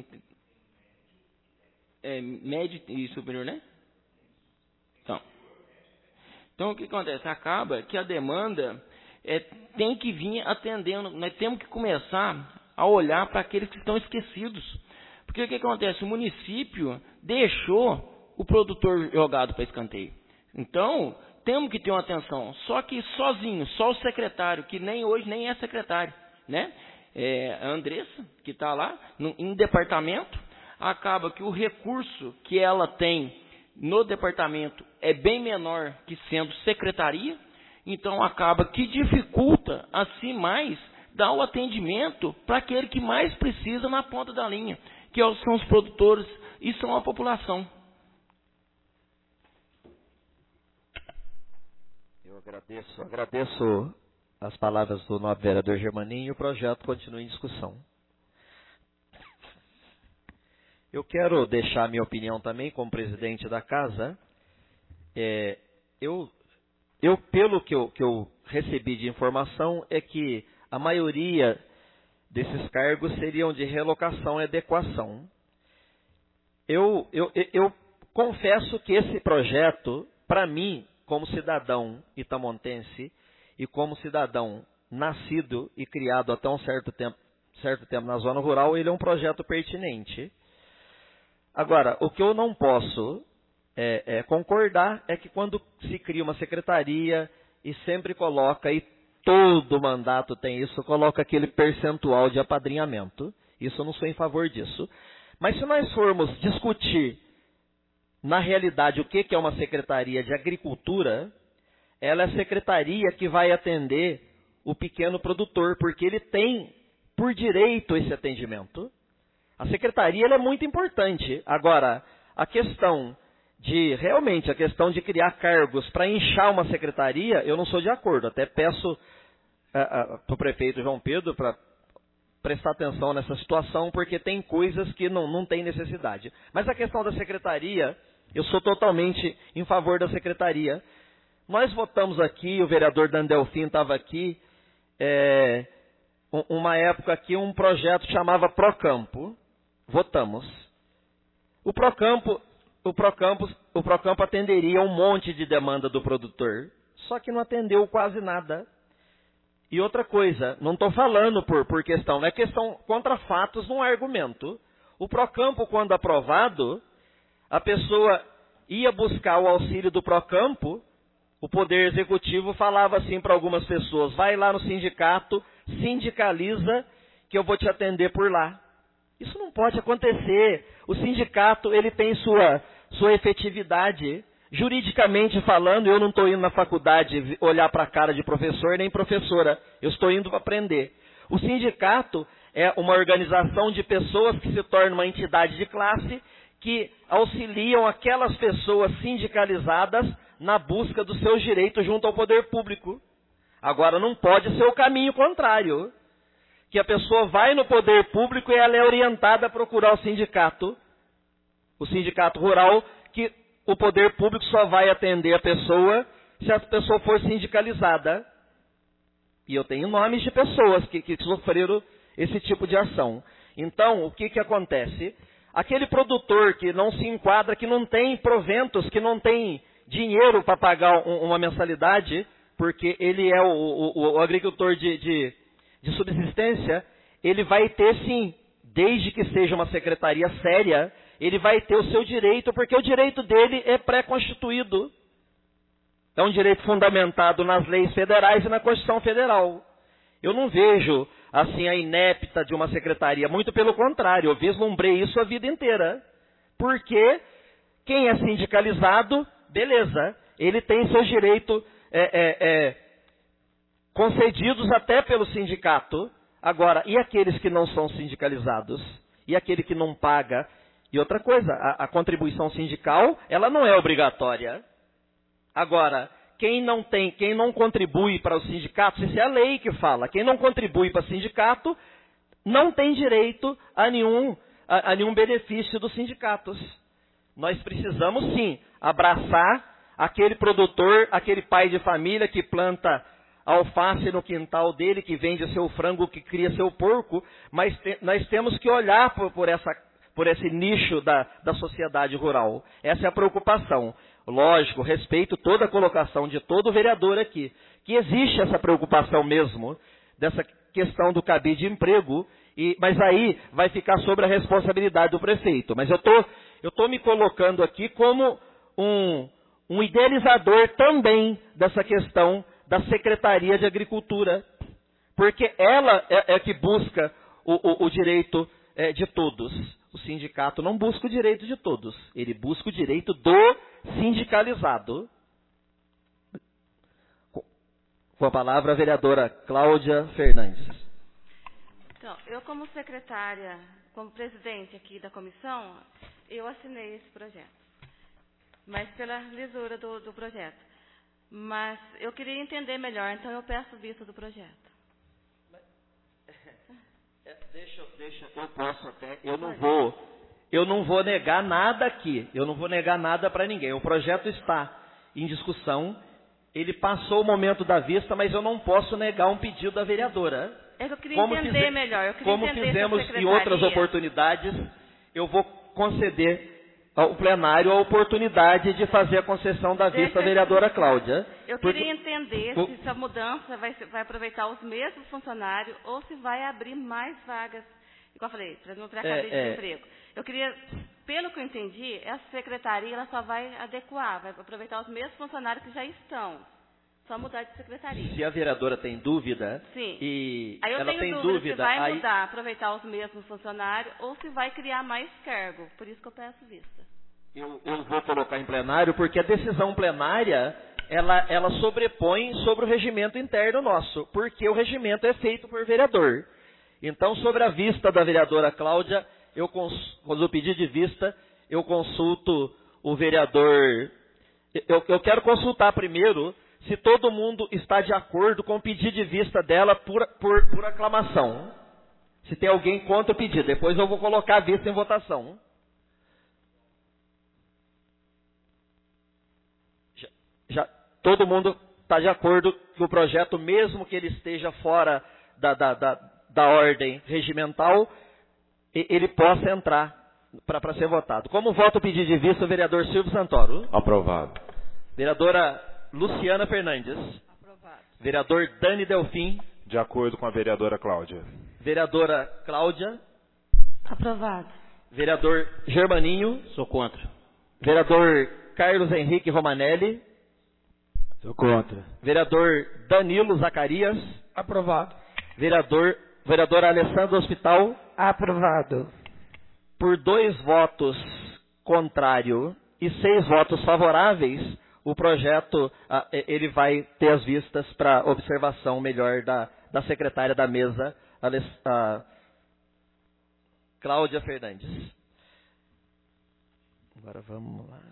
Speaker 5: é médio e superior, né? Então, então, o que acontece? Acaba que a demanda é, tem que vir atendendo. Nós temos que começar a olhar para aqueles que estão esquecidos. Porque o que acontece? O município deixou o produtor jogado para escanteio. Então, temos que ter uma atenção. Só que sozinho, só o secretário, que nem hoje nem é secretário, né? É, a Andressa, que está lá, no, em departamento, acaba que o recurso que ela tem no departamento é bem menor que sendo secretaria, então acaba que dificulta, assim mais, dar o atendimento para aquele que mais precisa na ponta da linha, que são os produtores e são a população.
Speaker 12: Eu agradeço, agradeço as palavras do nobre vereador Germaninho e o projeto continua em discussão. Eu quero deixar a minha opinião também como presidente da casa. É, eu, eu, pelo que eu, que eu recebi de informação, é que a maioria desses cargos seriam de relocação e adequação. Eu, eu, eu confesso que esse projeto, para mim, como cidadão itamontense e como cidadão nascido e criado até um certo tempo, certo tempo na zona rural, ele é um projeto pertinente. Agora, o que eu não posso é, é, concordar é que quando se cria uma secretaria e sempre coloca, e todo mandato tem isso, coloca aquele percentual de apadrinhamento. Isso eu não sou em favor disso. Mas se nós formos discutir, na realidade, o que é uma secretaria de agricultura, ela é a secretaria que vai atender o pequeno produtor, porque ele tem por direito esse atendimento. A secretaria ela é muito importante. Agora, a questão de, realmente, a questão de criar cargos para inchar uma secretaria, eu não sou de acordo. Até peço uh, uh, para o prefeito João Pedro para prestar atenção nessa situação, porque tem coisas que não, não tem necessidade. Mas a questão da secretaria, eu sou totalmente em favor da secretaria. Nós votamos aqui, o vereador Dan Delfim estava aqui, é, uma época aqui, um projeto que chamava Procampo. Votamos. O Procampo, o Procampo, o Procampo atenderia um monte de demanda do produtor, só que não atendeu quase nada. E outra coisa, não estou falando por, por questão, não é questão contra fatos, não é argumento. O Procampo, quando aprovado, a pessoa ia buscar o auxílio do Procampo, o Poder Executivo falava assim para algumas pessoas, vai lá no sindicato, sindicaliza que eu vou te atender por lá. Isso não pode acontecer. O sindicato ele tem sua, sua efetividade. Juridicamente falando, eu não estou indo na faculdade olhar para a cara de professor nem professora. Eu estou indo para aprender. O sindicato é uma organização de pessoas que se torna uma entidade de classe que auxiliam aquelas pessoas sindicalizadas na busca dos seus direitos junto ao poder público. Agora, não pode ser o caminho contrário. Que a pessoa vai no poder público e ela é orientada a procurar o sindicato. O sindicato rural, que o poder público só vai atender a pessoa se a pessoa for sindicalizada. E eu tenho nomes de pessoas que, que sofreram esse tipo de ação. Então, o que, que acontece? Aquele produtor que não se enquadra, que não tem proventos, que não tem dinheiro para pagar um, uma mensalidade, porque ele é o, o, o agricultor de... de de subsistência, ele vai ter sim, desde que seja uma secretaria séria, ele vai ter o seu direito, porque o direito dele é pré-constituído. É um direito fundamentado nas leis federais e na Constituição Federal. Eu não vejo, assim, a inépita de uma secretaria, muito pelo contrário, eu vislumbrei isso a vida inteira. Porque quem é sindicalizado, beleza, ele tem seu direito é, é, é, concedidos até pelo sindicato. Agora, e aqueles que não são sindicalizados? E aquele que não paga? E outra coisa, a, a contribuição sindical, ela não é obrigatória. Agora, quem não tem, quem não contribui para os sindicatos, isso é a lei que fala, quem não contribui para o sindicato, não tem direito a nenhum, a, a nenhum benefício dos sindicatos. Nós precisamos, sim, abraçar aquele produtor, aquele pai de família que planta alface no quintal dele, que vende seu frango, que cria seu porco, mas te, nós temos que olhar por, por, essa, por esse nicho da, da sociedade rural. Essa é a preocupação. Lógico, respeito toda a colocação de todo vereador aqui, que existe essa preocupação mesmo, dessa questão do cabide de emprego, e, mas aí vai ficar sobre a responsabilidade do prefeito. Mas eu tô, eu tô me colocando aqui como um, um idealizador também dessa questão da Secretaria de Agricultura, porque ela é, é que busca o, o, o direito é, de todos. O sindicato não busca o direito de todos, ele busca o direito do sindicalizado. Com a palavra a vereadora Cláudia Fernandes.
Speaker 9: Então, eu como secretária, como presidente aqui da comissão, eu assinei esse projeto, mas pela lisura do, do projeto. Mas eu queria entender melhor, então eu peço vista do projeto.
Speaker 12: Deixa, deixa, eu posso até, eu não vou, eu não vou negar nada aqui, eu não vou negar nada para ninguém. O projeto está em discussão, ele passou o momento da vista, mas eu não posso negar um pedido da vereadora.
Speaker 9: É que eu queria
Speaker 12: como
Speaker 9: entender
Speaker 12: fize,
Speaker 9: melhor, eu queria
Speaker 12: como
Speaker 9: entender
Speaker 12: fizemos em outras oportunidades, eu vou conceder ao plenário a oportunidade de fazer a concessão da vista à vereadora Cláudia.
Speaker 9: Eu
Speaker 12: porque,
Speaker 9: queria entender se essa mudança vai, vai aproveitar os mesmos funcionários ou se vai abrir mais vagas, igual eu falei, para não ter cabide
Speaker 12: é,
Speaker 9: de emprego. Eu queria, pelo que eu entendi, essa secretaria ela só vai adequar, vai aproveitar os mesmos funcionários que já estão. Só mudar de secretaria.
Speaker 12: Se a vereadora tem dúvida,
Speaker 9: Sim.
Speaker 12: e
Speaker 9: aí eu
Speaker 12: ela
Speaker 9: tenho
Speaker 12: tem
Speaker 9: dúvida,
Speaker 12: dúvida,
Speaker 9: se vai
Speaker 12: aí...
Speaker 9: mudar, aproveitar os mesmos funcionários ou se vai criar mais cargo. Por isso que eu peço vista.
Speaker 12: Eu, eu vou colocar em plenário porque a decisão plenária ela, ela sobrepõe sobre o regimento interno nosso, porque o regimento é feito por vereador. Então, sobre a vista da vereadora Cláudia, eu cons... quando eu pedir de vista, eu consulto o vereador. Eu, eu quero consultar primeiro se todo mundo está de acordo com o pedido de vista dela por, por, por aclamação. Se tem alguém contra o pedido. Depois eu vou colocar a vista em votação. Já, já todo mundo está de acordo que o projeto, mesmo que ele esteja fora da, da, da, da ordem regimental, ele possa entrar para ser votado. Como vota o pedido de vista o vereador Silvio Santoro?
Speaker 4: Aprovado.
Speaker 12: Vereadora Luciana Fernandes.
Speaker 11: Aprovado.
Speaker 12: Vereador Dani Delfim.
Speaker 6: De acordo com a vereadora Cláudia.
Speaker 12: Vereadora Cláudia.
Speaker 9: Aprovado.
Speaker 12: Vereador Germaninho.
Speaker 5: Sou contra.
Speaker 12: Vereador Carlos Henrique Romanelli.
Speaker 7: Sou contra.
Speaker 12: Vereador Danilo Zacarias.
Speaker 10: Aprovado.
Speaker 12: Vereador, vereadora Alessandra Hospital.
Speaker 10: Aprovado.
Speaker 12: Por dois votos contrário e seis votos favoráveis, o projeto ah, ele vai ter as vistas para observação melhor da, da secretária da mesa, a, a Cláudia Fernandes. Agora vamos lá.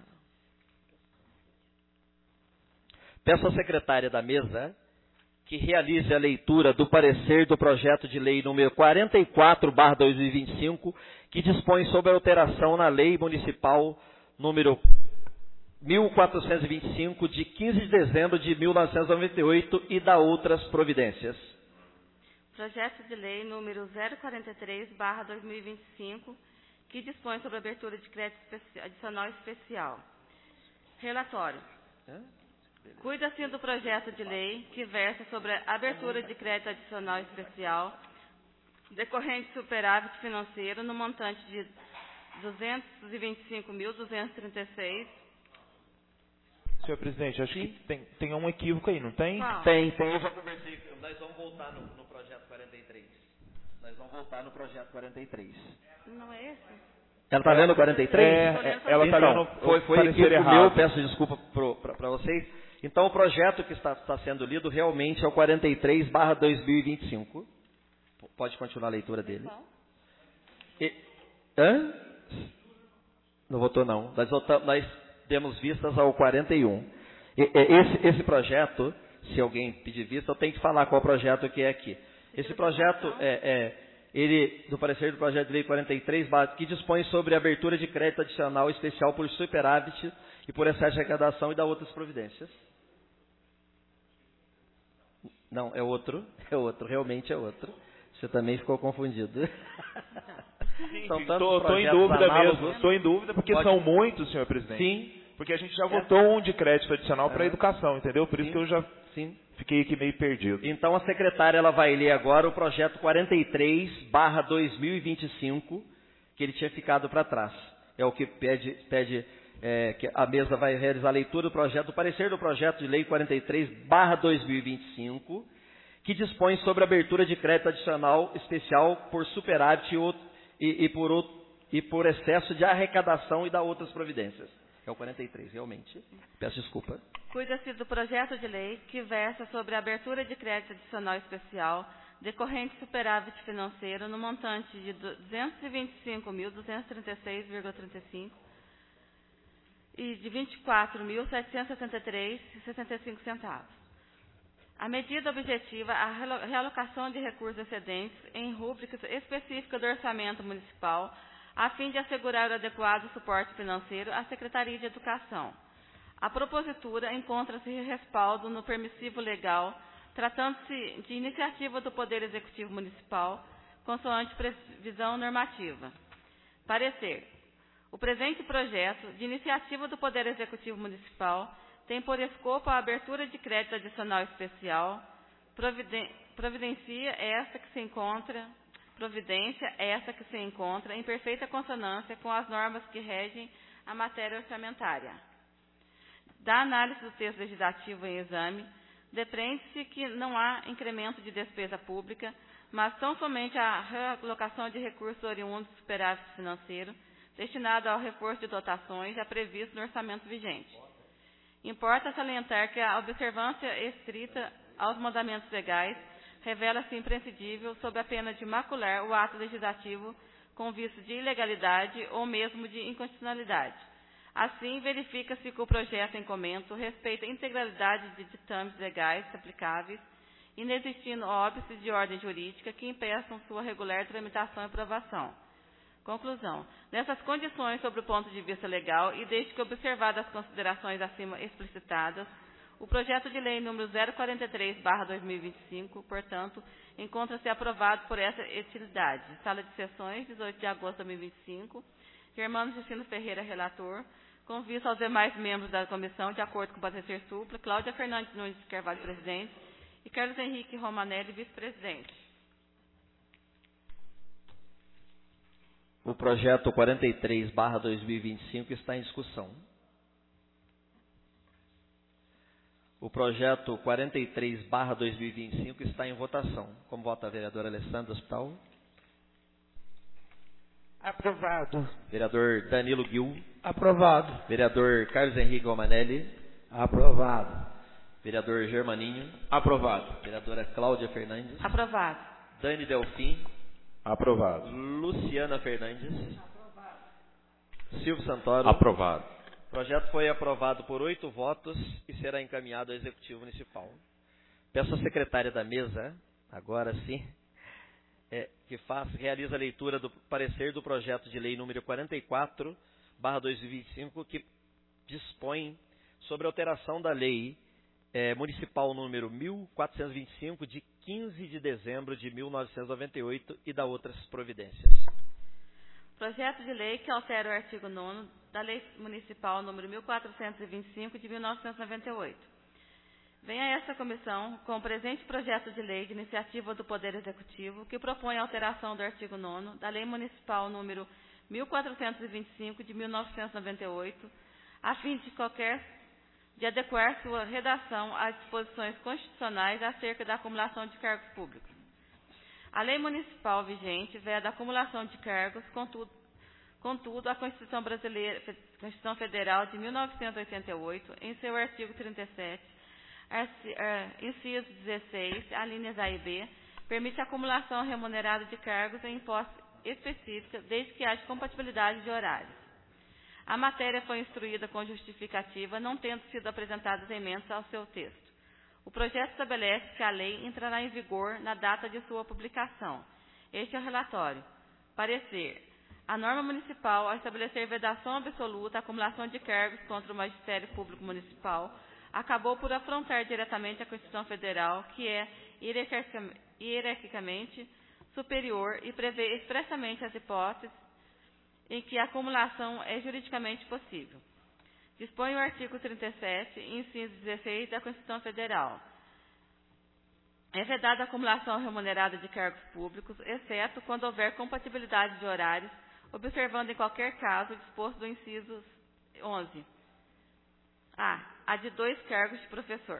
Speaker 12: Peço à secretária da mesa que realize a leitura do parecer do projeto de lei número quarenta e quatro barra dois mil e vinte e cinco, que dispõe sobre a alteração na lei municipal número mil quatrocentos e vinte e cinco, de quinze de dezembro de mil novecentos e noventa e oito, e da outras providências.
Speaker 9: Projeto de lei número zero quarenta e três barra dois mil e vinte e cinco, que dispõe sobre a abertura de crédito especi- adicional especial. Relatório. Cuida-se do projeto de lei que versa sobre a abertura de crédito adicional especial decorrente de superávit financeiro no montante de duzentos e vinte e cinco mil duzentos e trinta e seis.
Speaker 6: Senhor presidente, acho Sim. que tem, tem um equívoco aí, não tem?
Speaker 9: Qual?
Speaker 12: Tem, tem. Eu já conversei. Nós vamos voltar no, no projeto quarenta e três. Nós vamos voltar no projeto quarenta e três.
Speaker 9: Não é esse?
Speaker 12: Ela está vendo o quarenta e três?
Speaker 6: É, é, ela está
Speaker 12: então,
Speaker 6: lendo
Speaker 12: foi, foi
Speaker 6: parecer
Speaker 12: equívoco
Speaker 6: errado.
Speaker 12: meu, peço desculpa para vocês. Então, o projeto que está, está sendo lido realmente é o quarenta e três barra dois mil e vinte e cinco. Pode continuar a leitura dele. E, hã? Não votou, não. Nós, votamos, nós demos vistas ao quarenta e um. E, esse, esse projeto, se alguém pedir vista, eu tenho que falar qual projeto que é aqui. Esse projeto, é, é,
Speaker 1: ele, do parecer do projeto de lei quarenta e três, que dispõe sobre a abertura de crédito adicional especial por superávit e por excesso de arrecadação e da outras providências. Não, é outro, é outro, realmente é outro. Você também ficou confundido.
Speaker 6: Estou em dúvida
Speaker 1: análogos.
Speaker 6: mesmo, estou em dúvida porque
Speaker 1: Pode...
Speaker 6: são muitos, senhor presidente.
Speaker 1: Sim.
Speaker 6: Porque a gente já
Speaker 1: é.
Speaker 6: votou um de crédito adicional para a educação, entendeu? Por
Speaker 1: Sim.
Speaker 6: isso que eu já
Speaker 1: Sim.
Speaker 6: fiquei aqui meio perdido.
Speaker 1: Então a secretária ela vai ler agora o projeto quarenta e três barra dois mil e vinte e cinco, que ele tinha ficado para trás. É o que pede, pede é, que a mesa vai realizar a leitura do projeto, do parecer do projeto de lei quarenta e três barra dois mil e vinte e cinco, que dispõe sobre a abertura de crédito adicional especial por superávit e, e, e, por, e por excesso de arrecadação e da outras providências. É o quarenta e três, realmente. Peço desculpa.
Speaker 9: Cuida-se do projeto de lei que versa sobre a abertura de crédito adicional especial decorrente superávit financeiro no montante de duzentos e vinte e cinco mil, duzentos e trinta e seis vírgula trinta e cinco e de vinte e quatro mil, setecentos e setenta e três vírgula sessenta e cinco centavos. A medida objetiva a realocação de recursos excedentes em rúbrica específica do orçamento municipal a fim de assegurar o adequado suporte financeiro à Secretaria de Educação. A propositura encontra-se respaldo no permissivo legal, tratando-se de iniciativa do Poder Executivo Municipal, consoante previsão normativa. Parecer. O presente projeto, de iniciativa do Poder Executivo Municipal, tem por escopo a abertura de crédito adicional especial, providen- providencia esta que se encontra... providência essa que se encontra em perfeita consonância com as normas que regem a matéria orçamentária. Da análise do texto legislativo em exame, depreende-se que não há incremento de despesa pública, mas tão somente a realocação de recursos oriundos do superávit financeiro, destinado ao reforço de dotações já previsto no orçamento vigente. Importa salientar que a observância estrita aos mandamentos legais revela-se imprescindível sob a pena de macular o ato legislativo com vício de ilegalidade ou mesmo de inconstitucionalidade. Assim, verifica-se que o projeto em comento respeita a integralidade de ditames legais aplicáveis, inexistindo óbices de ordem jurídica que impeçam sua regular tramitação e aprovação. Conclusão. Nessas condições, sob o ponto de vista legal, e desde que observadas as considerações acima explicitadas, o projeto de lei número zero quarenta e três barra dois mil e vinte e cinco, portanto, encontra-se aprovado por essa utilidade. Sala de sessões, dezoito de agosto de dois mil e vinte e cinco. Germano Justino Ferreira, relator. Com vista aos demais membros da comissão, de acordo com o parecer supla, Cláudia Fernandes Nunes de Carvalho, presidente, e Carlos Henrique Romanelli, vice-presidente.
Speaker 1: O projeto quarenta e três barra dois mil e vinte e cinco está em discussão. O projeto quarenta e três barra dois mil e vinte e cinco está em votação. Como vota a vereadora Alessandra Hospital?
Speaker 10: Aprovado.
Speaker 1: Vereador Danilo Gil?
Speaker 10: Aprovado.
Speaker 1: Vereador Carlos Henrique Romanelli?
Speaker 7: Aprovado.
Speaker 1: Vereador Germaninho?
Speaker 5: Aprovado.
Speaker 1: Vereadora Cláudia Fernandes?
Speaker 9: Aprovado.
Speaker 1: Dani Delfim?
Speaker 6: Aprovado.
Speaker 1: Luciana Fernandes? Aprovado. Silvio Santoro?
Speaker 4: Aprovado.
Speaker 1: O projeto foi aprovado por oito votos e será encaminhado ao Executivo Municipal. Peço à secretária da mesa, agora sim, é, que faça, realize a leitura do parecer do projeto de lei número quarenta e quatro barra dois mil e vinte e cinco, que dispõe sobre a alteração da lei é, municipal número mil quatrocentos e vinte e cinco, de quinze de dezembro de mil novecentos e noventa e oito, e da outras providências.
Speaker 9: Projeto de lei que altera o artigo nono da Lei Municipal número mil quatrocentos e vinte e cinco, de mil novecentos e noventa e oito. Vem a esta comissão com o presente projeto de lei de iniciativa do Poder Executivo, que propõe a alteração do artigo nono da Lei Municipal número mil quatrocentos e vinte e cinco, de mil novecentos e noventa e oito, a fim de qualquer de adequar sua redação às disposições constitucionais acerca da acumulação de cargos públicos. A lei municipal vigente veda a acumulação de cargos, contudo, contudo a Constituição Brasileira, Constituição Federal de mil novecentos e oitenta e oito, em seu artigo trinta e sete, inciso dezesseis, alíneas A e B, permite a acumulação remunerada de cargos em impostos específicos, desde que haja compatibilidade de horários. A matéria foi instruída com justificativa, não tendo sido apresentadas emendas ao seu texto. O projeto estabelece que a lei entrará em vigor na data de sua publicação. Este é o relatório. Parecer. A norma municipal, ao estabelecer vedação absoluta à acumulação de cargos contra o magistério público municipal, acabou por afrontar diretamente a Constituição Federal, que é hierarquicamente superior e prevê expressamente as hipóteses em que a acumulação é juridicamente possível. Dispõe o artigo trinta e sete, inciso dezesseis da Constituição Federal. É vedada a acumulação remunerada de cargos públicos, exceto quando houver compatibilidade de horários, observando em qualquer caso o disposto do inciso onze. A. A de dois cargos de professor.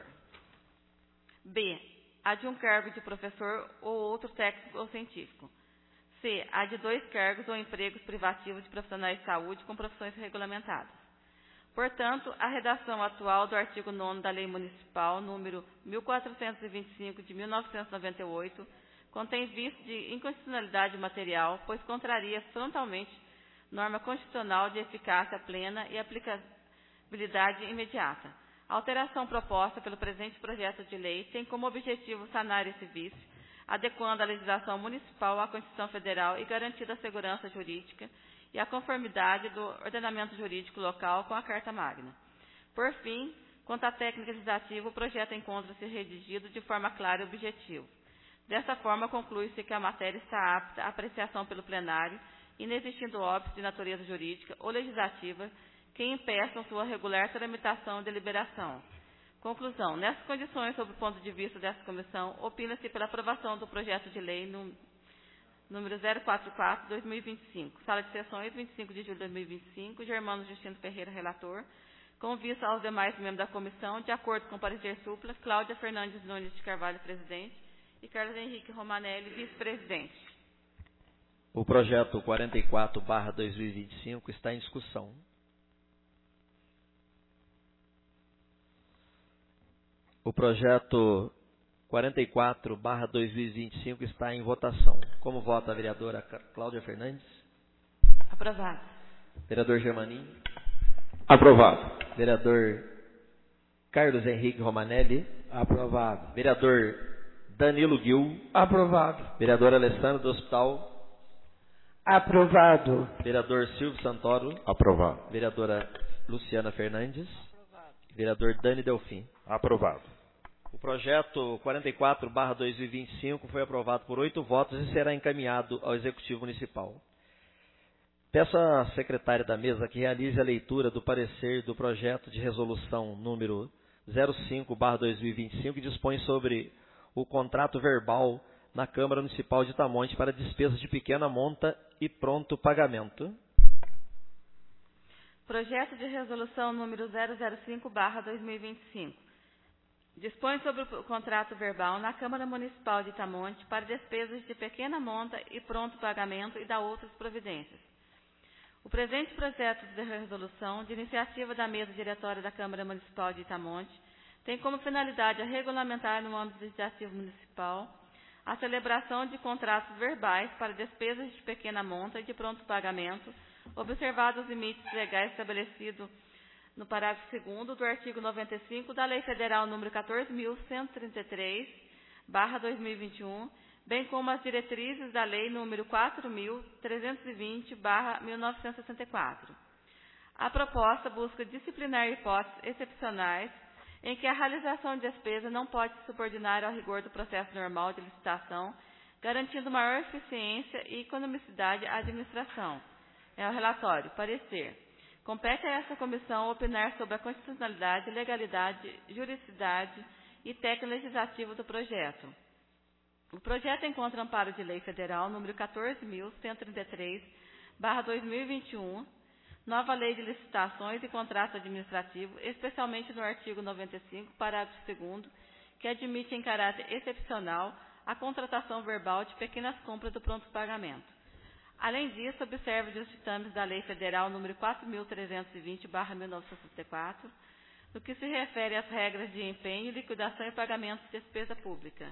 Speaker 9: B. A de um cargo de professor ou outro técnico ou científico. C. A de dois cargos ou empregos privativos de profissionais de saúde com profissões regulamentadas. Portanto, a redação atual do artigo nono da Lei Municipal, número mil quatrocentos e vinte e cinco, de mil novecentos e noventa e oito, contém vício de inconstitucionalidade material, pois contraria frontalmente norma constitucional de eficácia plena e aplicabilidade imediata. A alteração proposta pelo presente projeto de lei tem como objetivo sanar esse vício, adequando a legislação municipal à Constituição Federal e garantindo a segurança jurídica e a conformidade do ordenamento jurídico local com a Carta Magna. Por fim, quanto à técnica legislativa, o projeto encontra-se redigido de forma clara e objetiva. Dessa forma, conclui-se que a matéria está apta à apreciação pelo plenário, inexistindo óbitos de natureza jurídica ou legislativa que impeçam sua regular tramitação e deliberação. Conclusão. Nessas condições, sob o ponto de vista dessa comissão, opina-se pela aprovação do projeto de lei no, número zero quatro quatro barra dois mil e vinte e cinco. Sala de sessões, vinte e cinco de julho de dois mil e vinte e cinco. Germano Justino Ferreira, relator. Com vista aos demais membros da comissão, de acordo com o parecer supla, Cláudia Fernandes Nunes de Carvalho, presidente, e Carlos Henrique Romanelli, vice-presidente.
Speaker 1: O projeto quarenta e quatro barra dois mil e vinte e cinco está em discussão. O projeto quarenta e quatro barra dois mil e vinte e cinco está em votação. Como vota a vereadora Cláudia Fernandes?
Speaker 9: Aprovado.
Speaker 1: Vereador Germaninho?
Speaker 10: Aprovado.
Speaker 1: Vereador Carlos Henrique Romanelli?
Speaker 7: Aprovado.
Speaker 1: Vereador Danilo Gil?
Speaker 10: Aprovado.
Speaker 1: Vereador Alessandro do Hospital?
Speaker 10: Aprovado.
Speaker 1: Vereador Silvio Santoro?
Speaker 6: Aprovado.
Speaker 1: Vereadora Luciana Fernandes? Aprovado. Vereador Dani Delfim?
Speaker 6: Aprovado.
Speaker 1: O projeto quarenta e quatro barra dois mil e vinte e cinco foi aprovado por oito votos e será encaminhado ao Executivo Municipal. Peço à secretária da mesa que realize a leitura do parecer do projeto de resolução número zero cinco barra dois mil e vinte e cinco, que dispõe sobre o contrato verbal na Câmara Municipal de Itamonte para despesas de pequena monta e pronto pagamento.
Speaker 9: Projeto de resolução número zero zero cinco barra dois mil e vinte e cinco. Dispõe sobre o contrato verbal na Câmara Municipal de Itamonte para despesas de pequena monta e pronto pagamento e da outras providências. O presente projeto de resolução, de iniciativa da mesa diretória da Câmara Municipal de Itamonte, tem como finalidade a regulamentar no âmbito legislativo municipal a celebração de contratos verbais para despesas de pequena monta e de pronto pagamento, observados os limites legais estabelecidos no parágrafo segundo do artigo noventa e cinco da Lei Federal número quatorze mil cento e trinta e três, barra dois mil e vinte e um, bem como as diretrizes da Lei número quatro mil trezentos e vinte, barra mil novecentos e sessenta e quatro. A proposta busca disciplinar hipóteses excepcionais em que a realização de despesa não pode se subordinar ao rigor do processo normal de licitação, garantindo maior eficiência e economicidade à administração. É o relatório. Parecer. Compete a essa comissão opinar sobre a constitucionalidade, legalidade, juridicidade e técnica legislativa do projeto. O projeto encontra amparo de lei federal número quatorze mil cento e trinta e três, barra dois mil e vinte e um, nova lei de licitações e contrato administrativo, especialmente no artigo noventa e cinco, parágrafo segundo, que admite em caráter excepcional a contratação verbal de pequenas compras do pronto pagamento. Além disso, observa os ditames da Lei Federal número quatro mil trezentos e vinte, barra mil novecentos e sessenta e quatro, no que se refere às regras de empenho, liquidação e pagamento de despesa pública.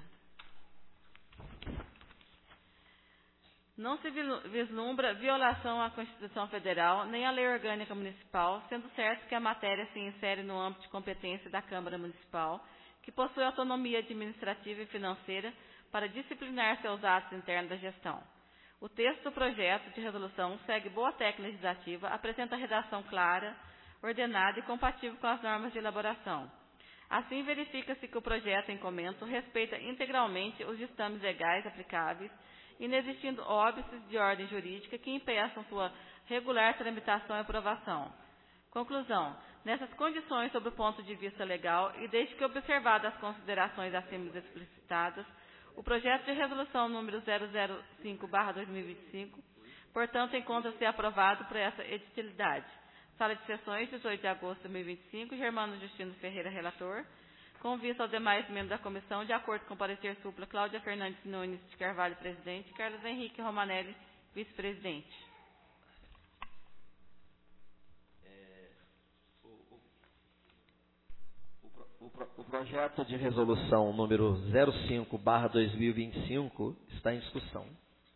Speaker 9: Não se vislumbra violação à Constituição Federal nem à Lei Orgânica Municipal, sendo certo que a matéria se insere no âmbito de competência da Câmara Municipal, que possui autonomia administrativa e financeira para disciplinar seus atos internos da gestão. O texto do projeto de resolução segue boa técnica legislativa, apresenta redação clara, ordenada e compatível com as normas de elaboração. Assim, verifica-se que o projeto em comento respeita integralmente os ditames legais aplicáveis, inexistindo óbices de ordem jurídica que impeçam sua regular tramitação e aprovação. Conclusão. Nessas condições, sob o ponto de vista legal, e desde que observadas as considerações acima explicitadas, o projeto de resolução número zero zero cinco barra dois mil e vinte e cinco, portanto, encontra-se aprovado por essa editilidade. Sala de sessões, dezoito de agosto de dois mil e vinte e cinco, Germano Justino Ferreira, relator. Com vista aos demais membros da comissão, de acordo com o parecer supla, Cláudia Fernandes Nunes de Carvalho, presidente, Carlos Henrique Romanelli, vice-presidente.
Speaker 1: O projeto de resolução número zero cinco barra dois mil e vinte e cinco está em discussão.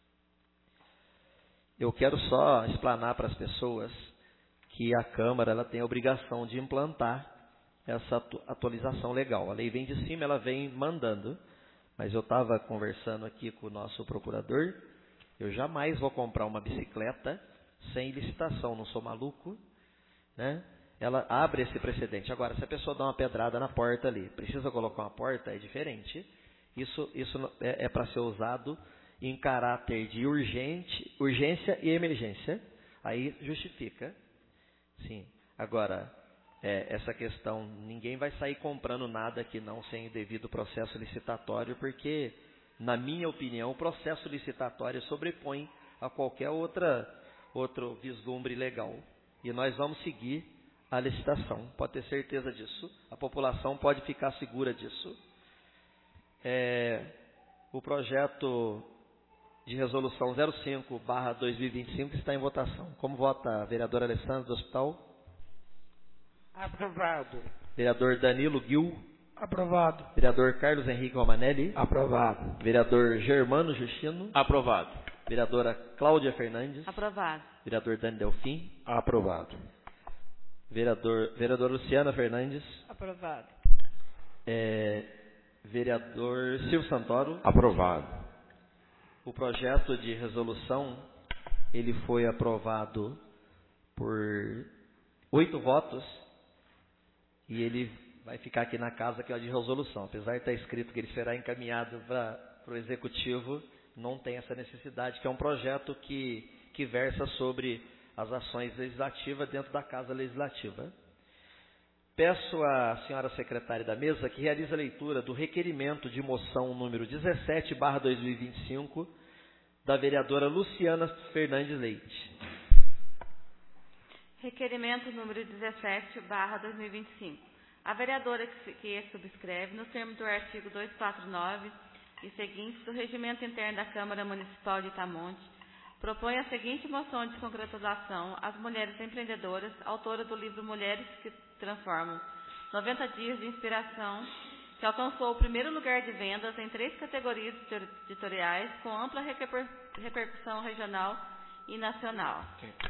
Speaker 1: Eu quero só explanar para as pessoas que a Câmara ela tem a obrigação de implantar essa atualização legal. A lei vem de cima, ela vem mandando. Mas eu estava conversando aqui com o nosso procurador, eu jamais vou comprar uma bicicleta sem licitação, não sou maluco, né? Ela abre esse precedente. Agora, se a pessoa dá uma pedrada na porta ali, precisa colocar uma porta, é diferente. Isso, isso é, é para ser usado em caráter de urgente, urgência e emergência. Aí justifica. Sim. Agora, é, essa questão, ninguém vai sair comprando nada que não sem o devido processo licitatório, porque, na minha opinião, o processo licitatório sobrepõe a qualquer outra, outro vislumbre legal. E nós vamos seguir a licitação, pode ter certeza disso. A população pode ficar segura disso. É, o projeto de resolução zero cinco barra dois mil e vinte e cinco está em votação. Como vota a vereadora Alessandra do Hospital?
Speaker 7: Aprovado.
Speaker 1: Vereador Danilo Gil?
Speaker 7: Aprovado.
Speaker 1: Vereador Carlos Henrique Romanelli?
Speaker 7: Aprovado.
Speaker 1: Vereador Germano Justino?
Speaker 10: Aprovado.
Speaker 1: Vereadora Cláudia Fernandes?
Speaker 9: Aprovado.
Speaker 1: Vereador Dani Delfim?
Speaker 7: Aprovado.
Speaker 1: Vereador, vereadora Luciana Fernandes?
Speaker 11: Aprovado.
Speaker 1: É, vereador Silvio Santoro?
Speaker 10: Aprovado.
Speaker 1: O projeto de resolução, ele foi aprovado por oito votos e ele vai ficar aqui na casa que é a de resolução. Apesar de estar escrito que ele será encaminhado para o Executivo, não tem essa necessidade, que é um projeto que, que versa sobre as ações legislativas dentro da Casa Legislativa. Peço à senhora secretária da mesa que realize a leitura do requerimento de moção número dezessete barra dois mil e vinte e cinco da vereadora Luciana Fernandes Leite.
Speaker 9: Requerimento número dezessete barra dois mil e vinte e cinco. A vereadora que, que subscreve, nos termos do artigo duzentos e quarenta e nove e seguintes do Regimento Interno da Câmara Municipal de Itamonte, propõe a seguinte moção de congratulação às mulheres empreendedoras, autoras do livro Mulheres que Transformam, noventa dias de inspiração, que alcançou o primeiro lugar de vendas em três categorias editoriais, com ampla reper, repercussão regional e nacional.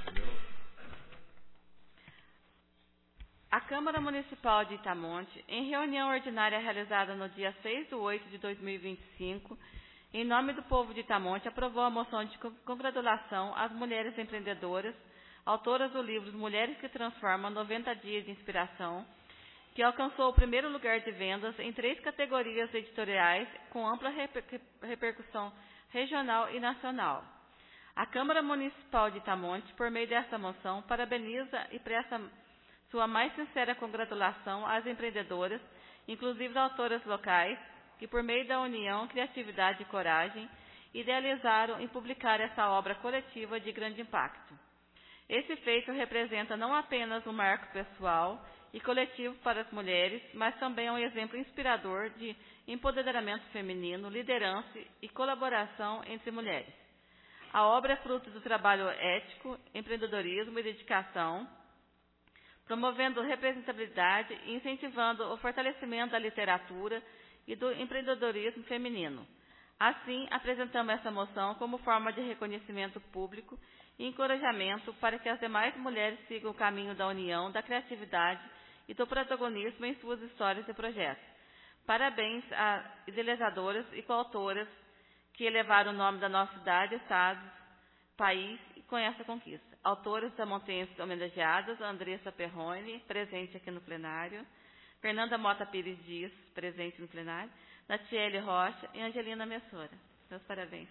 Speaker 9: A Câmara Municipal de Itamonte, em reunião ordinária realizada no dia seis de oito de dois mil e vinte e cinco, em nome do povo de Itamonte, aprovou a moção de congratulação às mulheres empreendedoras, autoras do livro Mulheres que Transformam, noventa dias de inspiração, que alcançou o primeiro lugar de vendas em três categorias editoriais, com ampla reper repercussão regional e nacional. A Câmara Municipal de Itamonte, por meio desta moção, parabeniza e presta sua mais sincera congratulação às empreendedoras, inclusive às autoras locais, que por meio da união, criatividade e coragem, idealizaram e publicaram essa obra coletiva de grande impacto. Esse feito representa não apenas um marco pessoal e coletivo para as mulheres, mas também é um exemplo inspirador de empoderamento feminino, liderança e colaboração entre mulheres. A obra é fruto do trabalho ético, empreendedorismo e dedicação, promovendo representatividade e incentivando o fortalecimento da literatura e do empreendedorismo feminino. Assim, apresentamos essa moção como forma de reconhecimento público e encorajamento para que as demais mulheres sigam o caminho da união, da criatividade e do protagonismo em suas histórias e projetos. Parabéns às idealizadoras e coautoras que elevaram o nome da nossa cidade, estado país com essa conquista. Autores tamontenses homenageadas, Andressa Perrone, presente aqui no plenário, Fernanda Mota Pires Dias, presente no plenário, Natiele Rocha e Angelina Messora. Meus parabéns.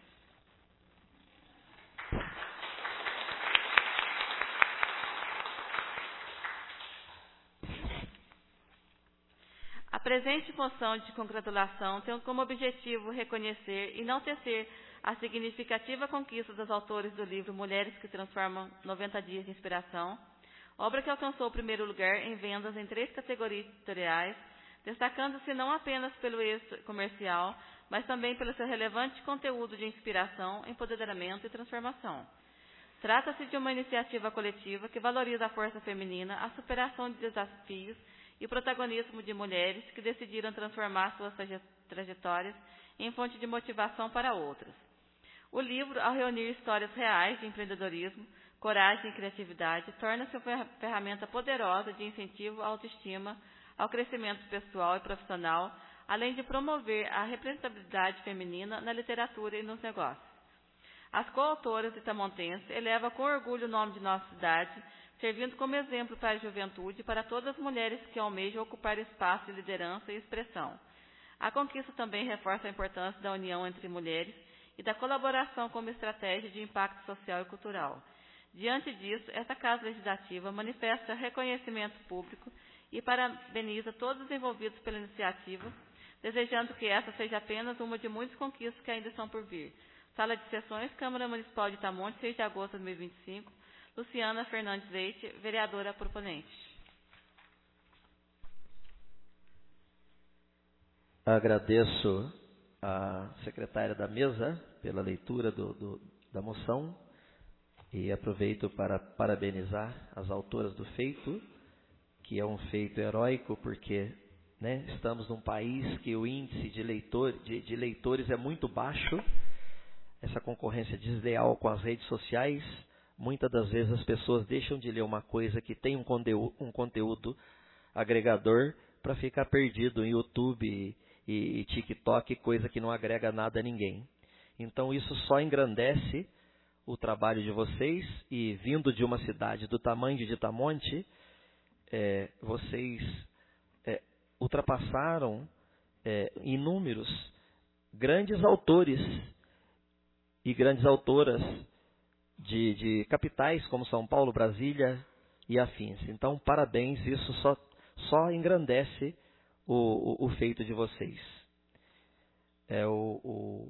Speaker 9: A presente moção de congratulação tem como objetivo reconhecer e enaltecer a significativa conquista dos autores do livro Mulheres que Transformam noventa Dias de Inspiração, obra que alcançou o primeiro lugar em vendas em três categorias editoriais, destacando-se não apenas pelo êxito comercial, mas também pelo seu relevante conteúdo de inspiração, empoderamento e transformação. Trata-se de uma iniciativa coletiva que valoriza a força feminina, a superação de desafios e o protagonismo de mulheres que decidiram transformar suas trajetórias em fonte de motivação para outras. O livro, ao reunir histórias reais de empreendedorismo, coragem e criatividade, torna-se uma ferramenta poderosa de incentivo à autoestima, ao crescimento pessoal e profissional, além de promover a representatividade feminina na literatura e nos negócios. As coautoras de Tamontense elevam com orgulho o nome de nossa cidade, servindo como exemplo para a juventude e para todas as mulheres que almejam ocupar espaço de liderança e expressão. A conquista também reforça a importância da união entre mulheres e da colaboração como estratégia de impacto social e cultural. Diante disso, esta Casa Legislativa manifesta reconhecimento público e parabeniza todos os envolvidos pela iniciativa, desejando que essa seja apenas uma de muitas conquistas que ainda estão por vir. Sala de Sessões, Câmara Municipal de Itamonte, seis de agosto de dois mil e vinte e cinco. Luciana Fernandes Leite, vereadora proponente.
Speaker 12: Agradeço à secretária da mesa pela leitura do, do, da moção e aproveito para parabenizar as autoras do feito, que é um feito heróico, porque né, estamos num país que o índice de, leitor, de, de leitores é muito baixo, essa concorrência desleal com as redes sociais. Muitas das vezes as pessoas deixam de ler uma coisa que tem um conteúdo, um conteúdo agregador para ficar perdido em YouTube e, e, e TikTok, coisa que não agrega nada a ninguém. Então isso só engrandece o trabalho de vocês e, vindo de uma cidade do tamanho de Itamonte, é, vocês é, ultrapassaram é, em números grandes autores e grandes autoras De, de capitais como São Paulo, Brasília e afins. Então, parabéns, isso só, só engrandece o, o, o feito de vocês. É o, o,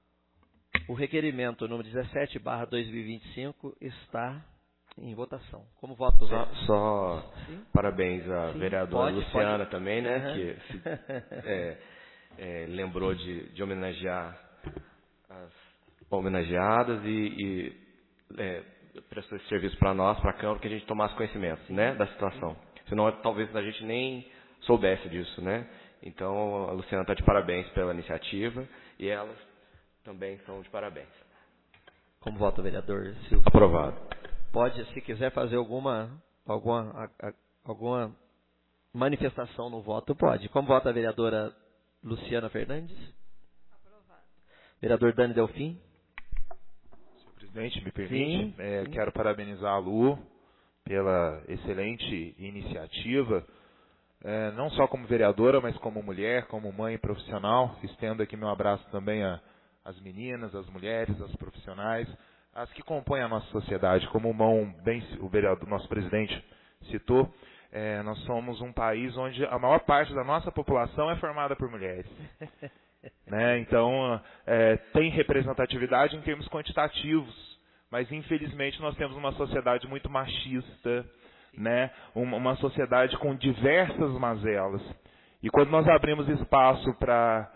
Speaker 12: o requerimento número dezessete barra dois mil e vinte e cinco está em votação. Como voto?
Speaker 4: Só, só parabéns à
Speaker 12: Sim,
Speaker 4: vereadora
Speaker 12: pode,
Speaker 4: Luciana
Speaker 12: pode.
Speaker 4: também, né?
Speaker 12: Uhum.
Speaker 4: Que se, é, é, lembrou de, de homenagear as homenageadas e, e É, prestou esse serviço para nós, para a Câmara, que a gente tomasse conhecimento, né, da situação. Senão, talvez a gente nem soubesse disso, né? Então, a Luciana está de parabéns pela iniciativa e elas também são de parabéns.
Speaker 12: Como vota o vereador Silvio?
Speaker 4: Aprovado.
Speaker 12: Pode, se quiser fazer alguma, alguma, a, a, alguma manifestação no voto, pode. Como vota a vereadora Luciana Fernandes?
Speaker 9: Aprovado.
Speaker 12: Vereador Dani Delfim?
Speaker 6: Presidente, me permite?
Speaker 12: Sim,
Speaker 6: é,
Speaker 12: sim.
Speaker 6: Quero parabenizar a Lu pela excelente iniciativa, é, não só como vereadora, mas como mulher, como mãe profissional. Estendo aqui meu abraço também às meninas, às mulheres, às profissionais, as que compõem a nossa sociedade. Como o Mão, bem, o vereador, nosso presidente citou, é, nós somos um país onde a maior parte da nossa população é formada por mulheres. Né? Então, é, tem representatividade em termos quantitativos, mas infelizmente nós temos uma sociedade muito machista, né? uma, uma sociedade com diversas mazelas. E quando nós abrimos espaço para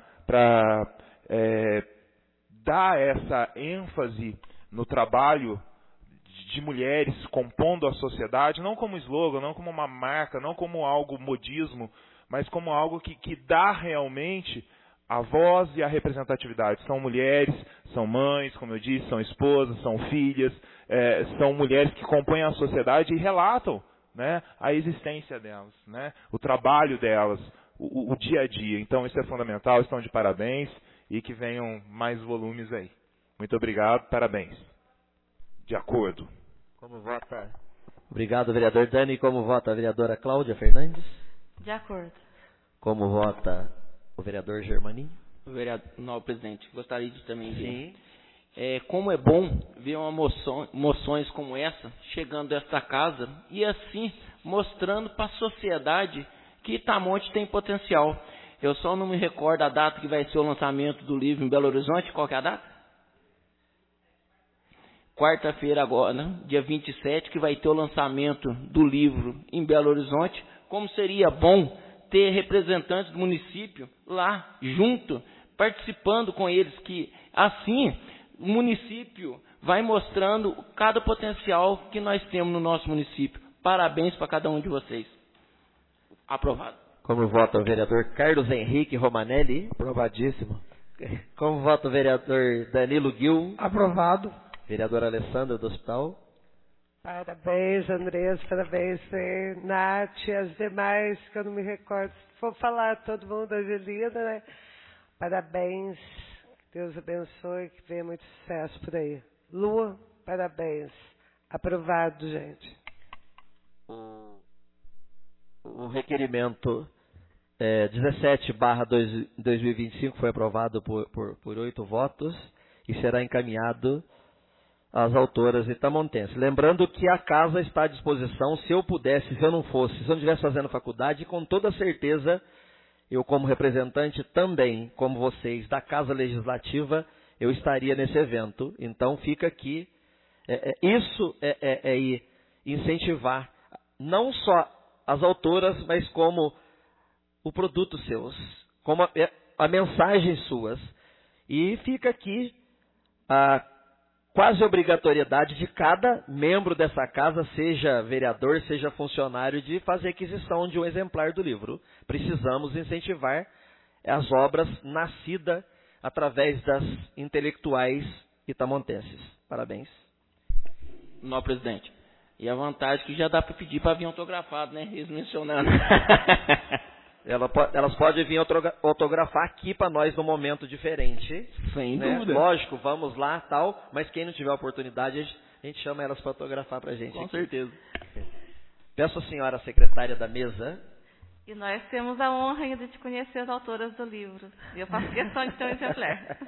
Speaker 6: é, dar essa ênfase no trabalho de mulheres compondo a sociedade, não como slogan, não como uma marca, não como algo modismo, mas como algo que, que dá realmente a voz e a representatividade. São mulheres, são mães, como eu disse, são esposas, são filhas, é, são mulheres que compõem a sociedade e relatam, né, a existência delas, né, o trabalho delas, o, o dia a dia. Então isso é fundamental, estão de parabéns e que venham mais volumes aí. Muito obrigado, parabéns. De acordo.
Speaker 1: Como vota? Obrigado, vereador Dani. Como vota a vereadora Cláudia Fernandes?
Speaker 9: De acordo.
Speaker 1: Como vota o vereador Germaninho?
Speaker 5: Vereador, não, presidente, gostaria de também ver.
Speaker 1: Sim.
Speaker 5: É, como é bom ver uma moção, moções como essa chegando a esta casa e assim mostrando para a sociedade que Itamonte tem potencial. Eu só não me recordo a data que vai ser o lançamento do livro em Belo Horizonte. Qual que é a data? Quarta-feira agora, né? Dia vinte e sete, que vai ter o lançamento do livro em Belo Horizonte. Como seria bom ter representantes do município lá, junto, participando com eles, que assim o município vai mostrando cada potencial que nós temos no nosso município. Parabéns para cada um de vocês. Aprovado.
Speaker 1: Como vota o vereador Carlos Henrique Romanelli?
Speaker 7: Aprovadíssimo.
Speaker 1: Como vota o vereador Danilo Gil?
Speaker 13: Aprovado.
Speaker 1: Vereadora Alessandra do Hospital?
Speaker 8: Parabéns, Andressa, parabéns, Fê, Nath, as demais, que eu não me recordo. Se for falar todo mundo, Angelina, né? Parabéns, que Deus abençoe, que venha muito sucesso por aí. Lua, parabéns. Aprovado, gente.
Speaker 1: O, o requerimento é, dezessete barra dois mil e vinte e cinco foi aprovado por, por, por oito votos e será encaminhado às autoras itamontenses. Lembrando que a casa está à disposição, se eu pudesse, se eu não fosse, se eu não estivesse fazendo faculdade, com toda certeza, eu como representante também, como vocês, da Casa Legislativa, eu estaria nesse evento. Então fica aqui, é, é, isso é, é, é incentivar não só as autoras, mas como o produto seus, como a, a mensagem suas. E fica aqui a quase obrigatoriedade de cada membro dessa casa, seja vereador, seja funcionário, de fazer aquisição de um exemplar do livro. Precisamos incentivar as obras nascidas através das intelectuais itamontenses. Parabéns.
Speaker 5: Não, presidente. E a vantagem que já dá para pedir para vir autografado, né? Eles mencionando.
Speaker 1: Ela, elas podem vir autografar aqui para nós num momento diferente.
Speaker 5: Sem
Speaker 1: né?
Speaker 5: dúvida.
Speaker 1: Lógico, vamos lá, tal, mas quem não tiver oportunidade, a gente chama elas para autografar para a gente.
Speaker 5: Com
Speaker 1: aqui.
Speaker 5: certeza.
Speaker 1: Peço a senhora secretária da mesa.
Speaker 9: E nós temos a honra ainda de conhecer as autoras do livro. E eu faço questão de ter um exemplar.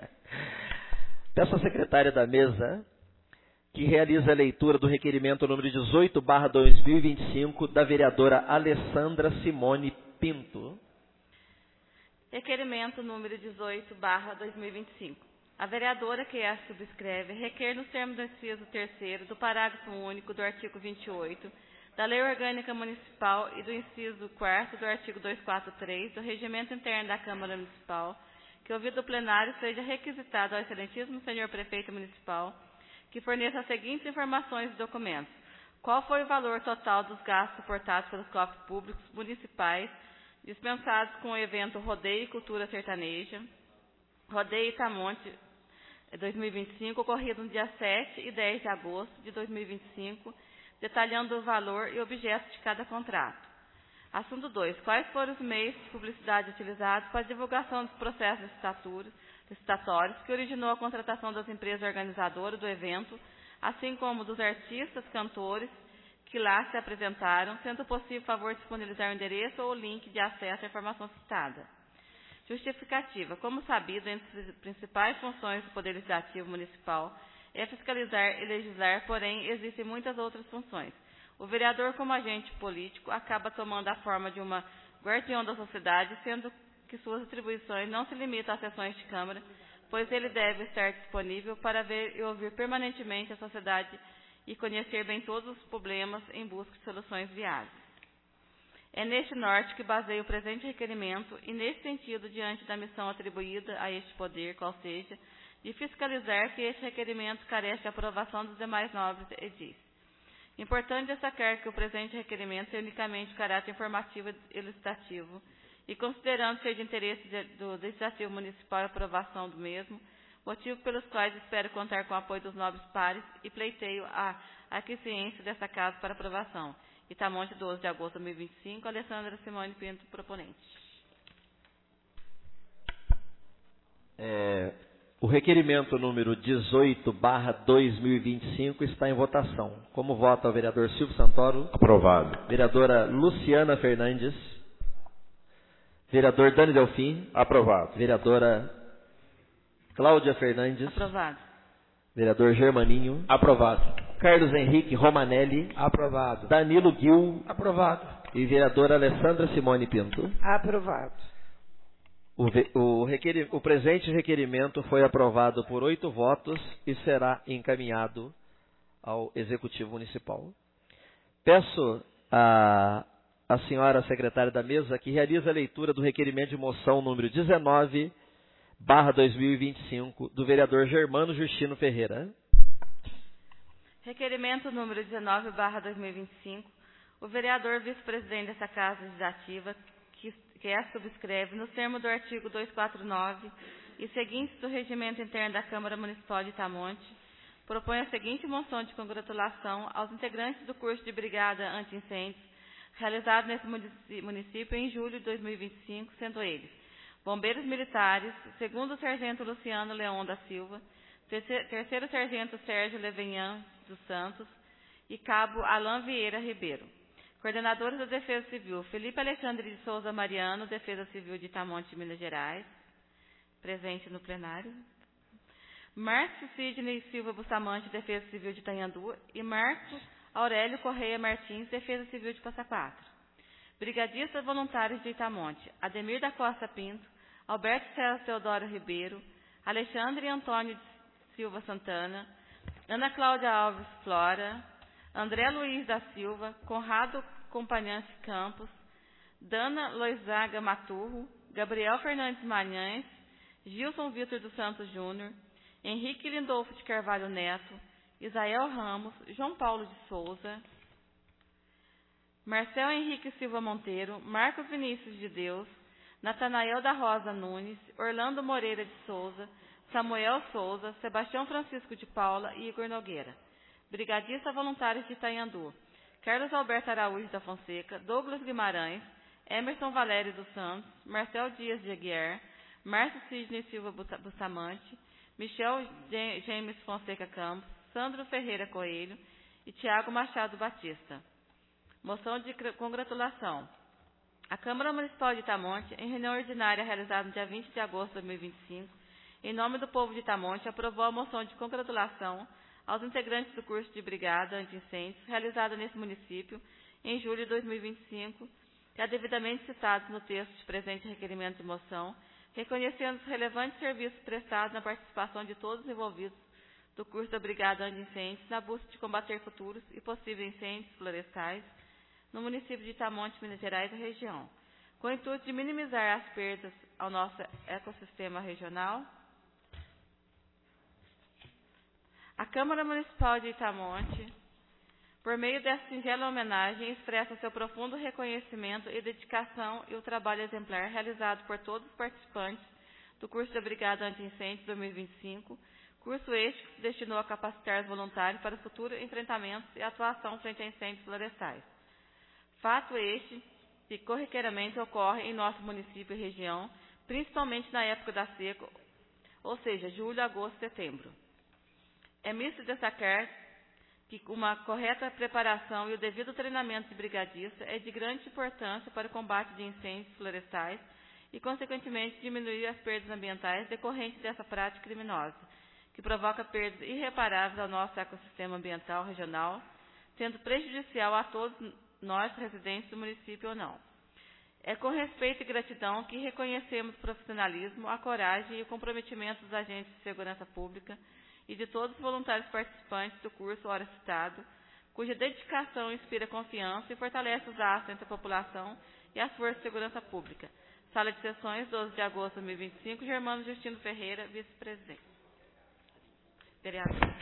Speaker 1: Peço à secretária da mesa que realize a leitura do requerimento número dezoito barra dois mil e vinte e cinco da vereadora Alessandra Simone Pinto.
Speaker 9: Requerimento número dezoito barra dois mil e vinte e cinco. A vereadora que a subscreve requer nos termos do inciso terceiro do parágrafo único do artigo vinte e oito da Lei Orgânica Municipal e do inciso quarto do artigo duzentos e quarenta e três do Regimento Interno da Câmara Municipal, que ouvido o plenário seja requisitado ao excelentíssimo senhor prefeito municipal que forneça as seguintes informações e documentos. Qual foi o valor total dos gastos suportados pelos cofres públicos municipais dispensados com o evento Rodeio e Cultura Sertaneja, Rodeio Itamonte dois mil e vinte e cinco, ocorrido no dia sete e dez de agosto de dois mil e vinte e cinco, detalhando o valor e objeto de cada contrato. Assunto dois. Quais foram os meios de publicidade utilizados para a divulgação dos processos licitatórios, licitatórios que originou a contratação das empresas organizadoras do evento, assim como dos artistas, cantores que lá se apresentaram, sendo possível, favor, disponibilizar o endereço ou o link de acesso à informação citada. Justificativa. Como sabido, entre as principais funções do Poder Legislativo Municipal é fiscalizar e legislar, porém, existem muitas outras funções. O vereador, como agente político, acaba tomando a forma de uma guardião da sociedade, sendo que suas atribuições não se limitam às sessões de Câmara, pois ele deve estar disponível para ver e ouvir permanentemente a sociedade e conhecer bem todos os problemas em busca de soluções viáveis. É neste norte que baseia o presente requerimento e, nesse sentido, diante da missão atribuída a este poder, qual seja, de fiscalizar que este requerimento carece de aprovação dos demais nobres edis. Importante destacar que o presente requerimento é unicamente de caráter informativo e licitativo, e considerando ser de interesse do Legislativo Municipal a aprovação do mesmo, motivo pelos quais espero contar com o apoio dos nobres pares e pleiteio a aquiescência desta casa para aprovação. Itamonte, doze de agosto de dois mil e vinte e cinco, Alessandra Simone Pinto, proponente.
Speaker 1: É, O requerimento número dezoito barra dois mil e vinte e cinco está em votação. Como vota o vereador Silvio Santoro?
Speaker 6: Aprovado.
Speaker 1: Vereadora Luciana Fernandes. Vereador Dani Delfim.
Speaker 6: Aprovado.
Speaker 1: Vereadora Cláudia Fernandes.
Speaker 9: Aprovado.
Speaker 1: Vereador Germaninho.
Speaker 10: Aprovado.
Speaker 1: Carlos Henrique Romanelli.
Speaker 7: Aprovado.
Speaker 1: Danilo Gil.
Speaker 7: Aprovado.
Speaker 1: E vereadora Alessandra Simone Pinto.
Speaker 8: Aprovado.
Speaker 1: O, ve- o, requer- o presente requerimento foi aprovado por oito votos e será encaminhado ao Executivo Municipal. Peço à, à senhora secretária da mesa que realize a leitura do requerimento de moção número dezenove barra dois mil e vinte e cinco do vereador Germano Justino Ferreira.
Speaker 9: Requerimento número dezenove barra dois mil e vinte e cinco. O vereador vice-presidente dessa Casa Legislativa, que, que é subscreve, no termo do artigo duzentos e quarenta e nove e seguintes do Regimento Interno da Câmara Municipal de Itamonte, propõe a seguinte moção de congratulação aos integrantes do curso de Brigada Anti-Incêndios, realizado nesse munici- município em julho de dois mil e vinte e cinco, sendo eles bombeiros militares, segundo sargento Luciano Leão da Silva, terceiro, terceiro sargento Sérgio Levenhan dos Santos e cabo Alain Vieira Ribeiro. Coordenadores da Defesa Civil, Felipe Alexandre de Souza Mariano, Defesa Civil de Itamonte, Minas Gerais, presente no plenário. Márcio Sidney Silva Bustamante, Defesa Civil de Itanhandu, e Marcos Aurélio Correia Martins, Defesa Civil de Passa Quatro. Brigadistas voluntários de Itamonte, Ademir da Costa Pinto, Alberto César Teodoro Ribeiro, Alexandre Antônio de Silva Santana, Ana Cláudia Alves Flora, André Luiz da Silva, Conrado Companhante Campos, Dana Loizaga Maturro, Gabriel Fernandes Manhães, Gilson Vitor dos Santos Júnior, Henrique Lindolfo de Carvalho Neto, Isael Ramos, João Paulo de Souza, Marcel Henrique Silva Monteiro, Marcos Vinícius de Deus, Natanael da Rosa Nunes, Orlando Moreira de Souza, Samuel Souza, Sebastião Francisco de Paula e Igor Nogueira. Brigadistas voluntários de Itanhandu, Carlos Alberto Araújo da Fonseca, Douglas Guimarães, Emerson Valério dos Santos, Marcel Dias de Aguiar, Márcio Sidney Silva Bustamante, Michel James Fonseca Campos, Sandro Ferreira Coelho e Tiago Machado Batista. Moção de congratulação. A Câmara Municipal de Itamonte, em reunião ordinária realizada no dia vinte de agosto de dois mil e vinte e cinco, em nome do povo de Itamonte, aprovou a moção de congratulação aos integrantes do curso de Brigada Anti-Incêndios, realizada nesse município em julho de dois mil e vinte e cinco, e a devidamente citados no texto de presente requerimento de moção, reconhecendo os relevantes serviços prestados na participação de todos os envolvidos do curso da Brigada Anti-Incêndios na busca de combater futuros e possíveis incêndios florestais no município de Itamonte, Minas Gerais e região, com o intuito de minimizar as perdas ao nosso ecossistema regional. A Câmara Municipal de Itamonte, por meio dessa singela homenagem, expressa seu profundo reconhecimento e dedicação e o trabalho exemplar realizado por todos os participantes do curso da Brigada Anti-Incêndios dois mil e vinte e cinco, curso este que se destinou a capacitar os voluntários para o futuro enfrentamento e atuação frente a incêndios florestais. Fato este que corriqueiramente ocorre em nosso município e região, principalmente na época da seca, ou seja, julho, agosto e setembro. É misto destacar que uma correta preparação e o devido treinamento de brigadista é de grande importância para o combate de incêndios florestais e, consequentemente, diminuir as perdas ambientais decorrentes dessa prática criminosa, que provoca perdas irreparáveis ao nosso ecossistema ambiental regional, sendo prejudicial a todos nós, residentes do município ou não. É com respeito e gratidão que reconhecemos o profissionalismo, a coragem e o comprometimento dos agentes de segurança pública e de todos os voluntários participantes do curso ora citado, cuja dedicação inspira confiança e fortalece os laços entre a população e as forças de segurança pública. Sala de Sessões, doze de agosto de dois mil e vinte e cinco, Germano Justino Ferreira, vice-presidente. Vereador.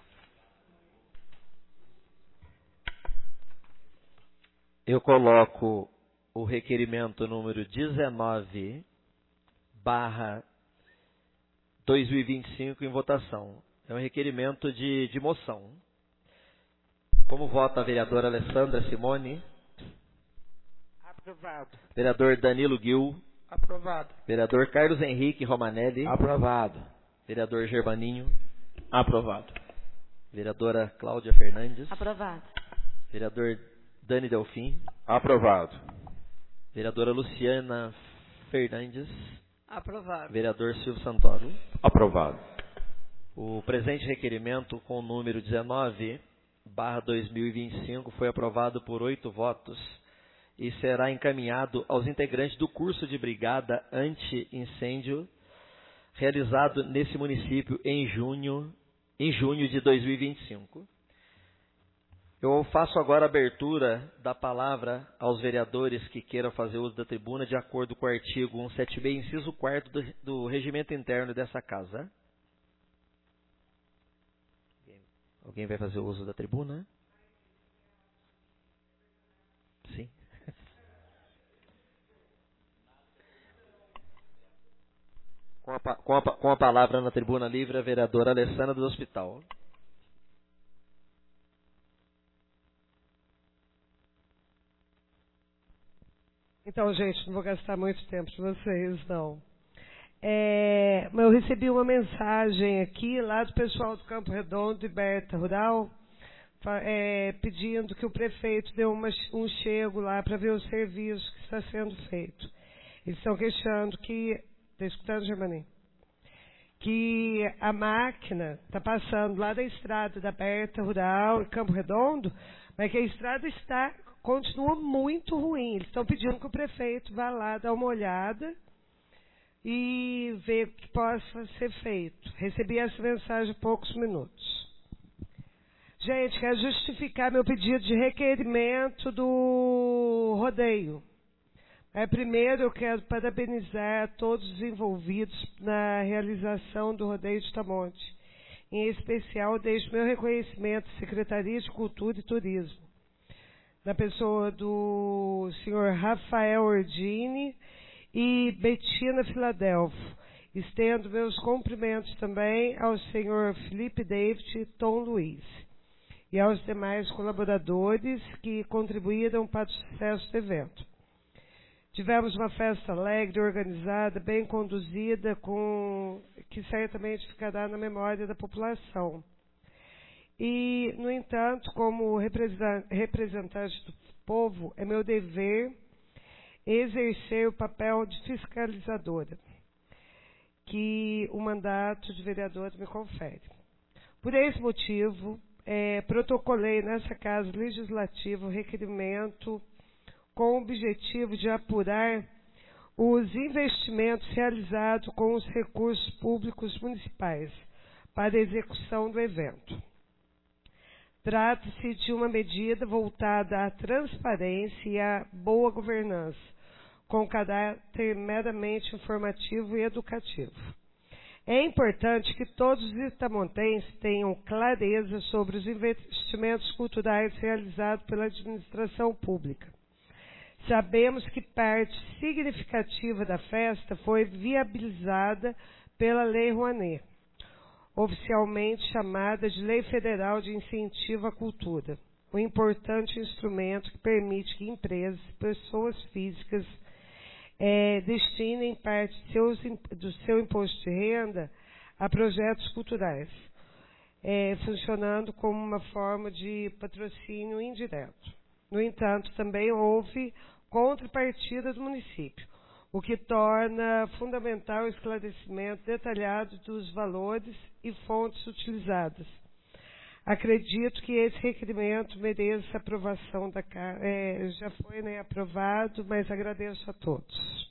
Speaker 1: Eu coloco o requerimento número dezenove barra dois mil e vinte e cinco em votação. É um requerimento de, de moção. Como vota a vereadora Alessandra Simone?
Speaker 8: Aprovado.
Speaker 1: Vereador Danilo Gil?
Speaker 7: Aprovado.
Speaker 1: Vereador Carlos Henrique Romanelli?
Speaker 7: Aprovado.
Speaker 1: Vereador Germaninho.
Speaker 10: Aprovado.
Speaker 1: Vereadora Cláudia Fernandes.
Speaker 9: Aprovado.
Speaker 1: Vereador Dani Delfim.
Speaker 6: Aprovado.
Speaker 1: Vereadora Luciana Fernandes.
Speaker 8: Aprovado.
Speaker 1: Vereador Silvio Santoro.
Speaker 4: Aprovado.
Speaker 1: O presente requerimento com o número dezenove barra dois mil e vinte e cinco foi aprovado por oito votos e será encaminhado aos integrantes do curso de brigada anti-incêndio realizado nesse município em junho, em junho de dois mil e vinte e cinco. Eu faço agora a abertura da palavra aos vereadores que queiram fazer uso da tribuna de acordo com o artigo cento e setenta e seis, inciso quarto do, do regimento interno dessa casa. Alguém vai fazer uso da tribuna? Sim. Com a, com, a, com a palavra na tribuna livre, a vereadora Alessandra do Hospital.
Speaker 8: Então, gente, não vou gastar muito tempo de vocês, não. É, eu recebi uma mensagem aqui lá do pessoal do Campo Redondo e Berta Rural, é, pedindo que o prefeito dê uma, um chego lá para ver o serviço que está sendo feito. Eles estão questionando que... Está escutando, Germaninho? Que a máquina está passando lá da estrada da Berta Rural e Campo Redondo, mas que a estrada está, continua muito ruim. Eles estão pedindo que o prefeito vá lá dar uma olhada e ver o que possa ser feito. Recebi essa mensagem há poucos minutos. Gente, quero justificar meu pedido de requerimento do rodeio. É, primeiro, eu quero parabenizar todos os envolvidos na realização do Rodeio de Tamonte. Em especial, deixo meu reconhecimento à Secretaria de Cultura e Turismo, na pessoa do senhor Rafael Ordini e Betina Filadelfo. Estendo meus cumprimentos também ao senhor Felipe David e Tom Luiz, e aos demais colaboradores que contribuíram para o sucesso do evento. Tivemos uma festa alegre, organizada, bem conduzida, com, que certamente ficará na memória da população. E, no entanto, como representante do povo, é meu dever exercer o papel de fiscalizadora que o mandato de vereadora me confere. Por esse motivo, é, protocolei nessa Casa Legislativa o requerimento com o objetivo de apurar os investimentos realizados com os recursos públicos municipais para a execução do evento. Trata-se de uma medida voltada à transparência e à boa governança, com caráter meramente informativo e educativo. É importante que todos os itamontenses tenham clareza sobre os investimentos culturais realizados pela administração pública. Sabemos que parte significativa da festa foi viabilizada pela Lei Rouanet, oficialmente chamada de Lei Federal de Incentivo à Cultura, um importante instrumento que permite que empresas e pessoas físicas é, destinem parte de seus, do seu imposto de renda a projetos culturais, é, funcionando como uma forma de patrocínio indireto. No entanto, também houve contrapartida do município, o que torna fundamental o esclarecimento detalhado dos valores e fontes utilizadas. Acredito que esse requerimento mereça aprovação da Casa. É, já foi né, aprovado, mas agradeço a todos.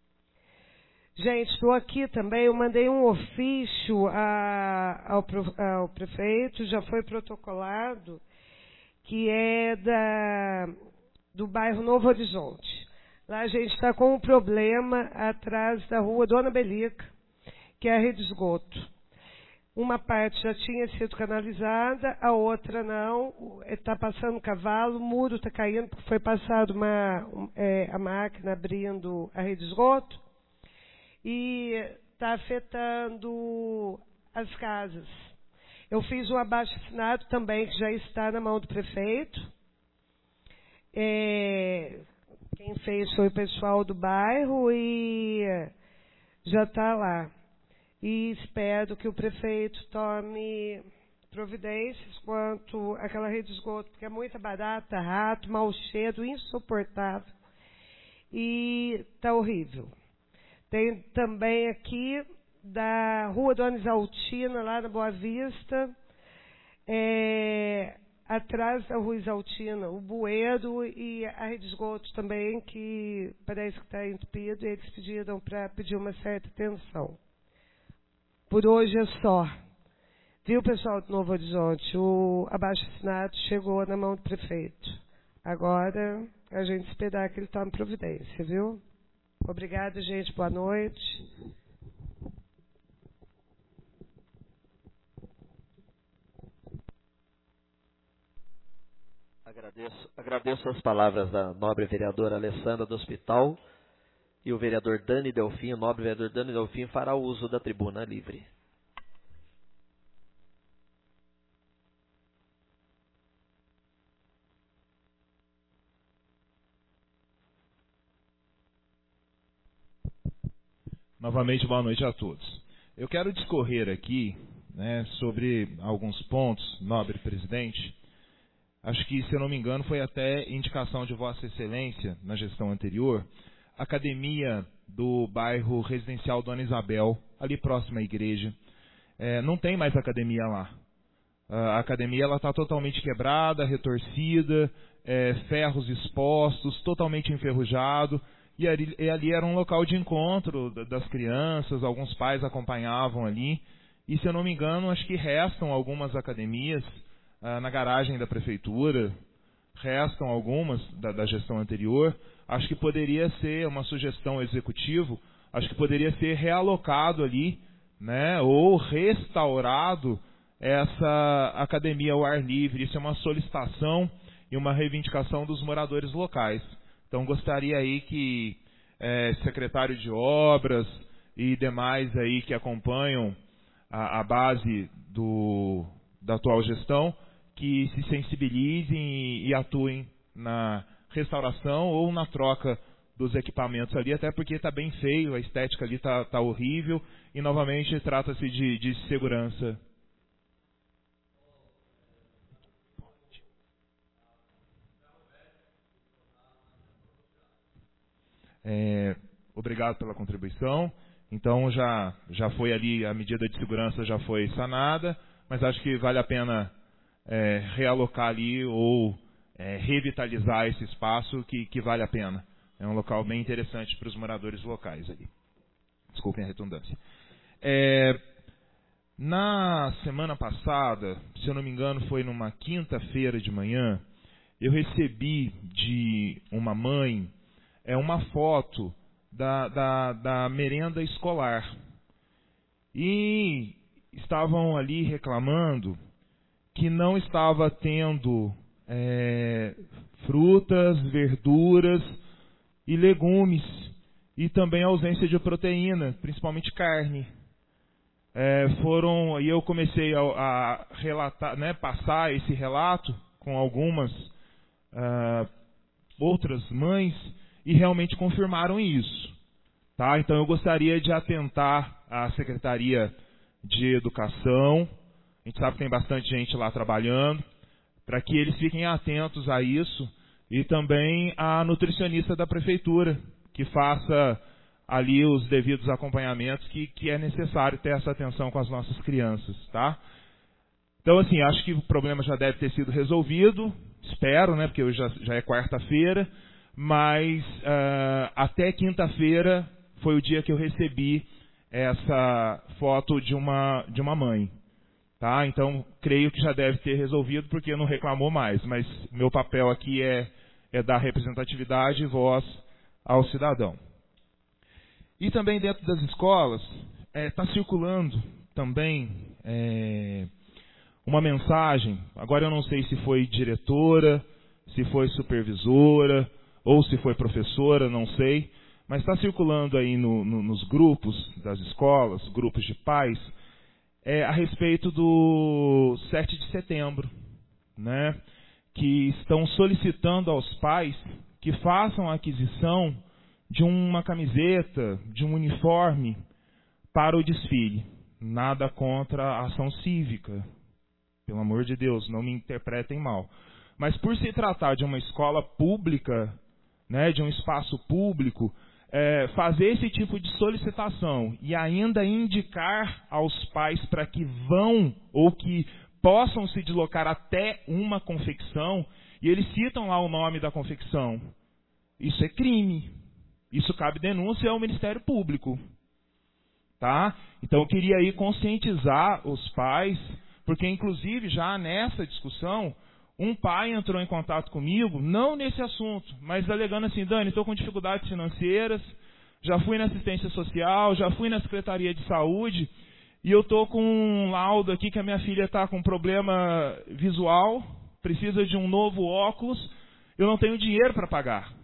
Speaker 8: Gente, estou aqui também, eu mandei um ofício a, ao, ao prefeito, já foi protocolado, que é da, do bairro Novo Horizonte. Lá a gente está com um problema atrás da rua Dona Belica, que é a rede de esgoto. Uma parte já tinha sido canalizada, a outra não. Está passando cavalo, o muro está caindo, porque foi passado uma, é, a máquina abrindo a rede de esgoto. E está afetando as casas. Eu fiz um abaixo-assinado também, que já está na mão do prefeito. É, quem fez foi o pessoal do bairro e já está lá. e espero que o prefeito tome providências quanto àquela rede de esgoto, porque é muito barata, rato, mau cheiro, insuportável e está horrível. Tem também aqui da Rua Dona Isaltina, lá na Boa Vista, é, atrás da Rua Isaltina, o bueiro e a rede de esgoto também, que parece que está entupido, e eles pediram para pedir uma certa atenção. Por hoje é só. Viu, pessoal do Novo Horizonte? O abaixo-assinado chegou na mão do prefeito. Agora, a gente esperar que ele tome providência, viu? Obrigada, gente. Boa noite.
Speaker 1: Agradeço, agradeço as palavras da nobre vereadora Alessandra do Hospital, e o vereador Dani Delfim, o nobre vereador Dani Delfim, fará uso da tribuna livre.
Speaker 6: Novamente, boa noite a todos. Eu quero discorrer aqui, né, sobre alguns pontos, nobre presidente. Acho que, se eu não me engano, foi até indicação de Vossa Excelência, na gestão anterior, a academia do bairro residencial Dona Isabel, ali próximo à igreja. É, não tem mais academia lá. A academia está totalmente quebrada, retorcida, é, ferros expostos, totalmente enferrujado. E ali, e ali era um local de encontro das crianças, alguns pais acompanhavam ali. E, se eu não me engano, acho que restam algumas academias ah, na garagem da prefeitura, restam algumas da, da gestão anterior. Acho que poderia ser uma sugestão ao executivo, acho que poderia ser realocado ali, né, ou restaurado essa academia ao ar livre. Isso é uma solicitação e uma reivindicação dos moradores locais. Então, gostaria aí que é, secretário de obras e demais aí que acompanham a, a base do, da atual gestão, que se sensibilizem e, e atuem na restauração ou na troca dos equipamentos ali, até porque está bem feio, a estética ali está tá horrível, e novamente trata-se de, de segurança. É, obrigado pela contribuição. Então já, já foi ali, a medida de segurança já foi sanada, mas acho que vale a pena é, realocar ali ou é, revitalizar esse espaço, que, que vale a pena. É um local bem interessante para os moradores locais ali. Desculpem a redundância. É, na semana passada, se eu não me engano, foi numa quinta-feira de manhã, eu recebi de uma mãe é uma foto da, da, da merenda escolar. E estavam ali reclamando que não estava tendo é, frutas, verduras e legumes, e também a ausência de proteína, principalmente carne. É, foram, e eu comecei a, a relatar, né, passar esse relato com algumas uh, outras mães, e realmente confirmaram isso. Tá? Então eu gostaria de atentar à Secretaria de Educação, a gente sabe que tem bastante gente lá trabalhando, para que eles fiquem atentos a isso, e também a nutricionista da Prefeitura, que faça ali os devidos acompanhamentos, que, que é necessário ter essa atenção com as nossas crianças. Tá? Então, assim, acho que o problema já deve ter sido resolvido, espero, né, porque hoje já, já é quarta-feira, mas uh, até quinta-feira foi o dia que eu recebi essa foto de uma, de uma mãe. Tá? Então, creio que já deve ter resolvido, porque não reclamou mais, mas meu papel aqui é, é dar representatividade e voz ao cidadão. E também dentro das escolas, está é, circulando também é, uma mensagem, agora eu não sei se foi diretora, se foi supervisora, ou se foi professora, não sei, mas está circulando aí no, no, nos grupos das escolas, grupos de pais, é, a respeito do sete de setembro, né, que estão solicitando aos pais que façam a aquisição de uma camiseta, de um uniforme,
Speaker 13: para o desfile. Nada contra a ação cívica. Pelo amor de Deus, não me interpretem mal. Mas por se tratar de uma escola pública, né, de um espaço público, é, fazer esse tipo de solicitação e ainda indicar aos pais para que vão ou que possam se deslocar até uma confecção, e eles citam lá o nome da confecção. Isso é crime. Isso cabe denúncia ao Ministério Público. Tá? Então eu queria aí conscientizar os pais, porque inclusive já nessa discussão, um pai entrou em contato comigo, não nesse assunto, mas alegando assim, Dani, estou com dificuldades financeiras, já fui na assistência social, já fui na Secretaria de Saúde, e eu estou com um laudo aqui que a minha filha está com problema visual, precisa de um novo óculos, eu não tenho dinheiro para pagar.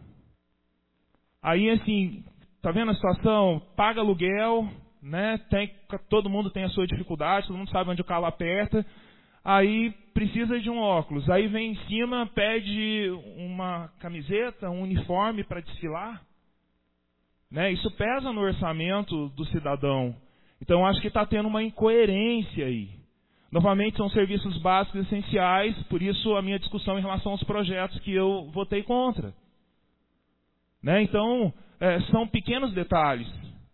Speaker 13: Aí assim, tá vendo a situação? Paga aluguel, né? Tem, todo mundo tem a sua dificuldade, todo mundo sabe onde o calo aperta, aí precisa de um óculos, aí vem em cima, pede uma camiseta, um uniforme para desfilar, né? Isso pesa no orçamento do cidadão. Então acho que está tendo uma incoerência aí. Novamente são serviços básicos essenciais, por isso a minha discussão em relação aos projetos que eu votei contra. Né? Então é, são pequenos detalhes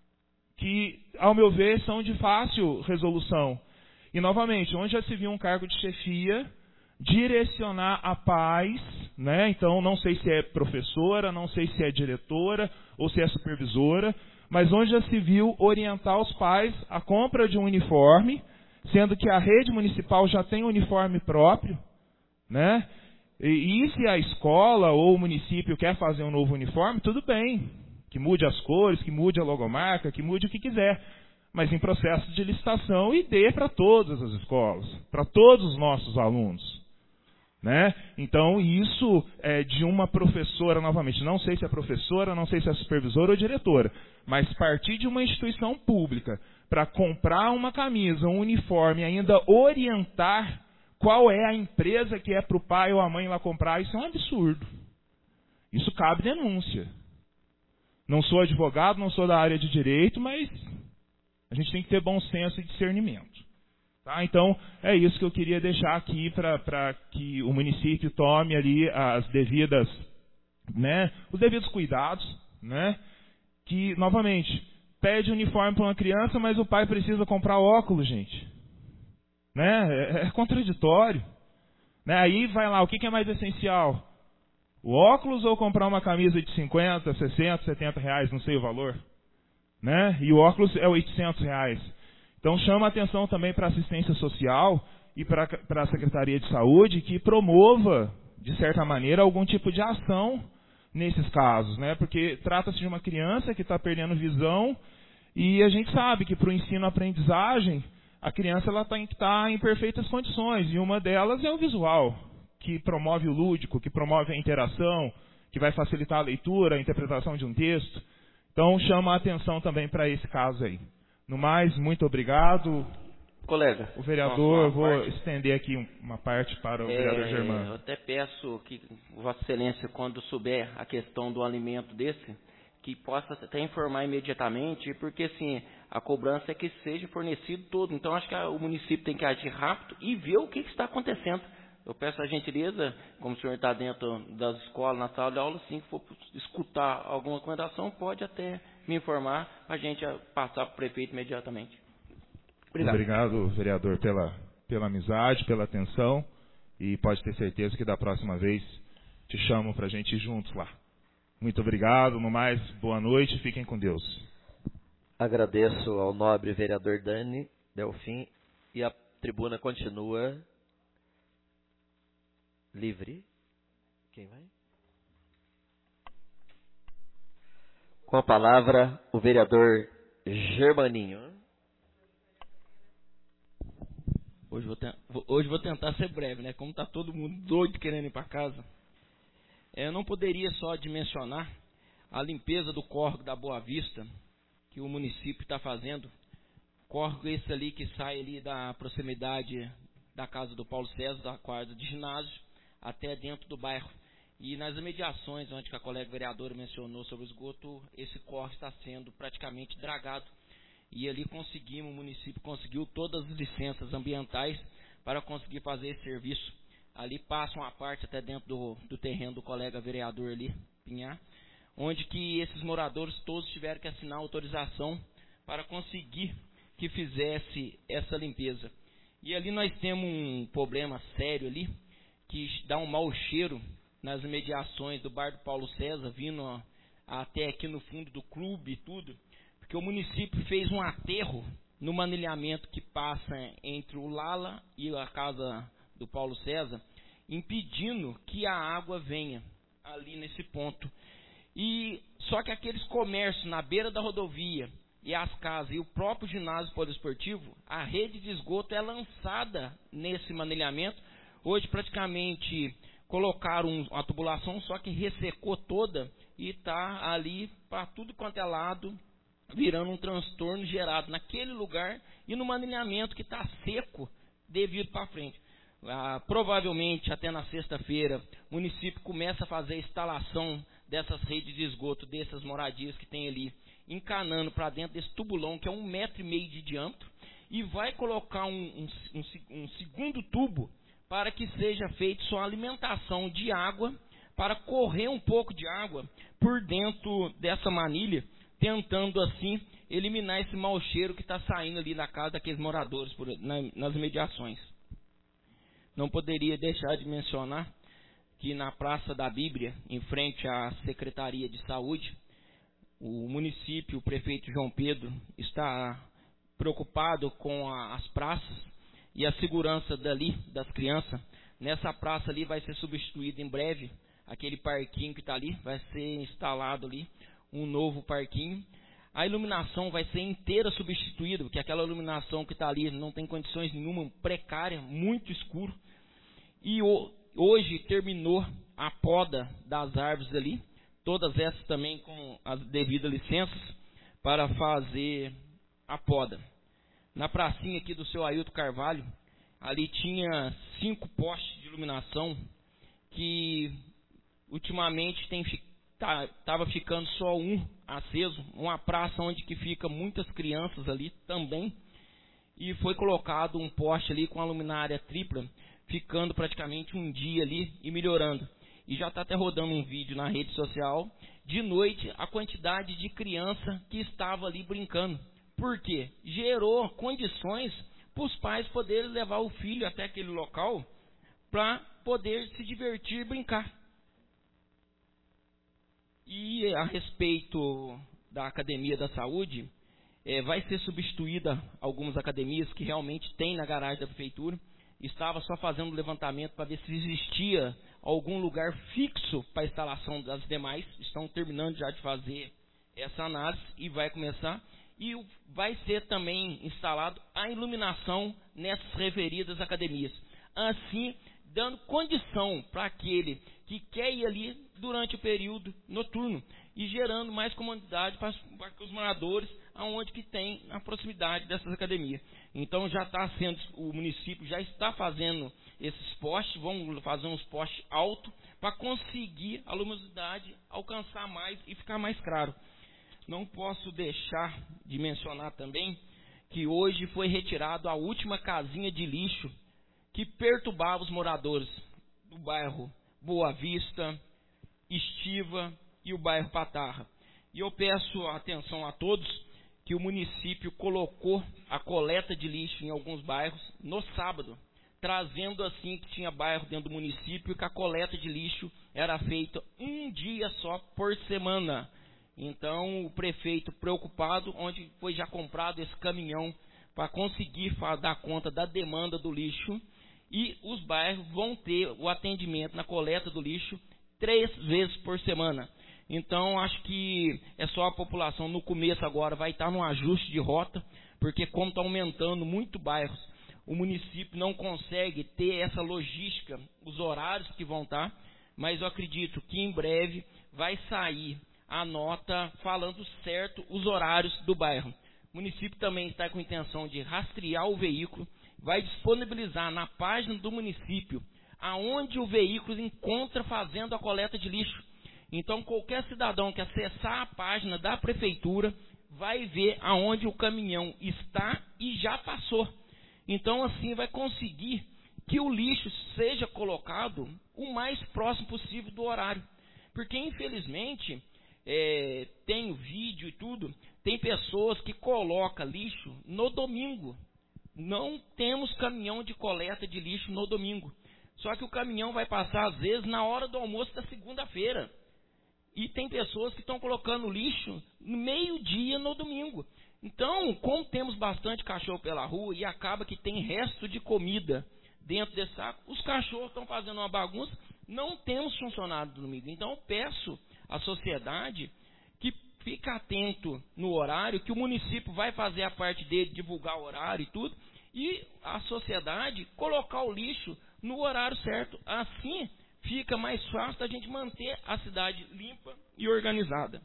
Speaker 13: que, ao meu ver, são de fácil resolução. E, novamente, onde já se viu um cargo de chefia, direcionar a pais, né? Então, não sei se é professora, não sei se é diretora ou se é supervisora, mas onde já se viu orientar os pais a compra de um uniforme, sendo que a rede municipal já tem um uniforme próprio, né? E, e se a escola ou o município quer fazer um novo uniforme, tudo bem, que mude as cores, que mude a logomarca, que mude o que quiser, mas em processo de licitação e dê para todas as escolas, para todos os nossos alunos. Né? Então, isso é de uma professora, novamente, não sei se é professora, não sei se é supervisora ou diretora, mas partir de uma instituição pública para comprar uma camisa, um uniforme, e ainda orientar qual é a empresa que é para o pai ou a mãe lá comprar, isso é um absurdo. Isso cabe denúncia. Não sou advogado, não sou da área de direito, mas a gente tem que ter bom senso e discernimento. Tá? Então, é isso que eu queria deixar aqui para que o município tome ali as devidas, né, os devidos cuidados, né, que, novamente, pede uniforme para uma criança, mas o pai precisa comprar óculos, gente. Né? É, é contraditório. Né? Aí vai lá, o que, que é mais essencial? O óculos ou comprar uma camisa de cinquenta, sessenta, setenta reais, não sei o valor? Né? E o óculos é oitocentos reais. Então chama a atenção também para a assistência social e para a Secretaria de Saúde que promova, de certa maneira, algum tipo de ação nesses casos, né? Porque trata-se de uma criança que está perdendo visão e a gente sabe que para o ensino-aprendizagem a criança ela tem que estar em perfeitas condições e uma delas é o visual, que promove o lúdico, que promove a interação, que vai facilitar a leitura, a interpretação de um texto. Então chama a atenção também para esse caso aí. No mais, muito obrigado.
Speaker 5: Colega.
Speaker 13: O vereador, eu vou parte. estender aqui uma parte para o
Speaker 5: é,
Speaker 13: vereador Germano.
Speaker 5: Eu até peço que Vossa Excelência, quando souber a questão do alimento desse, que possa até informar imediatamente, porque assim, a cobrança é que seja fornecido todo. Então acho que o município tem que agir rápido e ver o que, que está acontecendo. Eu peço a gentileza, como o senhor está dentro das escolas, na sala de aula, assim que for escutar alguma recomendação, pode até me informar, para a gente passar para o prefeito imediatamente.
Speaker 13: Obrigado. Obrigado, vereador, pela, pela amizade, pela atenção, e pode ter certeza que da próxima vez te chamo para a gente ir juntos lá. Muito obrigado, no mais, boa noite, fiquem com Deus.
Speaker 1: Agradeço ao nobre vereador Dani Delfim, e a tribuna continua livre. Quem vai? Com a palavra, o vereador Germaninho.
Speaker 5: Hoje vou, ten... Hoje vou tentar ser breve, né? Como está todo mundo doido querendo ir para casa. É, eu não poderia só de mencionar a limpeza do córrego da Boa Vista, que o município está fazendo. Córrego esse ali que sai ali da proximidade da casa do Paulo César, da quadra de ginásio, até dentro do bairro. E nas imediações, onde a colega vereadora mencionou sobre o esgoto, esse córrego está sendo praticamente dragado. e ali conseguimos, o município conseguiu todas as licenças ambientais para conseguir fazer esse serviço. Ali passa uma parte até dentro do, do terreno do colega vereador ali, Pinhar, onde que esses moradores todos tiveram que assinar autorização para conseguir que fizesse essa limpeza. E ali nós temos um problema sério ali, que dá um mau cheiro nas imediações do bar do Paulo César, vindo ó, até aqui no fundo do clube e tudo, porque o município fez um aterro no manilhamento que passa entre o Lala e a casa do Paulo César, impedindo que a água venha ali nesse ponto. E só que aqueles comércios na beira da rodovia e as casas e o próprio ginásio poliesportivo, a rede de esgoto é lançada nesse manilhamento. Hoje praticamente colocaram uma tubulação, só que ressecou toda e está ali para tudo quanto é lado, virando um transtorno gerado naquele lugar e no manilhamento que está seco devido para frente. Ah, provavelmente até na sexta-feira o município começa a fazer a instalação dessas redes de esgoto, dessas moradias que tem ali, encanando para dentro desse tubulão que é um metro e meio de diâmetro, e vai colocar um, um, um, um segundo tubo para que seja feita sua alimentação de água, para correr um pouco de água por dentro dessa manilha, tentando assim eliminar esse mau cheiro que está saindo ali da casa daqueles moradores por, na, nas imediações. Não poderia deixar de mencionar que na Praça da Bíblia, em frente à Secretaria de Saúde, o município, o prefeito João Pedro, está preocupado com a, as praças e a segurança dali, das crianças. Nessa praça ali vai ser substituído em breve aquele parquinho que está ali, vai ser instalado ali um novo parquinho. A iluminação vai ser inteira substituída, porque aquela iluminação que está ali não tem condições nenhuma, precária, muito escuro. E o, hoje terminou a poda das árvores ali, todas essas também com as devidas licenças para fazer a poda. Na pracinha aqui do seu Ailton Carvalho, ali tinha cinco postes de iluminação que ultimamente tem estava ficando só um aceso, uma praça onde que fica muitas crianças ali também, e foi colocado um poste ali com a luminária tripla, ficando praticamente um dia ali e melhorando. E já está até rodando um vídeo na rede social, de noite, a quantidade de criança que estava ali brincando. Por quê? Gerou condições para os pais poderem levar o filho até aquele local para poder se divertir e brincar. E a respeito da Academia da Saúde, é, vai ser substituída algumas academias que realmente tem na garagem da prefeitura. Estava só fazendo um levantamento para ver se existia algum lugar fixo para a instalação das demais. Estão terminando já de fazer essa análise e vai começar. E vai ser também instalado a iluminação nessas referidas academias. Assim, dando condição para aquele que quer ir ali durante o período noturno e gerando mais comodidade para, para os moradores aonde que tem na proximidade dessas academias. Então já está sendo, o município já está fazendo esses postes, vamos fazer uns postes altos para conseguir a luminosidade alcançar mais e ficar mais claro. Não posso deixar de mencionar também que hoje foi retirado a última casinha de lixo que perturbava os moradores do bairro Boa Vista, Estiva e o bairro Patarra. E eu peço atenção a todos que o município colocou a coleta de lixo em alguns bairros no sábado, trazendo assim que tinha bairro dentro do município e que a coleta de lixo era feita um dia só por semana. Então o prefeito preocupado, onde foi já comprado esse caminhão para conseguir dar conta da demanda do lixo, e os bairros vão ter o atendimento na coleta do lixo três vezes por semana. Então acho que é só a população no começo agora vai estar num ajuste de rota, porque como está aumentando muito bairros, o município não consegue ter essa logística, os horários que vão estar, mas eu acredito que em breve vai sair a nota falando certo os horários do bairro. O município também está com a intenção de rastrear o veículo, vai disponibilizar na página do município aonde o veículo encontra fazendo a coleta de lixo. Então qualquer cidadão que acessar a página da prefeitura
Speaker 14: vai ver aonde o caminhão está e já passou. Então, assim, vai conseguir que o lixo seja colocado o mais próximo possível do horário. Porque, infelizmente, é, tem o vídeo e tudo, tem pessoas que colocam lixo no domingo. Não temos caminhão de coleta de lixo no domingo. Só que o caminhão vai passar, às vezes, na hora do almoço da segunda-feira. E tem pessoas que estão colocando lixo no meio-dia no domingo. Então, como temos bastante cachorro pela rua e acaba que tem resto de comida dentro desse saco, os cachorros estão fazendo uma bagunça, não temos funcionário do domingo. Então, eu peço à sociedade que fique atento no horário, que o município vai fazer a parte dele, divulgar o horário e tudo, e a sociedade colocar o lixo no horário certo. Assim, fica mais fácil a gente manter a cidade limpa e organizada.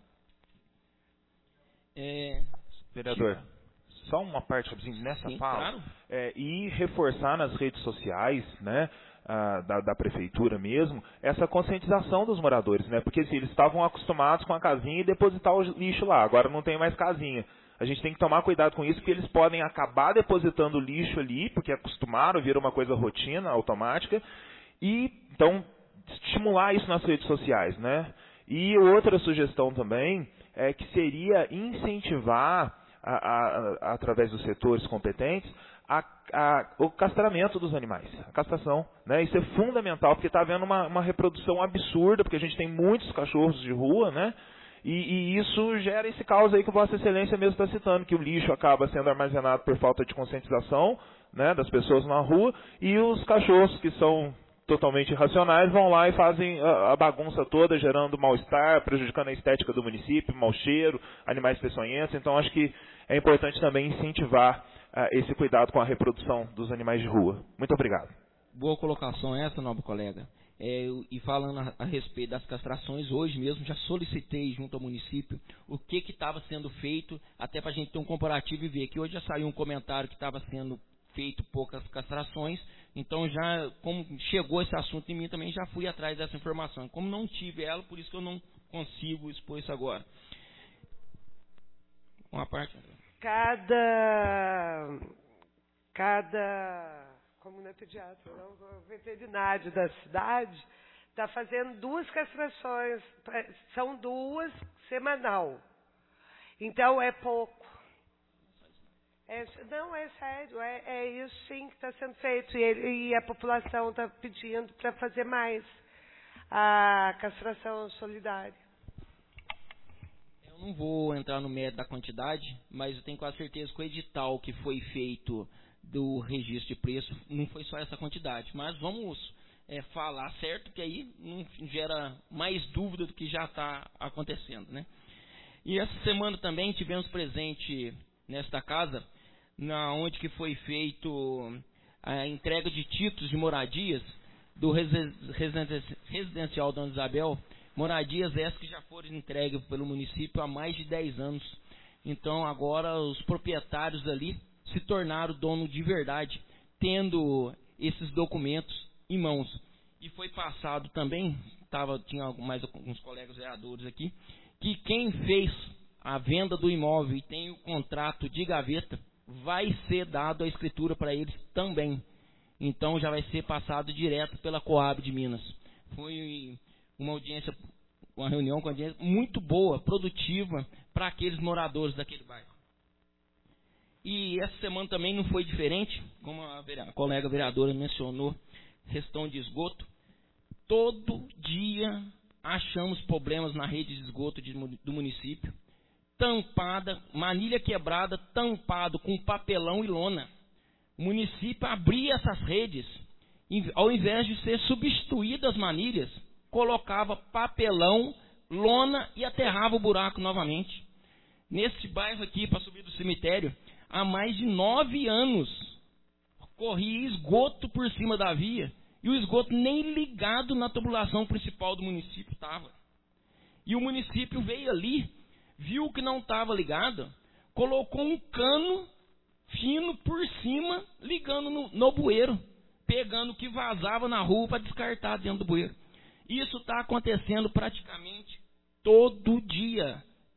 Speaker 6: É... Vereador, só uma parte nessa Sim, fala, claro. é, e reforçar nas redes sociais, né, a, da, da prefeitura mesmo, essa conscientização dos moradores, né, porque assim, eles estavam acostumados com a casinha e depositar o lixo lá, agora não tem mais casinha. A gente tem que tomar cuidado com isso, porque eles podem acabar depositando o lixo ali, porque acostumaram, vira uma coisa rotina, automática, e então estimular isso nas redes sociais, né. E outra sugestão também é que seria incentivar, a, a, a, através dos setores competentes, a, a, o castramento dos animais, a castração. Né? Isso é fundamental, porque está havendo uma, uma reprodução absurda, porque a gente tem muitos cachorros de rua, né? E, e isso gera esse caos aí que Vossa Excelência mesmo está citando, que o lixo acaba sendo armazenado por falta de conscientização, né, das pessoas na rua, e os cachorros que são totalmente irracionais vão lá e fazem a, a bagunça toda, gerando mal-estar, prejudicando a estética do município, mau cheiro, animais peçonhentos. Então, acho que é importante também incentivar uh, esse cuidado com a reprodução dos animais de rua. Muito obrigado.
Speaker 14: Boa colocação essa, nobre colega. É, e falando a, a respeito das castrações, hoje mesmo já solicitei junto ao município o que estava sendo feito, até para a gente ter um comparativo e ver que hoje já saiu um comentário que estava sendo feito poucas castrações. Então, já como chegou esse assunto em mim, também já fui atrás dessa informação. Como não tive ela, por isso que eu não consigo expor isso agora. Uma parte.
Speaker 8: Cada, cada, como não é pediatra, não, veterinário da cidade está fazendo duas castrações, são duas semanal. Então, é pouco. É, não, é sério, é, é isso sim que está sendo feito. E, e a população está pedindo para fazer mais a castração solidária.
Speaker 14: Eu não vou entrar no mérito da quantidade, mas eu tenho quase certeza que o edital que foi feito do registro de preço não foi só essa quantidade. Mas vamos é, falar certo, que aí não gera mais dúvida do que já está acontecendo, né? E essa semana também tivemos presente nesta casa, na onde que foi feito a entrega de títulos de moradias do residencial Dona Isabel, moradias essas que já foram entregues pelo município há mais de dez anos. Então agora os proprietários ali se tornaram dono de verdade, tendo esses documentos em mãos. E foi passado também, tava, tinha mais alguns colegas vereadores aqui, que quem fez a venda do imóvel e tem o contrato de gaveta, vai ser dado a escritura para eles também. Então já vai ser passado direto pela Coab de Minas. Foi uma audiência, uma reunião com audiência muito boa, produtiva para aqueles moradores daquele bairro. E essa semana também não foi diferente, como a, a colega vereadora mencionou, questão de esgoto. Todo dia achamos problemas na rede de esgoto de, do município. Tampada, manilha quebrada, tampado com papelão e lona. O município abria essas redes, ao invés de ser substituídas as manilhas, colocava papelão, lona e aterrava o buraco novamente. Neste bairro aqui, para subir do cemitério, há mais de nove anos, corria esgoto por cima da via, e o esgoto nem ligado na tubulação principal do município estava. E o município veio ali, viu que não estava ligado, colocou um cano fino por cima, ligando no, no bueiro, pegando o que vazava na rua para descartar dentro do bueiro. Isso está acontecendo praticamente todo dia.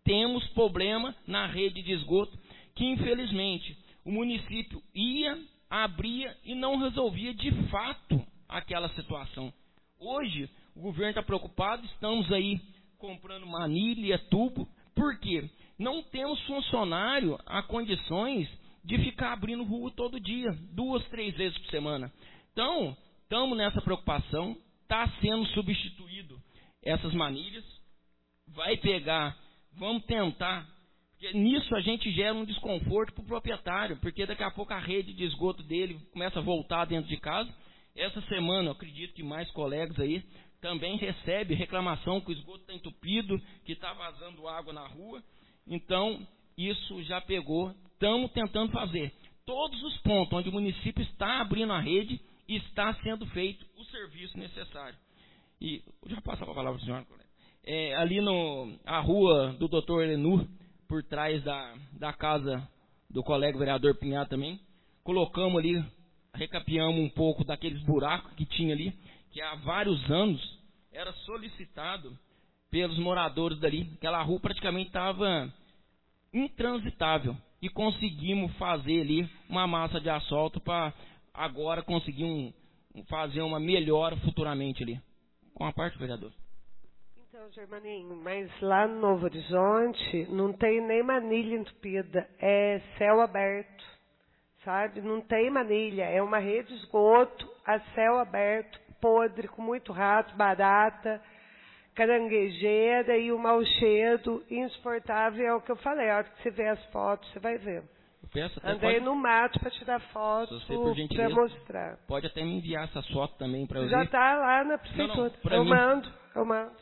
Speaker 14: temos problema na rede de esgoto, que infelizmente o município ia, abria e não resolvia de fato aquela situação. Hoje o governo está preocupado, estamos aí comprando manilha, tubo, por quê? Não temos funcionário a condições de ficar abrindo rua todo dia, duas, três vezes por semana. Então, estamos nessa preocupação, está sendo substituído essas manilhas, vai pegar, vamos tentar, porque nisso a gente gera um desconforto para o proprietário, porque daqui a pouco a rede de esgoto dele começa a voltar dentro de casa. Essa semana, eu acredito que mais colegas aí também recebem reclamação que o esgoto está entupido, que está vazando água na rua. Então, isso já pegou, estamos tentando fazer. Todos os pontos onde o município está abrindo a rede, está sendo feito o serviço necessário. E, já passar a palavra para o senhor, colega. É, ali no, a rua do doutor Elenur, por trás da, da casa do colega vereador Pinhar também, colocamos ali, recapeamos um pouco daqueles buracos que tinha ali, que há vários anos era solicitado pelos moradores dali. Aquela rua praticamente estava intransitável e conseguimos fazer ali uma massa de asfalto para agora conseguir um, fazer uma melhora futuramente ali. Com a parte, vereador.
Speaker 8: Então, Germaninho, mas lá no Novo Horizonte não tem nem manilha entupida, é céu aberto, sabe? Não tem manilha, é uma rede de esgoto a céu aberto, podre, com muito rato, barata, caranguejeira e o mau cheiro insuportável. É o que eu falei, a hora que você vê as fotos, você vai ver. Andei
Speaker 14: pode...
Speaker 8: no mato para tirar foto, para mostrar.
Speaker 14: Pode até me enviar essas fotos também para eu ver.
Speaker 8: Já está lá na prefeitura. Não, não, eu
Speaker 14: mim.
Speaker 8: mando, eu mando.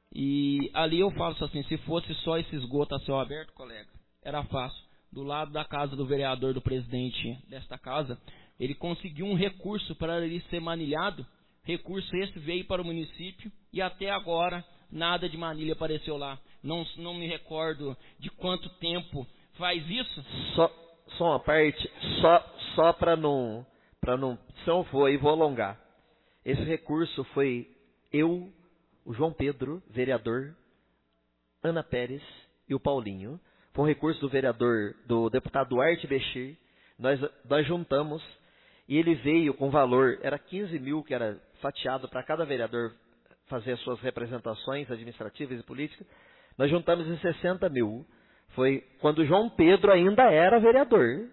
Speaker 14: E ali eu falo assim, se fosse só esse esgoto a céu aberto, colega, era fácil. Do lado da casa do vereador, do presidente desta casa, ele conseguiu um recurso para ele ser manilhado. Recurso esse veio para o município e até agora nada de manilha apareceu lá. Não, não me recordo de quanto tempo faz isso.
Speaker 12: Só, só uma parte, só, só para não, para não, se não for aí, vou alongar. Esse recurso foi eu, o João Pedro, vereador, Ana Pérez e o Paulinho. Foi um recurso do vereador, do deputado Duarte Bechir. Nós, nós juntamos e ele veio com valor, era quinze mil que era fatiado para cada vereador fazer as suas representações administrativas e políticas. Nós juntamos em sessenta mil. Foi quando o João Pedro ainda era vereador.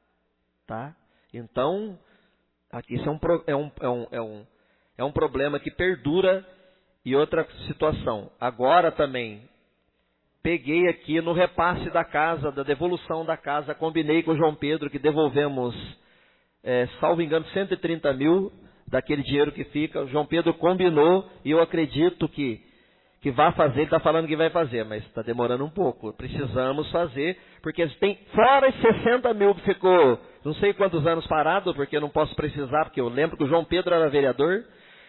Speaker 12: Tá? Então, aqui isso é um, é um, é um, é um, é um problema que perdura. E outra situação, agora também, peguei aqui no repasse da casa, da devolução da casa, combinei com o João Pedro que devolvemos, é, salvo engano, cento e trinta mil daquele dinheiro que fica. O João Pedro combinou e eu acredito que, que vai fazer, ele está falando que vai fazer, mas está demorando um pouco. Precisamos fazer, porque tem, fora os sessenta mil que ficou, não sei quantos anos parado, porque eu não posso precisar, porque eu lembro que o João Pedro era vereador.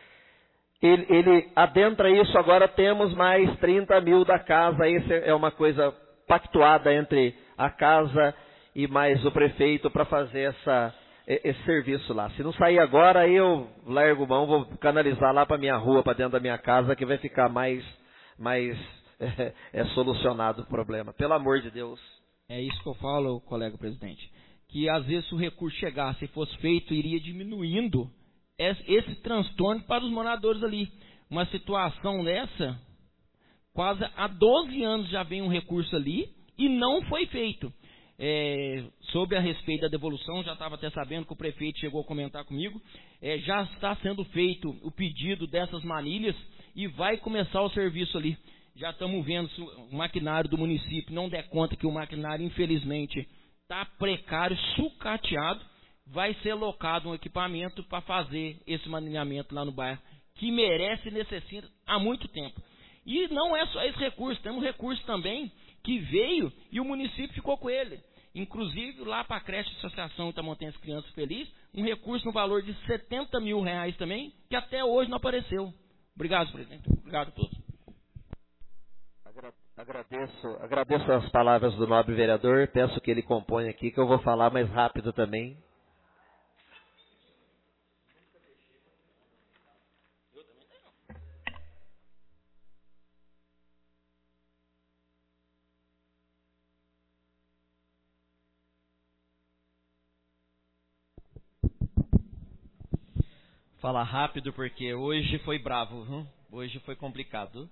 Speaker 12: Ele, ele adentra isso, agora temos mais trinta mil da casa, isso é uma coisa pactuada entre a casa e mais o prefeito para fazer essa, esse serviço lá. Se não sair agora, aí eu largo mão, vou canalizar lá para minha rua, para dentro da minha casa, que vai ficar mais, mais é, é solucionado o problema. Pelo amor de Deus.
Speaker 14: É isso que eu falo, colega presidente, que às vezes se o recurso chegasse e fosse feito, iria diminuindo esse transtorno para os moradores ali. Uma situação dessa, quase há doze anos já vem um recurso ali e não foi feito. É, sobre a respeito da devolução, já estava até sabendo que o prefeito chegou a comentar comigo, é, já está sendo feito o pedido dessas manilhas e vai começar o serviço ali. Já estamos vendo se o maquinário do município não der conta que o maquinário, infelizmente, está precário, sucateado, vai ser locado um equipamento para fazer esse manilhamento lá no bairro, que merece e necessita há muito tempo. E não é só esse recurso, temos um recurso também que veio e o município ficou com ele. Inclusive, lá para a creche Associação Itamontense Crianças Felizes, um recurso no valor de setenta mil reais também, que até hoje não apareceu. Obrigado, presidente. Obrigado a todos.
Speaker 12: Agradeço, agradeço as palavras do nobre vereador, peço que ele componha aqui, que eu vou falar mais rápido também. falar rápido porque hoje foi bravo, viu? Hoje foi complicado.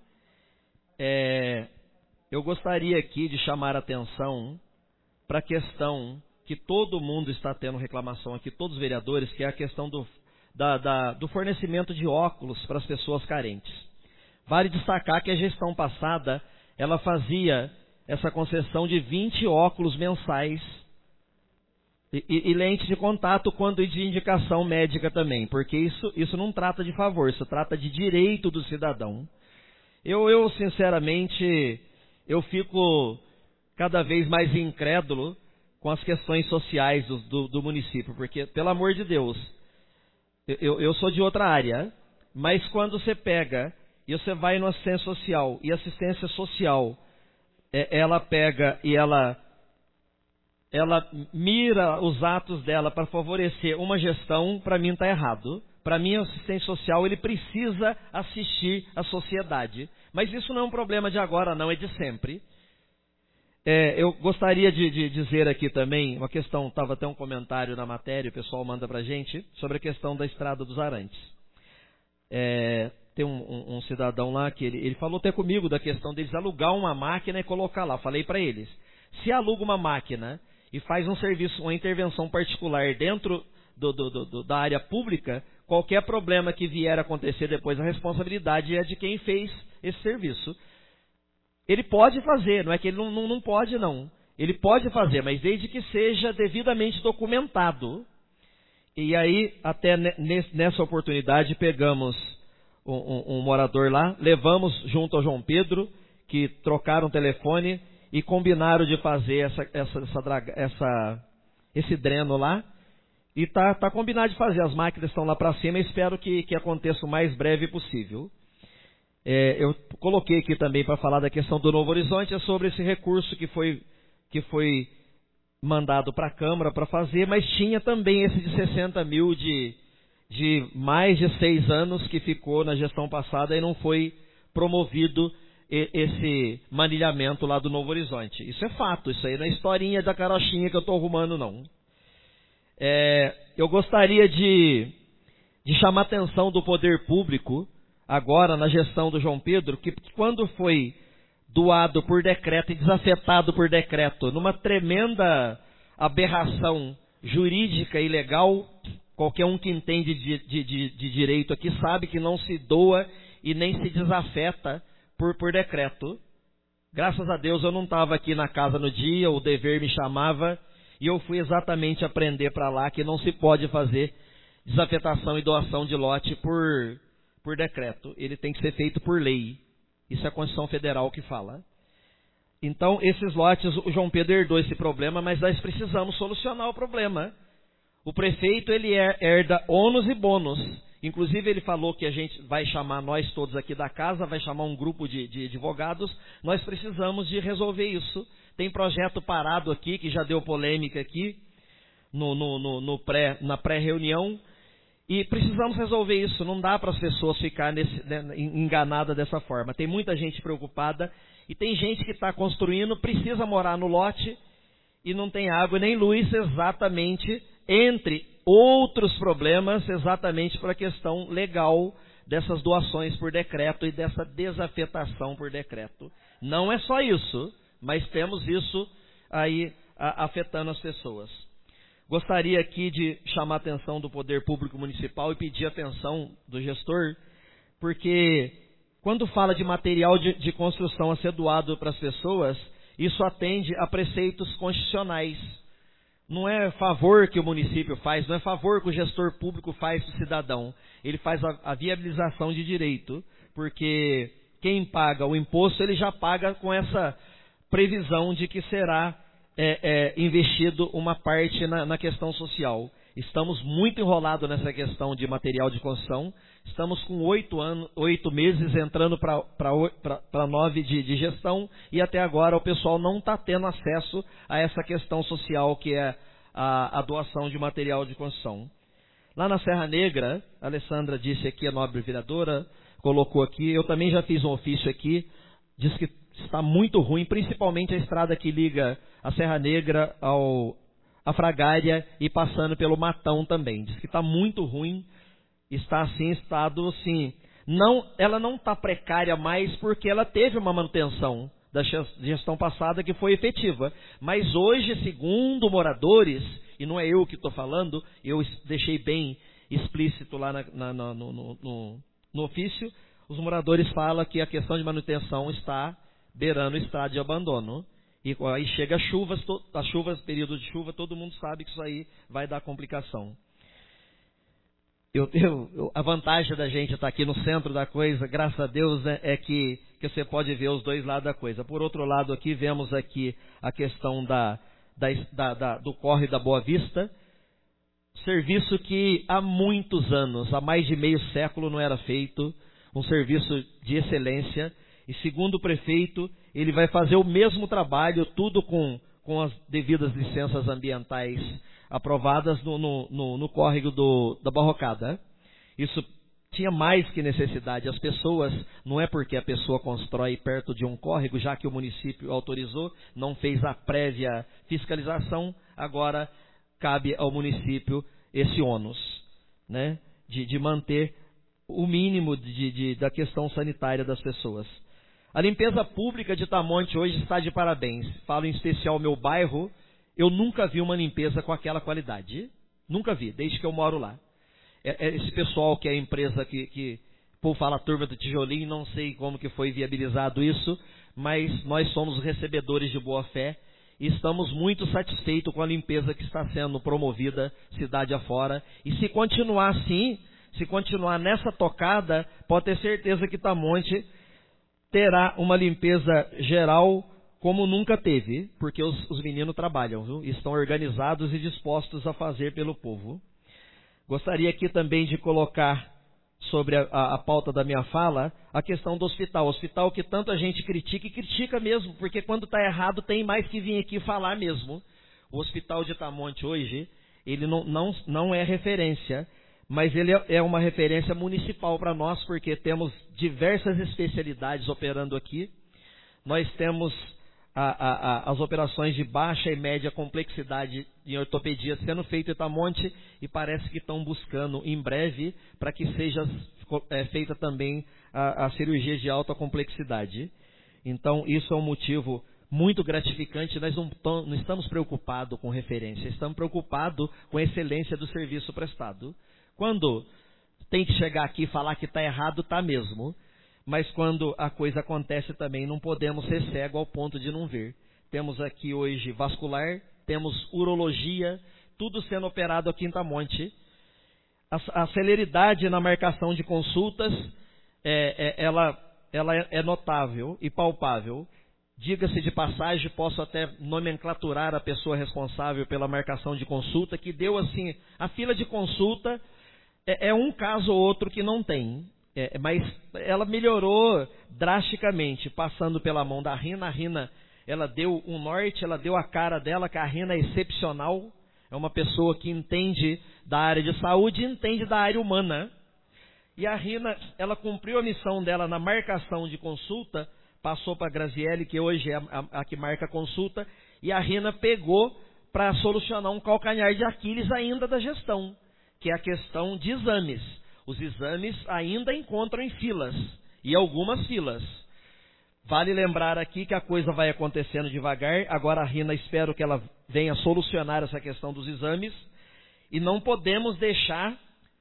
Speaker 12: É, eu gostaria aqui de chamar a atenção para a questão que todo mundo está tendo reclamação aqui, todos os vereadores, que é a questão do, da, da, do fornecimento de óculos para as pessoas carentes. Vale destacar que a gestão passada, ela fazia essa concessão de vinte óculos mensais e, e, e lente de contato quando de indicação médica também, porque isso, isso não trata de favor, isso trata de direito do cidadão. Eu, eu sinceramente, eu fico cada vez mais incrédulo com as questões sociais do, do, do município, porque, pelo amor de Deus, eu, eu sou de outra área, mas quando você pega e você vai no assistência social, e assistência social, é, ela pega e ela, ela mira os atos dela para favorecer uma gestão, para mim está errado. Para mim, o assistente social ele precisa assistir a sociedade. Mas isso não é um problema de agora, não, é de sempre. É, eu gostaria de, de dizer aqui também, uma questão, estava até um comentário na matéria, o pessoal manda para a gente, sobre a questão da Estrada dos Arantes. É, tem um, um, um cidadão lá que ele, ele falou até comigo da questão deles alugar uma máquina e colocar lá. Falei para eles, se aluga uma máquina e faz um serviço, uma intervenção particular dentro do, do, do, da área pública, qualquer problema que vier a acontecer depois, a responsabilidade é de quem fez esse serviço. Ele pode fazer, não é que ele não, não, não pode não. Ele pode fazer, mas desde que seja devidamente documentado. E aí, até nessa oportunidade, pegamos um, um, um morador lá, levamos junto ao João Pedro, que trocaram o telefone e combinaram de fazer essa, essa, essa, essa, esse dreno lá. E tá, tá combinado de fazer, as máquinas estão lá para cima, espero que, que aconteça o mais breve possível. É, eu coloquei aqui também para falar da questão do Novo Horizonte, é sobre esse recurso que foi, que foi mandado para a Câmara para fazer, mas tinha também esse de sessenta mil de, de mais de seis anos que ficou na gestão passada e não foi promovido esse manilhamento lá do Novo Horizonte. Isso é fato, isso aí não é historinha da carochinha que eu estou arrumando não. É, eu gostaria de, de chamar a atenção do poder público, agora na gestão do João Pedro, que quando foi doado por decreto e desafetado por decreto, numa tremenda aberração jurídica e legal, qualquer um que entende de, de, de, de direito aqui sabe que não se doa e nem se desafeta por, por decreto. Graças a Deus eu não estava aqui na casa no dia, o dever me chamava, e eu fui exatamente aprender para lá que não se pode fazer desafetação e doação de lote por, por decreto. Ele tem que ser feito por lei. Isso é a Constituição Federal que fala. Então, esses lotes, o João Pedro herdou esse problema, mas nós precisamos solucionar o problema. O prefeito, ele herda ônus e bônus. Inclusive, ele falou que a gente vai chamar nós todos aqui da casa, vai chamar um grupo de, de advogados. Nós precisamos de resolver isso. Tem projeto parado aqui, que já deu polêmica aqui, no, no, no, no pré, na pré-reunião. E precisamos resolver isso. Não dá para as pessoas ficarem né, enganadas dessa forma. Tem muita gente preocupada. E tem gente que está construindo, precisa morar no lote e não tem água nem luz, exatamente, entre outros problemas, exatamente para a questão legal dessas doações por decreto e dessa desafetação por decreto. Não é só isso, mas temos isso aí a, afetando as pessoas. Gostaria aqui de chamar a atenção do Poder Público Municipal e pedir a atenção do gestor, porque quando fala de material de, de construção a ser doado para as pessoas, isso atende a preceitos constitucionais. Não é favor que o município faz, não é favor que o gestor público faz para o cidadão. Ele faz a, a viabilização de direito, porque quem paga o imposto, ele já paga com essa previsão de que será é, é, investido uma parte na, na questão social. Estamos muito enrolados nessa questão de material de construção. Estamos com oito, anos, oito meses entrando para nove de, de gestão e até agora o pessoal não está tendo acesso a essa questão social que é a, a doação de material de construção. Lá na Serra Negra, a Alessandra disse aqui, a nobre vereadora, colocou aqui, eu também já fiz um ofício aqui, diz que está muito ruim, principalmente a estrada que liga a Serra Negra ao... a Fragária e passando pelo Matão também. Diz que está muito ruim. está assim em estado, assim, não, ela não está precária mais porque ela teve uma manutenção da gestão passada que foi efetiva. Mas hoje, segundo moradores, e não é eu que estou falando, eu deixei bem explícito lá na, na, no, no, no, no ofício, os moradores falam que a questão de manutenção está beirando o estado de abandono. E aí chega as chuvas, as chuvas, período de chuva, todo mundo sabe que isso aí vai dar complicação. Eu, eu, a vantagem da gente estar aqui no centro da coisa, graças a Deus, é, é que, que você pode ver os dois lados da coisa. Por outro lado, aqui vemos aqui a questão da, da, da, da, do córrego da Boa Vista, serviço que há muitos anos, há mais de meio século não era feito, um serviço de excelência, e segundo o prefeito, ele vai fazer o mesmo trabalho, tudo com, com as devidas licenças ambientais aprovadas no, no, no, no córrego do, da Barrocada. Isso tinha mais que necessidade. As pessoas, não é porque a pessoa constrói perto de um córrego, já que o município autorizou, não fez a prévia fiscalização, agora cabe ao município esse ônus, né, de, de manter o mínimo de, de, da questão sanitária das pessoas. A limpeza pública de Tamonte hoje está de parabéns. Falo em especial meu bairro, eu nunca vi uma limpeza com aquela qualidade. Nunca vi, desde que eu moro lá. É, é esse pessoal que é a empresa que, que por falar turma do tijolinho, não sei como que foi viabilizado isso, mas nós somos recebedores de boa fé e estamos muito satisfeitos com a limpeza que está sendo promovida cidade afora. E se continuar assim, se continuar nessa tocada, pode ter certeza que Tamonte terá uma limpeza geral como nunca teve, porque os, os meninos trabalham, viu? Estão organizados e dispostos a fazer pelo povo. Gostaria aqui também de colocar sobre a, a, a pauta da minha fala a questão do hospital. Hospital que tanta gente critica e critica mesmo, porque quando está errado tem mais que vir aqui falar mesmo. O hospital de Tamonte hoje, ele não, não, não é referência, mas ele é uma referência municipal para nós, porque temos diversas especialidades operando aqui. Nós temos a, a, a, as operações de baixa e média complexidade em ortopedia sendo feitas em Tamonte e parece que estão buscando em breve para que seja é, feita também a, a cirurgia de alta complexidade. Então, isso é um motivo muito gratificante. Nós não, tom, não estamos preocupados com referência, estamos preocupados com a excelência do serviço prestado. Quando tem que chegar aqui e falar que está errado, está mesmo. Mas quando a coisa acontece também, não podemos ser cego ao ponto de não ver. Temos aqui hoje vascular, temos urologia, tudo sendo operado aqui em Tamonte. A, a celeridade na marcação de consultas, é, é, ela, ela é notável e palpável. Diga-se de passagem, posso até nomenclaturar a pessoa responsável pela marcação de consulta, que deu assim, a fila de consulta é, é um caso ou outro que não tem. É, mas ela melhorou drasticamente, passando pela mão da Rina. A Rina, ela deu um norte, ela deu a cara dela, que a Rina é excepcional. É uma pessoa que entende da área de saúde e entende da área humana. E a Rina, ela cumpriu a missão dela na marcação de consulta, passou para a Graziele, que hoje é a, a, a que marca a consulta, e a Rina pegou para solucionar um calcanhar de Aquiles ainda da gestão, que é a questão de exames. Os exames ainda encontram em filas, e algumas filas. Vale lembrar aqui que a coisa vai acontecendo devagar. Agora a Rina, espero que ela venha solucionar essa questão dos exames. E não podemos deixar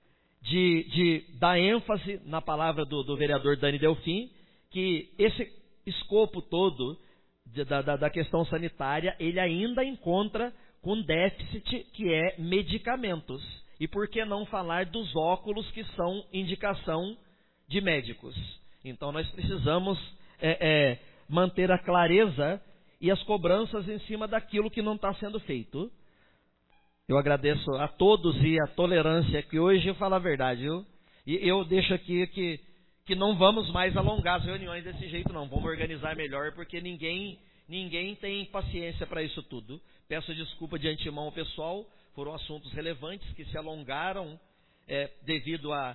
Speaker 12: de, de dar ênfase na palavra do, do vereador Dani Delfim, que esse escopo todo de, da, da, da questão sanitária, ele ainda encontra com déficit, que é medicamentos. E por que não falar dos óculos, que são indicação de médicos? Então nós precisamos é, é, manter a clareza e as cobranças em cima daquilo que não está sendo feito. Eu agradeço a todos e a tolerância, que hoje eu falo a verdade. Eu, e eu deixo aqui que, que não vamos mais alongar as reuniões desse jeito, não. Vamos organizar melhor, porque ninguém, ninguém tem paciência para isso tudo. Peço desculpa de antemão ao pessoal. Foram assuntos relevantes que se alongaram é, devido a,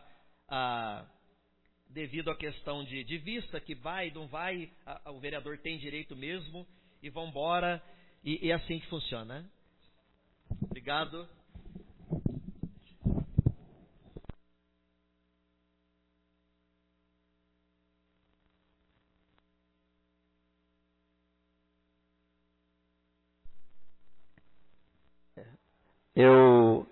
Speaker 12: a devido à questão de, de vista, que vai, não vai, a, a, o vereador tem direito mesmo, e vão embora, e é assim que funciona. Obrigado. Eu,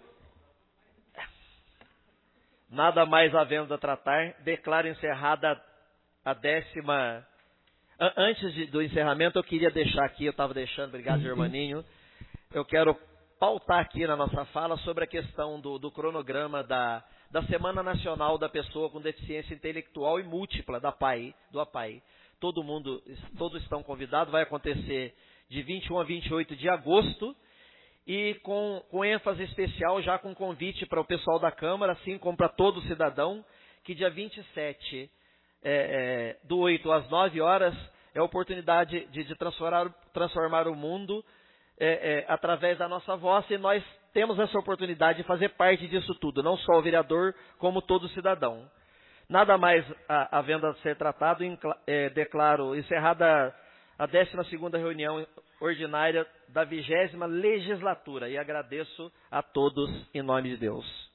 Speaker 12: nada mais havendo a tratar, declaro encerrada a décima... Antes de, do encerramento, eu queria deixar aqui, eu estava deixando, obrigado, Germaninho, eu quero pautar aqui na nossa fala sobre a questão do, do cronograma da, da Semana Nacional da Pessoa com Deficiência Intelectual e Múltipla, da P A I, do A P A I. Todo mundo, todos estão convidados, vai acontecer de vinte e um a vinte e oito de agosto, e com, com ênfase especial, já com convite para o pessoal da Câmara, assim como para todo cidadão, que dia vinte e sete, é, é, do oito às nove horas, é a oportunidade de, de transformar, transformar o mundo é, é, através da nossa voz, e nós temos essa oportunidade de fazer parte disso tudo, não só o vereador, como todo cidadão. Nada mais a, havendo a ser tratado, é, declaro encerrada a décima segunda reunião ordinária da vigésima legislatura, e agradeço a todos em nome de Deus.